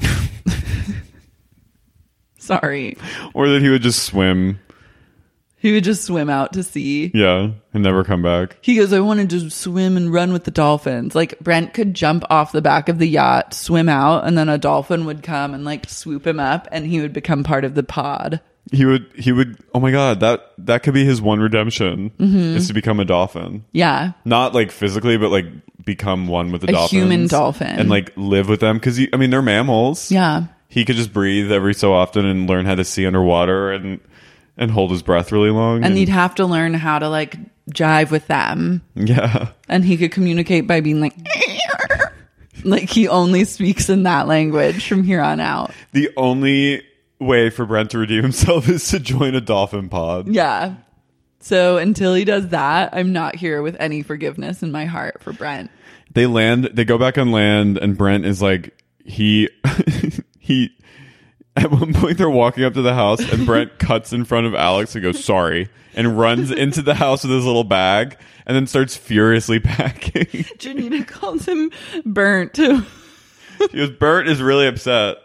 [SPEAKER 8] Sorry.
[SPEAKER 9] or that he would just swim,
[SPEAKER 8] He would just swim out to sea.
[SPEAKER 9] yeah, and never come back.
[SPEAKER 8] He goes, I wanted to swim and run with the dolphins. Like Brent could jump off the back of the yacht, swim out, and then a dolphin would come and like swoop him up, and he would become part of the pod.
[SPEAKER 9] He would, he would. Oh my god, that that could be his one redemption
[SPEAKER 8] Mhm.
[SPEAKER 9] is to become a dolphin.
[SPEAKER 8] Yeah.
[SPEAKER 9] Not like physically, but like become one with the
[SPEAKER 8] A
[SPEAKER 9] dolphins,
[SPEAKER 8] human dolphin.
[SPEAKER 9] and like live with them because I mean they're mammals.
[SPEAKER 8] Yeah.
[SPEAKER 9] He could just breathe every so often and learn how to see underwater and and hold his breath really long.
[SPEAKER 8] And he'd have to learn how to like jive with them.
[SPEAKER 9] yeah,
[SPEAKER 8] And he could communicate by being like, like he only speaks in that language from here on out.
[SPEAKER 9] the only way for Brent to redeem himself is to join a dolphin pod.
[SPEAKER 8] Yeah. So until he does that, I'm not here with any forgiveness in my heart for Brent.
[SPEAKER 9] They land, they go back on land, and Brent is like, he, he, at one point they're walking up to the house, and Brent cuts in front of Alex and goes, sorry, and runs into the house with his little bag, and then starts furiously packing.
[SPEAKER 8] Janita calls him Burnt, too.
[SPEAKER 9] She goes, Burnt is really upset.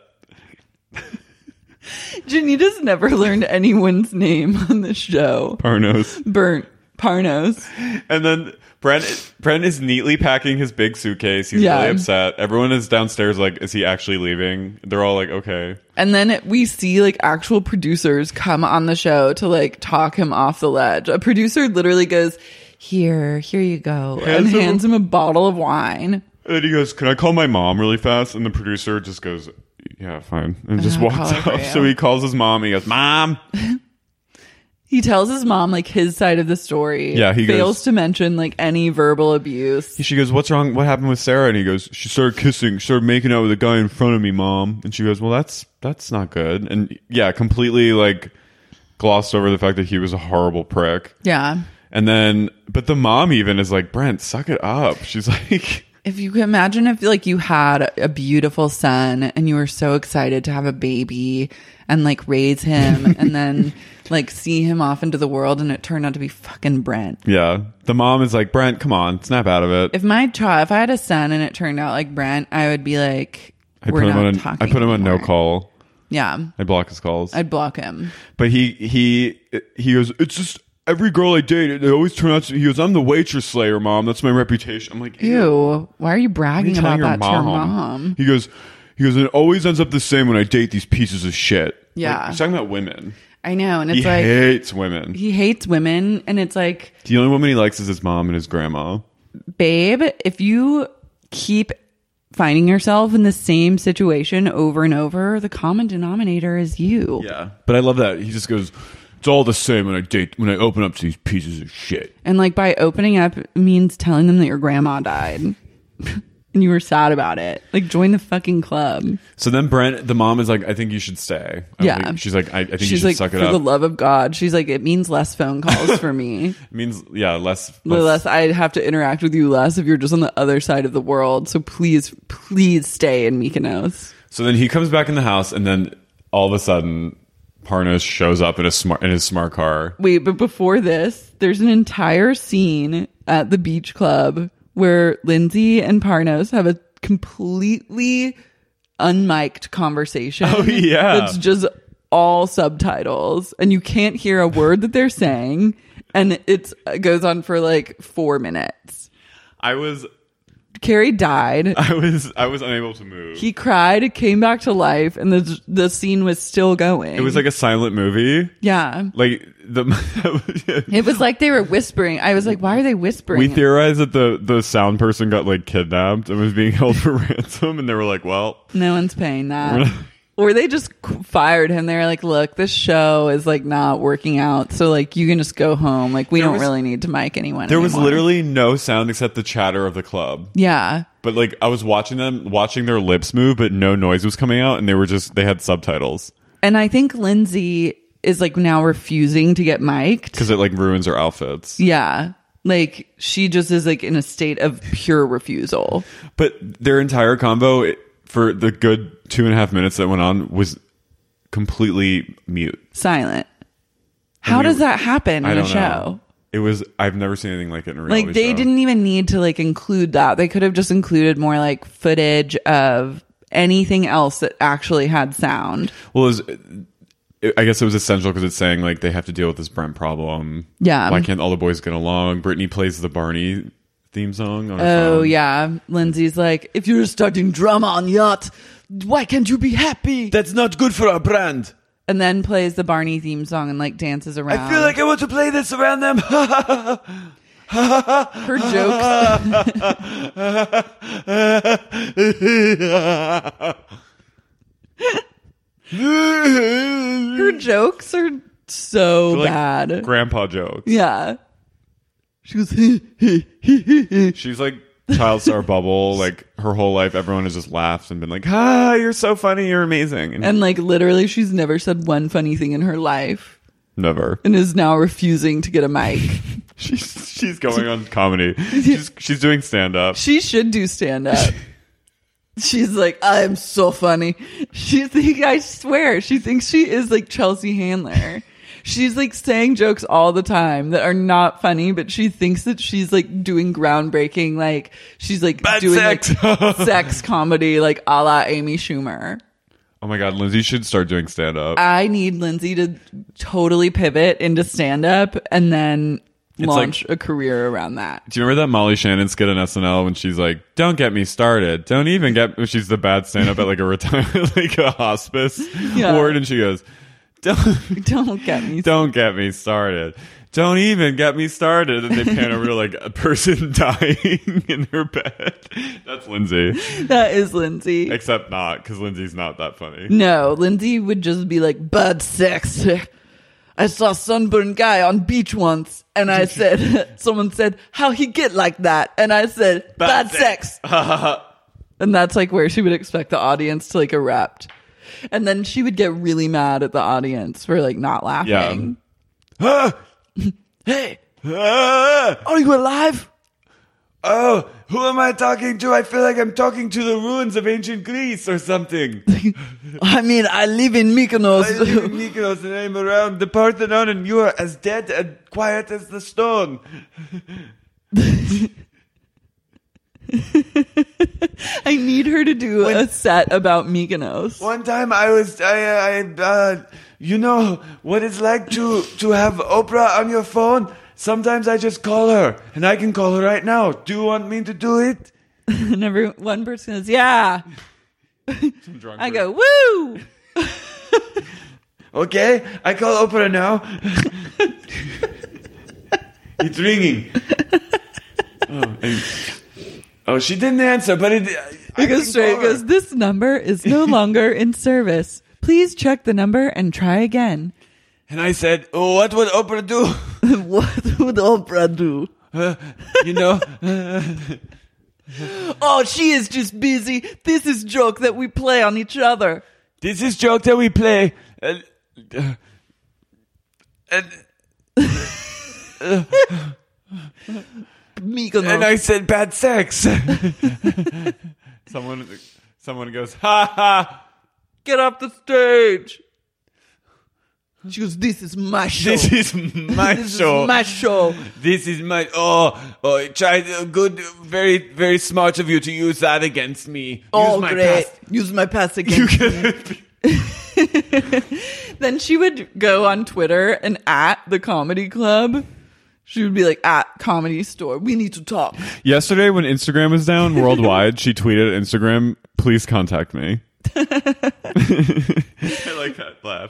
[SPEAKER 8] Janita's never learned anyone's name on this show.
[SPEAKER 9] Parnos.
[SPEAKER 8] Burnt. Parnos.
[SPEAKER 9] And then Brent, Brent is neatly packing his big suitcase. He's
[SPEAKER 8] Yeah.
[SPEAKER 9] really upset. Everyone is downstairs like, is he actually leaving? They're all like, okay.
[SPEAKER 8] And then we see like actual producers come on the show to like talk him off the ledge. A producer literally goes, here, here you go,
[SPEAKER 9] Hands
[SPEAKER 8] and
[SPEAKER 9] him-
[SPEAKER 8] hands him a bottle of wine.
[SPEAKER 9] And he goes, can I call my mom really fast? And the producer just goes, yeah, fine. And just
[SPEAKER 8] I'll
[SPEAKER 9] walks
[SPEAKER 8] call her for
[SPEAKER 9] off.
[SPEAKER 8] you.
[SPEAKER 9] So he calls his mom. He goes, Mom.
[SPEAKER 8] He tells his mom like his side of the story.
[SPEAKER 9] Yeah, he
[SPEAKER 8] fails
[SPEAKER 9] goes-
[SPEAKER 8] to mention like any verbal abuse.
[SPEAKER 9] She goes, what's wrong? What happened with Sarah? And he goes, she started kissing, started making out with a guy in front of me, Mom. And she goes, well, that's that's not good. And yeah, completely like glossed over the fact that he was a horrible prick.
[SPEAKER 8] Yeah.
[SPEAKER 9] And then, but the mom even is like, Brent, suck it up. She's like,
[SPEAKER 8] If you could imagine if like you had a beautiful son and you were so excited to have a baby and like raise him and then like see him off into the world and it turned out to be fucking Brent.
[SPEAKER 9] yeah. The mom is like, Brent, come on, snap out of it.
[SPEAKER 8] If my child, if I had a son and it turned out like Brent, I would be like,
[SPEAKER 9] I
[SPEAKER 8] we're
[SPEAKER 9] put him
[SPEAKER 8] not
[SPEAKER 9] on. A,
[SPEAKER 8] talking
[SPEAKER 9] I put him on no
[SPEAKER 8] anymore.
[SPEAKER 9] call.
[SPEAKER 8] Yeah.
[SPEAKER 9] I block his calls.
[SPEAKER 8] I'd block him.
[SPEAKER 9] But he he he goes, it's just every girl I date, they always turn out to, he goes, I'm the waitress slayer, Mom. That's my reputation. I'm like,
[SPEAKER 8] Ew. Why are you
[SPEAKER 9] What are
[SPEAKER 8] bragging
[SPEAKER 9] you
[SPEAKER 8] about
[SPEAKER 9] telling
[SPEAKER 8] that
[SPEAKER 9] your
[SPEAKER 8] to your mom?
[SPEAKER 9] He goes, he goes, and it always ends up the same when I date these pieces of shit.
[SPEAKER 8] Yeah.
[SPEAKER 9] Like, he's talking about women.
[SPEAKER 8] I know. And it's
[SPEAKER 9] He
[SPEAKER 8] like,
[SPEAKER 9] hates women.
[SPEAKER 8] he hates women. And it's like,
[SPEAKER 9] The only woman he likes is his mom and his grandma.
[SPEAKER 8] babe, if you keep finding yourself in the same situation over and over, the common denominator is you.
[SPEAKER 9] Yeah. But I love that. He just goes, it's all the same when I date, when I open up to these pieces of shit.
[SPEAKER 8] And like by opening up means telling them that your grandma died and you were sad about it. Like join the fucking club.
[SPEAKER 9] So then Brent, the mom is like, I think you should stay. I don't
[SPEAKER 8] Yeah.
[SPEAKER 9] think- she's like, I, I think you
[SPEAKER 8] She's
[SPEAKER 9] should
[SPEAKER 8] like,
[SPEAKER 9] suck
[SPEAKER 8] for
[SPEAKER 9] it up.
[SPEAKER 8] the love of God. She's like, it means less phone calls for me.
[SPEAKER 9] It means, yeah, less.
[SPEAKER 8] The less I'd have to interact with you less if you're just on the other side of the world. So please, please stay in Mykonos.
[SPEAKER 9] So then he comes back in the house, and then all of a sudden, Parnos shows up in a smart in his smart car.
[SPEAKER 8] Wait, but before this, there's an entire scene at the beach club where Lindsay and Parnos have a completely unmiked conversation.
[SPEAKER 9] Oh, yeah.
[SPEAKER 8] That's just all subtitles and you can't hear a word that they're saying. And it's, it goes on for like four minutes.
[SPEAKER 9] I was,
[SPEAKER 8] Carrie died.
[SPEAKER 9] I was, I was unable to move.
[SPEAKER 8] He cried, it came back to life, and the the scene was still going.
[SPEAKER 9] It was like a silent movie.
[SPEAKER 8] Yeah.
[SPEAKER 9] Like the.
[SPEAKER 8] It was like they were whispering. I was like, why are they whispering?
[SPEAKER 9] We theorized that the the sound person got like kidnapped and was being held for ransom, and they were like, "Well,
[SPEAKER 8] No one's paying
[SPEAKER 9] we're
[SPEAKER 8] that.
[SPEAKER 9] not-
[SPEAKER 8] Or they just qu- fired him. They were like, look, this show is like not working out. So like you can just go home. Like we
[SPEAKER 9] There
[SPEAKER 8] don't
[SPEAKER 9] was-
[SPEAKER 8] really need to mic anyone
[SPEAKER 9] there was
[SPEAKER 8] anymore."
[SPEAKER 9] literally no sound except the chatter of the club."
[SPEAKER 8] Yeah.
[SPEAKER 9] But like I was watching them, watching their lips move, but no noise was coming out, and they were just they had subtitles
[SPEAKER 8] And I think Lindsay is like now refusing to get mic'd.
[SPEAKER 9] because it like ruins her outfits.
[SPEAKER 8] Yeah. Like she just is like in a state of pure refusal.
[SPEAKER 9] But their entire combo it, for the good two and a half minutes that went on was completely mute.
[SPEAKER 8] Silent. How
[SPEAKER 9] we-
[SPEAKER 8] does that happen
[SPEAKER 9] I
[SPEAKER 8] in a
[SPEAKER 9] don't
[SPEAKER 8] show?
[SPEAKER 9] know. It was I've never seen anything like it in a reality
[SPEAKER 8] Like they
[SPEAKER 9] show.
[SPEAKER 8] didn't even need to like include that. They could have just included more like footage of anything else that actually had sound.
[SPEAKER 9] Well, it was, it, I guess it was essential because it's saying like they have to deal with this Brent problem.
[SPEAKER 8] Yeah.
[SPEAKER 9] Why can't all the boys get along? Brittany plays the Barney theme song on her
[SPEAKER 8] Oh
[SPEAKER 9] phone.
[SPEAKER 8] yeah. Lindsay's like, if you're starting drama on yacht, why can't you be happy?
[SPEAKER 9] That's not good for our brand.
[SPEAKER 8] And then plays the Barney theme song and like dances around.
[SPEAKER 9] I feel like I want to play this around them.
[SPEAKER 8] her jokes. Her jokes are so
[SPEAKER 9] Like
[SPEAKER 8] bad.
[SPEAKER 9] grandpa jokes.
[SPEAKER 8] Yeah. She goes,
[SPEAKER 9] She's like child star bubble. Like her whole life, everyone has just laughed and been like, "Ah, you're so funny, you're amazing." And,
[SPEAKER 8] And like literally, she's never said one funny thing in her life,
[SPEAKER 9] never,
[SPEAKER 8] and is now refusing to get a mic.
[SPEAKER 9] she's she's going on comedy. She's she's doing stand up.
[SPEAKER 8] She should do stand up. She's like, I'm so funny. She think I swear, she thinks she is like Chelsea Handler. She's like saying jokes all the time that are not funny, but she thinks that she's like doing groundbreaking, like she's like
[SPEAKER 9] Bad
[SPEAKER 8] doing
[SPEAKER 9] sex.
[SPEAKER 8] like sex comedy, like a la Amy Schumer.
[SPEAKER 9] Oh my God, Lindsay should start doing stand up.
[SPEAKER 8] I need Lindsay to totally pivot into stand up and then
[SPEAKER 9] It's
[SPEAKER 8] launch
[SPEAKER 9] like-
[SPEAKER 8] a career around that.
[SPEAKER 9] Do you remember that Molly Shannon skit on S N L when she's like, "Don't get me started. Don't even get." She's the bad stand up at like a retirement, like a hospice
[SPEAKER 8] Yeah.
[SPEAKER 9] ward, and she goes, "Don't
[SPEAKER 8] Don't get me
[SPEAKER 9] don't get me started. Don't even get me started." And they pan over to like a person dying in her bed. That's Lindsay,
[SPEAKER 8] That is Lindsay.
[SPEAKER 9] except not because Lindsay's not that funny.
[SPEAKER 8] No, Lindsay would just be like, bad sex. I saw a sunburned guy on beach once, and I said, someone said, how he get like that? And I said, bad,
[SPEAKER 9] Bad
[SPEAKER 8] sex.
[SPEAKER 9] sex.
[SPEAKER 8] And that's like where she would expect the audience to like erupt. And then she would get really mad at the audience for like not laughing.
[SPEAKER 9] Ah!
[SPEAKER 8] Hey,
[SPEAKER 9] Ah!
[SPEAKER 8] are you alive?
[SPEAKER 9] Oh, who am I talking to? I feel like I'm talking to the ruins of ancient Greece or something.
[SPEAKER 8] I mean, I live in Mykonos.
[SPEAKER 9] I live in Mykonos and I'm around the Parthenon and you are as dead and quiet as the stone.
[SPEAKER 8] I need her to do
[SPEAKER 9] When-
[SPEAKER 8] a set about Mykonos.
[SPEAKER 9] One time I was, I, I, uh, you know what it's like to, to have Oprah on your phone? Sometimes I just call her and I can call her right now. Do you want me to do it?
[SPEAKER 8] And every one person goes, yeah. I go, woo!
[SPEAKER 9] Okay, I call Oprah now. It's ringing. Oh, and- oh, she didn't answer, but it. I
[SPEAKER 8] It goes
[SPEAKER 9] can
[SPEAKER 8] straight. It
[SPEAKER 9] call her.
[SPEAKER 8] goes, this number is no longer in service. Please check the number and try again.
[SPEAKER 9] And I said, oh, what would Oprah do?
[SPEAKER 8] What would Oprah do?
[SPEAKER 9] Uh, you know,
[SPEAKER 8] Oh, she is just busy. This is joke that we play on each other.
[SPEAKER 9] this is joke that we play. Uh, uh, and,
[SPEAKER 8] Mykonos.
[SPEAKER 9] and I said bad sex. someone, someone goes, ha ha.
[SPEAKER 8] Get off the stage. She goes, this is my show.
[SPEAKER 9] This is my
[SPEAKER 8] This
[SPEAKER 9] show.
[SPEAKER 8] is my show.
[SPEAKER 9] This is my oh oh. I tried uh, good, very very smart of you to use that against me.
[SPEAKER 8] Oh,
[SPEAKER 9] use my
[SPEAKER 8] great.
[SPEAKER 9] past.
[SPEAKER 8] Use my past against me. Then she would go on Twitter and at the comedy club. She would be like, at comedy store. We need to talk.
[SPEAKER 9] Yesterday, when Instagram was down worldwide, she tweeted at Instagram, "Please contact me." I like that laugh.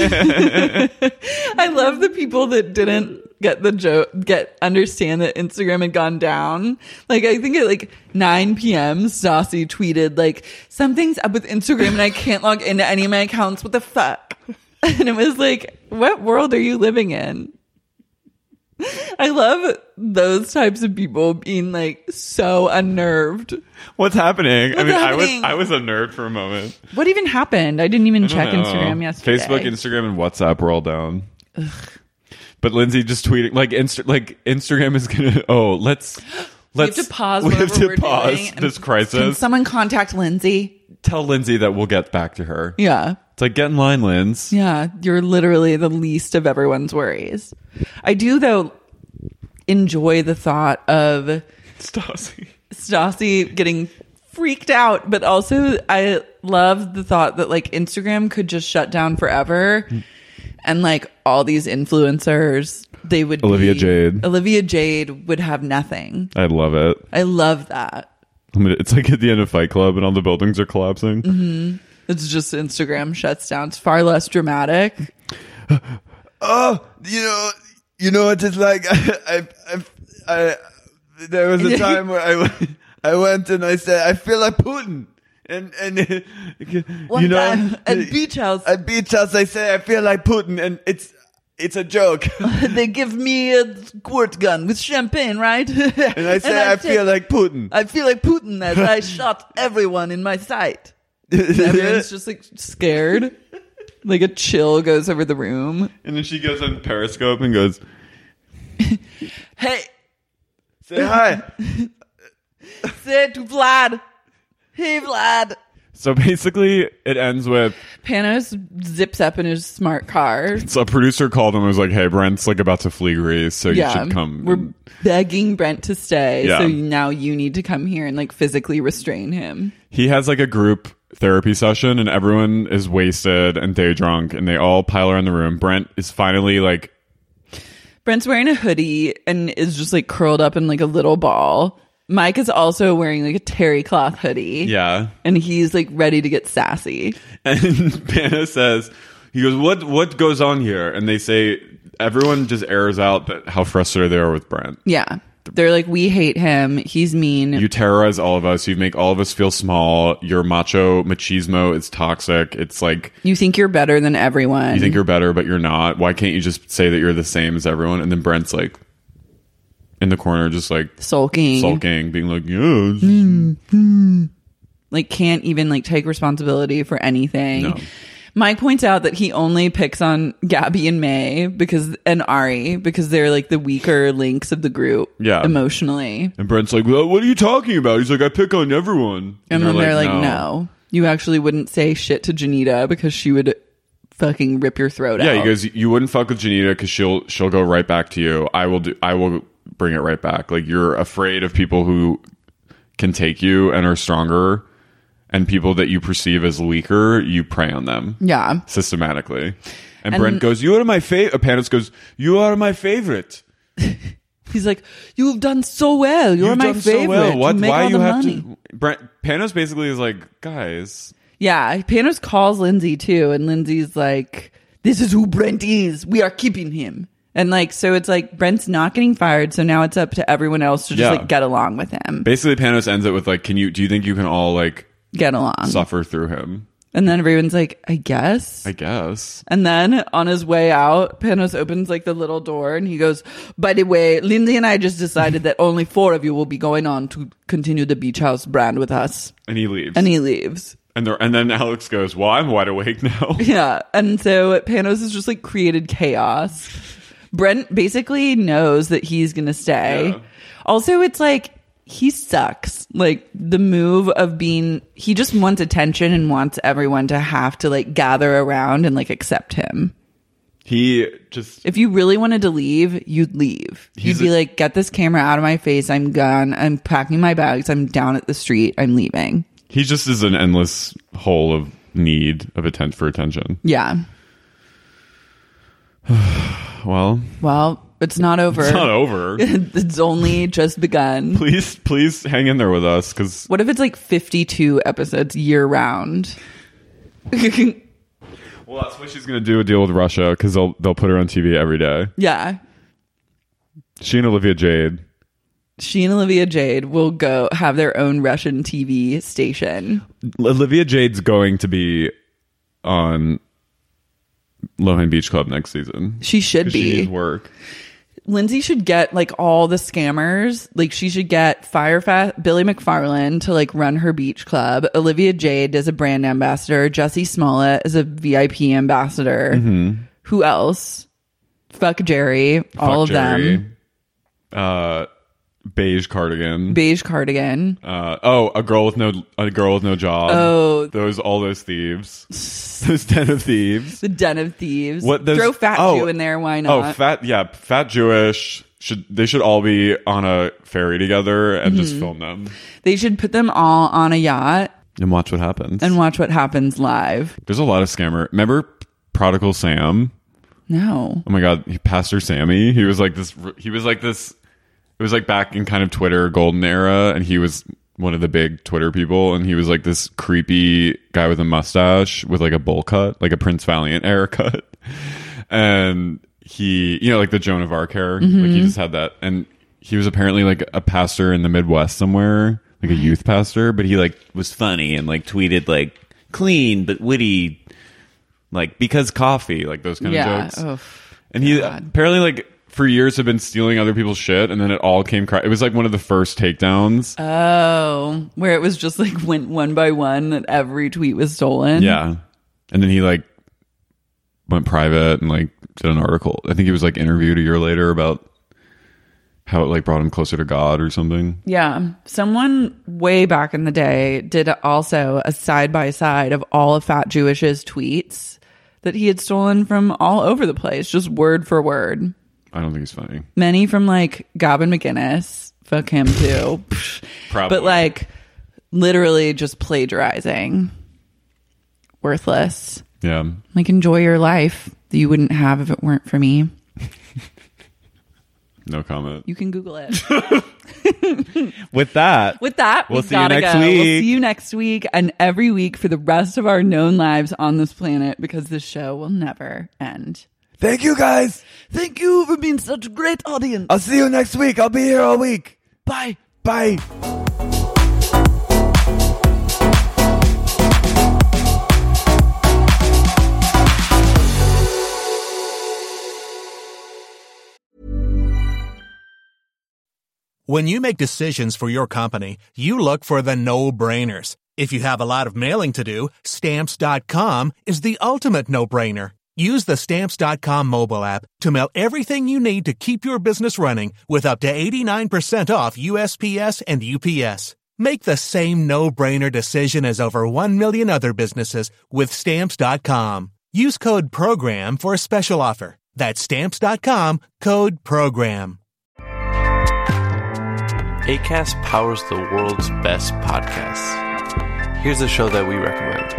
[SPEAKER 8] I love the people that didn't get the joke, get understand that Instagram had gone down. Like, I think at like nine p.m. Stassi tweeted like, something's up with Instagram and I can't log into any of my accounts. What the fuck? And it was like, what world are you living in? I love those types of people being like so unnerved.
[SPEAKER 9] What's happening? I
[SPEAKER 8] What's
[SPEAKER 9] mean,
[SPEAKER 8] happening?
[SPEAKER 9] I was I was unnerved for a moment.
[SPEAKER 8] What even happened? I didn't even
[SPEAKER 9] I don't
[SPEAKER 8] check
[SPEAKER 9] know.
[SPEAKER 8] Instagram yesterday.
[SPEAKER 9] Facebook, Instagram, and WhatsApp were all down. But Lindsay just tweeting like Insta- like Instagram is gonna. Oh, let's let's
[SPEAKER 8] we have to pause.
[SPEAKER 9] We have
[SPEAKER 8] whatever
[SPEAKER 9] to
[SPEAKER 8] we're
[SPEAKER 9] pause
[SPEAKER 8] doing and
[SPEAKER 9] this
[SPEAKER 8] Can
[SPEAKER 9] crisis.
[SPEAKER 8] someone contact Lindsay?
[SPEAKER 9] Tell Lindsay that we'll get back to her.
[SPEAKER 8] Yeah.
[SPEAKER 9] It's like, get in line, Linz.
[SPEAKER 8] Yeah, you're literally the least of everyone's worries. I do, though, enjoy the thought of
[SPEAKER 9] Stassi.
[SPEAKER 8] Stassi getting freaked out, but also I love the thought that like Instagram could just shut down forever, and like all these influencers, they would
[SPEAKER 9] Olivia
[SPEAKER 8] be-
[SPEAKER 9] Jade.
[SPEAKER 8] Olivia Jade would have nothing.
[SPEAKER 9] I love it.
[SPEAKER 8] I love that.
[SPEAKER 9] I mean, it's like at the end of Fight Club and all the buildings are collapsing.
[SPEAKER 8] Mm-hmm. It's just Instagram shuts down. It's far less dramatic.
[SPEAKER 9] Oh, you know, you know what it's like. I, I, I, there was a time where I, went- I went and I said, I feel like Putin. And, and,
[SPEAKER 8] One
[SPEAKER 9] you know,
[SPEAKER 8] time at Beach House.
[SPEAKER 9] At Beach House, I say, I feel like Putin. And it's, It's a joke.
[SPEAKER 8] They give me a squirt gun with champagne, right?
[SPEAKER 9] And I say, I, I feel like Putin.
[SPEAKER 8] I feel like Putin as I shot everyone in my sight. Everyone's just like scared. Like a chill goes over the room.
[SPEAKER 9] And then she goes on Periscope and goes,
[SPEAKER 8] hey.
[SPEAKER 9] Say hi.
[SPEAKER 8] Say to Vlad. Hey, Vlad.
[SPEAKER 9] So basically, it ends with
[SPEAKER 8] Panos zips up in his smart car.
[SPEAKER 9] So a producer called him and was like, hey, Brent's like about to flee Greece, so
[SPEAKER 8] yeah,
[SPEAKER 9] you should come.
[SPEAKER 8] We're begging Brent to stay,
[SPEAKER 9] Yeah.
[SPEAKER 8] so now you need to come here and like physically restrain him.
[SPEAKER 9] He has like a group therapy session, and everyone is wasted and day drunk, and they all pile around the room. Brent is finally like...
[SPEAKER 8] Brent's wearing a hoodie and is just like curled up in like a little ball. Mike is also wearing like a terry cloth hoodie.
[SPEAKER 9] Yeah.
[SPEAKER 8] And he's like ready to get sassy.
[SPEAKER 9] And Panos says, he goes, what what goes on here? And they say, everyone just airs out that how frustrated they are with Brent.
[SPEAKER 8] Yeah. They're like, we hate him. He's mean.
[SPEAKER 9] You terrorize all of us. You make all of us feel small. Your macho machismo is toxic. It's like...
[SPEAKER 8] You think you're better than everyone.
[SPEAKER 9] You think you're better, but you're not. Why can't you just say that you're the same as everyone? And then Brent's like... in the corner, just like
[SPEAKER 8] sulking,
[SPEAKER 9] sulking, being like, yes.
[SPEAKER 8] Mm-hmm. Like can't even like take responsibility for anything.
[SPEAKER 9] No.
[SPEAKER 8] Mike points out that he only picks on Gabby and May because and Ari because they're like the weaker links of the group,
[SPEAKER 9] yeah,
[SPEAKER 8] emotionally.
[SPEAKER 9] And Brent's like, well, what are you talking about? He's like, I pick on everyone.
[SPEAKER 8] And, and then they're like, like no. no, you actually wouldn't say shit to Janita because she would fucking rip your throat
[SPEAKER 9] yeah,
[SPEAKER 8] out.
[SPEAKER 9] Yeah, he goes, you wouldn't fuck with Janita because she'll she'll go right back to you. I will do. I will. Bring it right back. Like you're afraid of people who can take you and are stronger, and people that you perceive as weaker, you prey on them.
[SPEAKER 8] Yeah,
[SPEAKER 9] systematically. And, and Brent goes, "You are my favorite." Panos goes, "You are my favorite."
[SPEAKER 8] He's like, "You've done so well. You're
[SPEAKER 9] You've
[SPEAKER 8] my
[SPEAKER 9] done
[SPEAKER 8] favorite.
[SPEAKER 9] So well. What?
[SPEAKER 8] You make
[SPEAKER 9] Why
[SPEAKER 8] all
[SPEAKER 9] you
[SPEAKER 8] the
[SPEAKER 9] have
[SPEAKER 8] money."
[SPEAKER 9] to? Brent Panos basically is like, guys.
[SPEAKER 8] Yeah, Panos calls Lindsay too, and Lindsay's like, "This is who Brent is. We are keeping him." And like, so it's like Brent's not getting fired, so now it's up to everyone else to just
[SPEAKER 9] Yeah.
[SPEAKER 8] like get along with him.
[SPEAKER 9] Basically, Panos ends it with like, "Can you? Do you think you can all like
[SPEAKER 8] get along,
[SPEAKER 9] suffer through him?"
[SPEAKER 8] And then everyone's like, "I guess,
[SPEAKER 9] I guess."
[SPEAKER 8] And then on his way out, Panos opens like the little door, and he goes, "By the way, Lindsay and I just decided that only four of you will be going on to continue the Beach House brand with us."
[SPEAKER 9] And he leaves.
[SPEAKER 8] And he leaves.
[SPEAKER 9] And there, and then Alex goes, "Well, I'm wide awake now."
[SPEAKER 8] Yeah, and so Panos has just like created chaos. Brent basically knows that he's going to stay. Yeah. Also, it's like, he sucks. Like, the move of being, he just wants attention and wants everyone to have to, like, gather around and, like, accept him.
[SPEAKER 9] He just...
[SPEAKER 8] If you really wanted to leave, you'd leave. You'd be a, like, get this camera out of my face. I'm gone. I'm packing my bags. I'm down at the street. I'm leaving.
[SPEAKER 9] He just is an endless hole of need of attention for attention.
[SPEAKER 8] Yeah.
[SPEAKER 9] Well,
[SPEAKER 8] well, it's not over.
[SPEAKER 9] It's not over.
[SPEAKER 8] It's only just begun.
[SPEAKER 9] Please, please hang in there with us, because
[SPEAKER 8] what if it's like fifty-two episodes year round?
[SPEAKER 9] Well, that's what she's gonna do. A deal with Russia, because they'll they'll put her on T V every day.
[SPEAKER 8] Yeah.
[SPEAKER 9] She and Olivia Jade.
[SPEAKER 8] She and Olivia Jade will go have their own Russian T V station.
[SPEAKER 9] Olivia Jade's going to be on Lohan Beach Club next season.
[SPEAKER 8] She should be.
[SPEAKER 9] She needs work.
[SPEAKER 8] Lindsay should get like all the scammers. Like she should get Firefast Billy McFarland to like run her beach club. Olivia Jade as a brand ambassador. Jussie Smollett as a V I P ambassador.
[SPEAKER 9] Mm-hmm.
[SPEAKER 8] Who else? Fuck Jerry.
[SPEAKER 9] Fuck
[SPEAKER 8] all of
[SPEAKER 9] Jerry.
[SPEAKER 8] them.
[SPEAKER 9] Uh, beige cardigan.
[SPEAKER 8] Beige cardigan.
[SPEAKER 9] Uh, oh, a girl with no a girl with no job.
[SPEAKER 8] Oh,
[SPEAKER 9] those all those thieves. Those den of thieves.
[SPEAKER 8] The den of thieves.
[SPEAKER 9] What? Those,
[SPEAKER 8] Throw Fat
[SPEAKER 9] oh,
[SPEAKER 8] Jew in there. Why not?
[SPEAKER 9] Oh, fat. Yeah, fat Jewish. Should they should all be on a ferry together and mm-hmm. just film them?
[SPEAKER 8] They should put them all on a yacht
[SPEAKER 9] and watch what happens.
[SPEAKER 8] And watch what happens live.
[SPEAKER 9] There's a lot of scammer. Remember Prodigal Sam?
[SPEAKER 8] No.
[SPEAKER 9] Oh my God, Pastor Sammy. He was like this. He was like this. It was like back in kind of Twitter golden era, and he was one of the big Twitter people, and he was like this creepy guy with a mustache with like a bowl cut, like a Prince Valiant haircut. And he, you know, like the Joan of Arc hair, mm-hmm. like he just had that. And he was apparently like a pastor in the Midwest somewhere, like a youth pastor, but he like was funny and like tweeted like clean but witty, like because coffee, like those kind
[SPEAKER 8] yeah.
[SPEAKER 9] of jokes.
[SPEAKER 8] Oof.
[SPEAKER 9] And he apparently, like, for years had been stealing other people's shit, and then it all came... Cry- it was, like, one of the first takedowns.
[SPEAKER 8] Oh, where it was just, like, went one by one that every tweet was stolen?
[SPEAKER 9] Yeah. And then he, like, went private and, like, did an article. I think he was, like, interviewed a year later about how it, like, brought him closer to God or something.
[SPEAKER 8] Yeah. Someone way back in the day did also a side-by-side of all of Fat Jewish's tweets that he had stolen from all over the place, just word for word.
[SPEAKER 9] I don't think he's funny.
[SPEAKER 8] Many from, like, Gavin McInnes. Fuck him, too.
[SPEAKER 9] Probably.
[SPEAKER 8] But, like, literally just plagiarizing. Worthless.
[SPEAKER 9] Yeah.
[SPEAKER 8] Like, enjoy your life that you wouldn't have if it weren't for me.
[SPEAKER 9] No comment.
[SPEAKER 8] You can Google it.
[SPEAKER 9] With that.
[SPEAKER 8] With that,
[SPEAKER 9] we'll
[SPEAKER 8] we've
[SPEAKER 9] see you
[SPEAKER 8] gotta
[SPEAKER 9] next
[SPEAKER 8] go.
[SPEAKER 9] week.
[SPEAKER 8] We'll see you next week and every week for the rest of our known lives on this planet, because this show will never end.
[SPEAKER 13] Thank you, guys.
[SPEAKER 8] Thank you for being such a great audience.
[SPEAKER 13] I'll see you next week. I'll be here all week.
[SPEAKER 8] Bye.
[SPEAKER 13] Bye.
[SPEAKER 14] When you make decisions for your company, you look for the no-brainers. If you have a lot of mailing to do, Stamps dot com is the ultimate no-brainer. Use the Stamps dot com mobile app to mail everything you need to keep your business running with up to eighty-nine percent off U S P S and U P S. Make the same no-brainer decision as over one million other businesses with Stamps dot com. Use code PROGRAM for a special offer. That's Stamps dot com, code PROGRAM.
[SPEAKER 5] Acast powers the world's best podcasts. Here's a show that we recommend.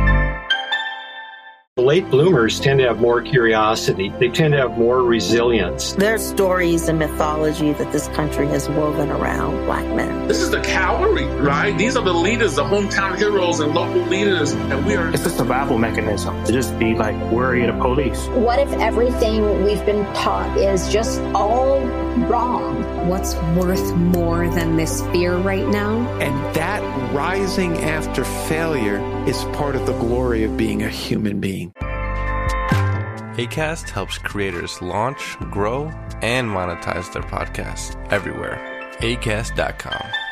[SPEAKER 15] Late bloomers tend to have more curiosity. They tend to have more resilience.
[SPEAKER 16] There are stories and mythology that this country has woven around black men.
[SPEAKER 17] This is the cavalry, right? These are the leaders, the hometown heroes and local leaders. And we are...
[SPEAKER 18] It's a survival mechanism to just be like worried of police.
[SPEAKER 19] What if everything we've been taught is just all wrong?
[SPEAKER 20] What's worth more than this fear right now?
[SPEAKER 21] And that rising after failure is part of the glory of being a human being.
[SPEAKER 5] Acast helps creators launch, grow, and monetize their podcasts everywhere. Acast dot com.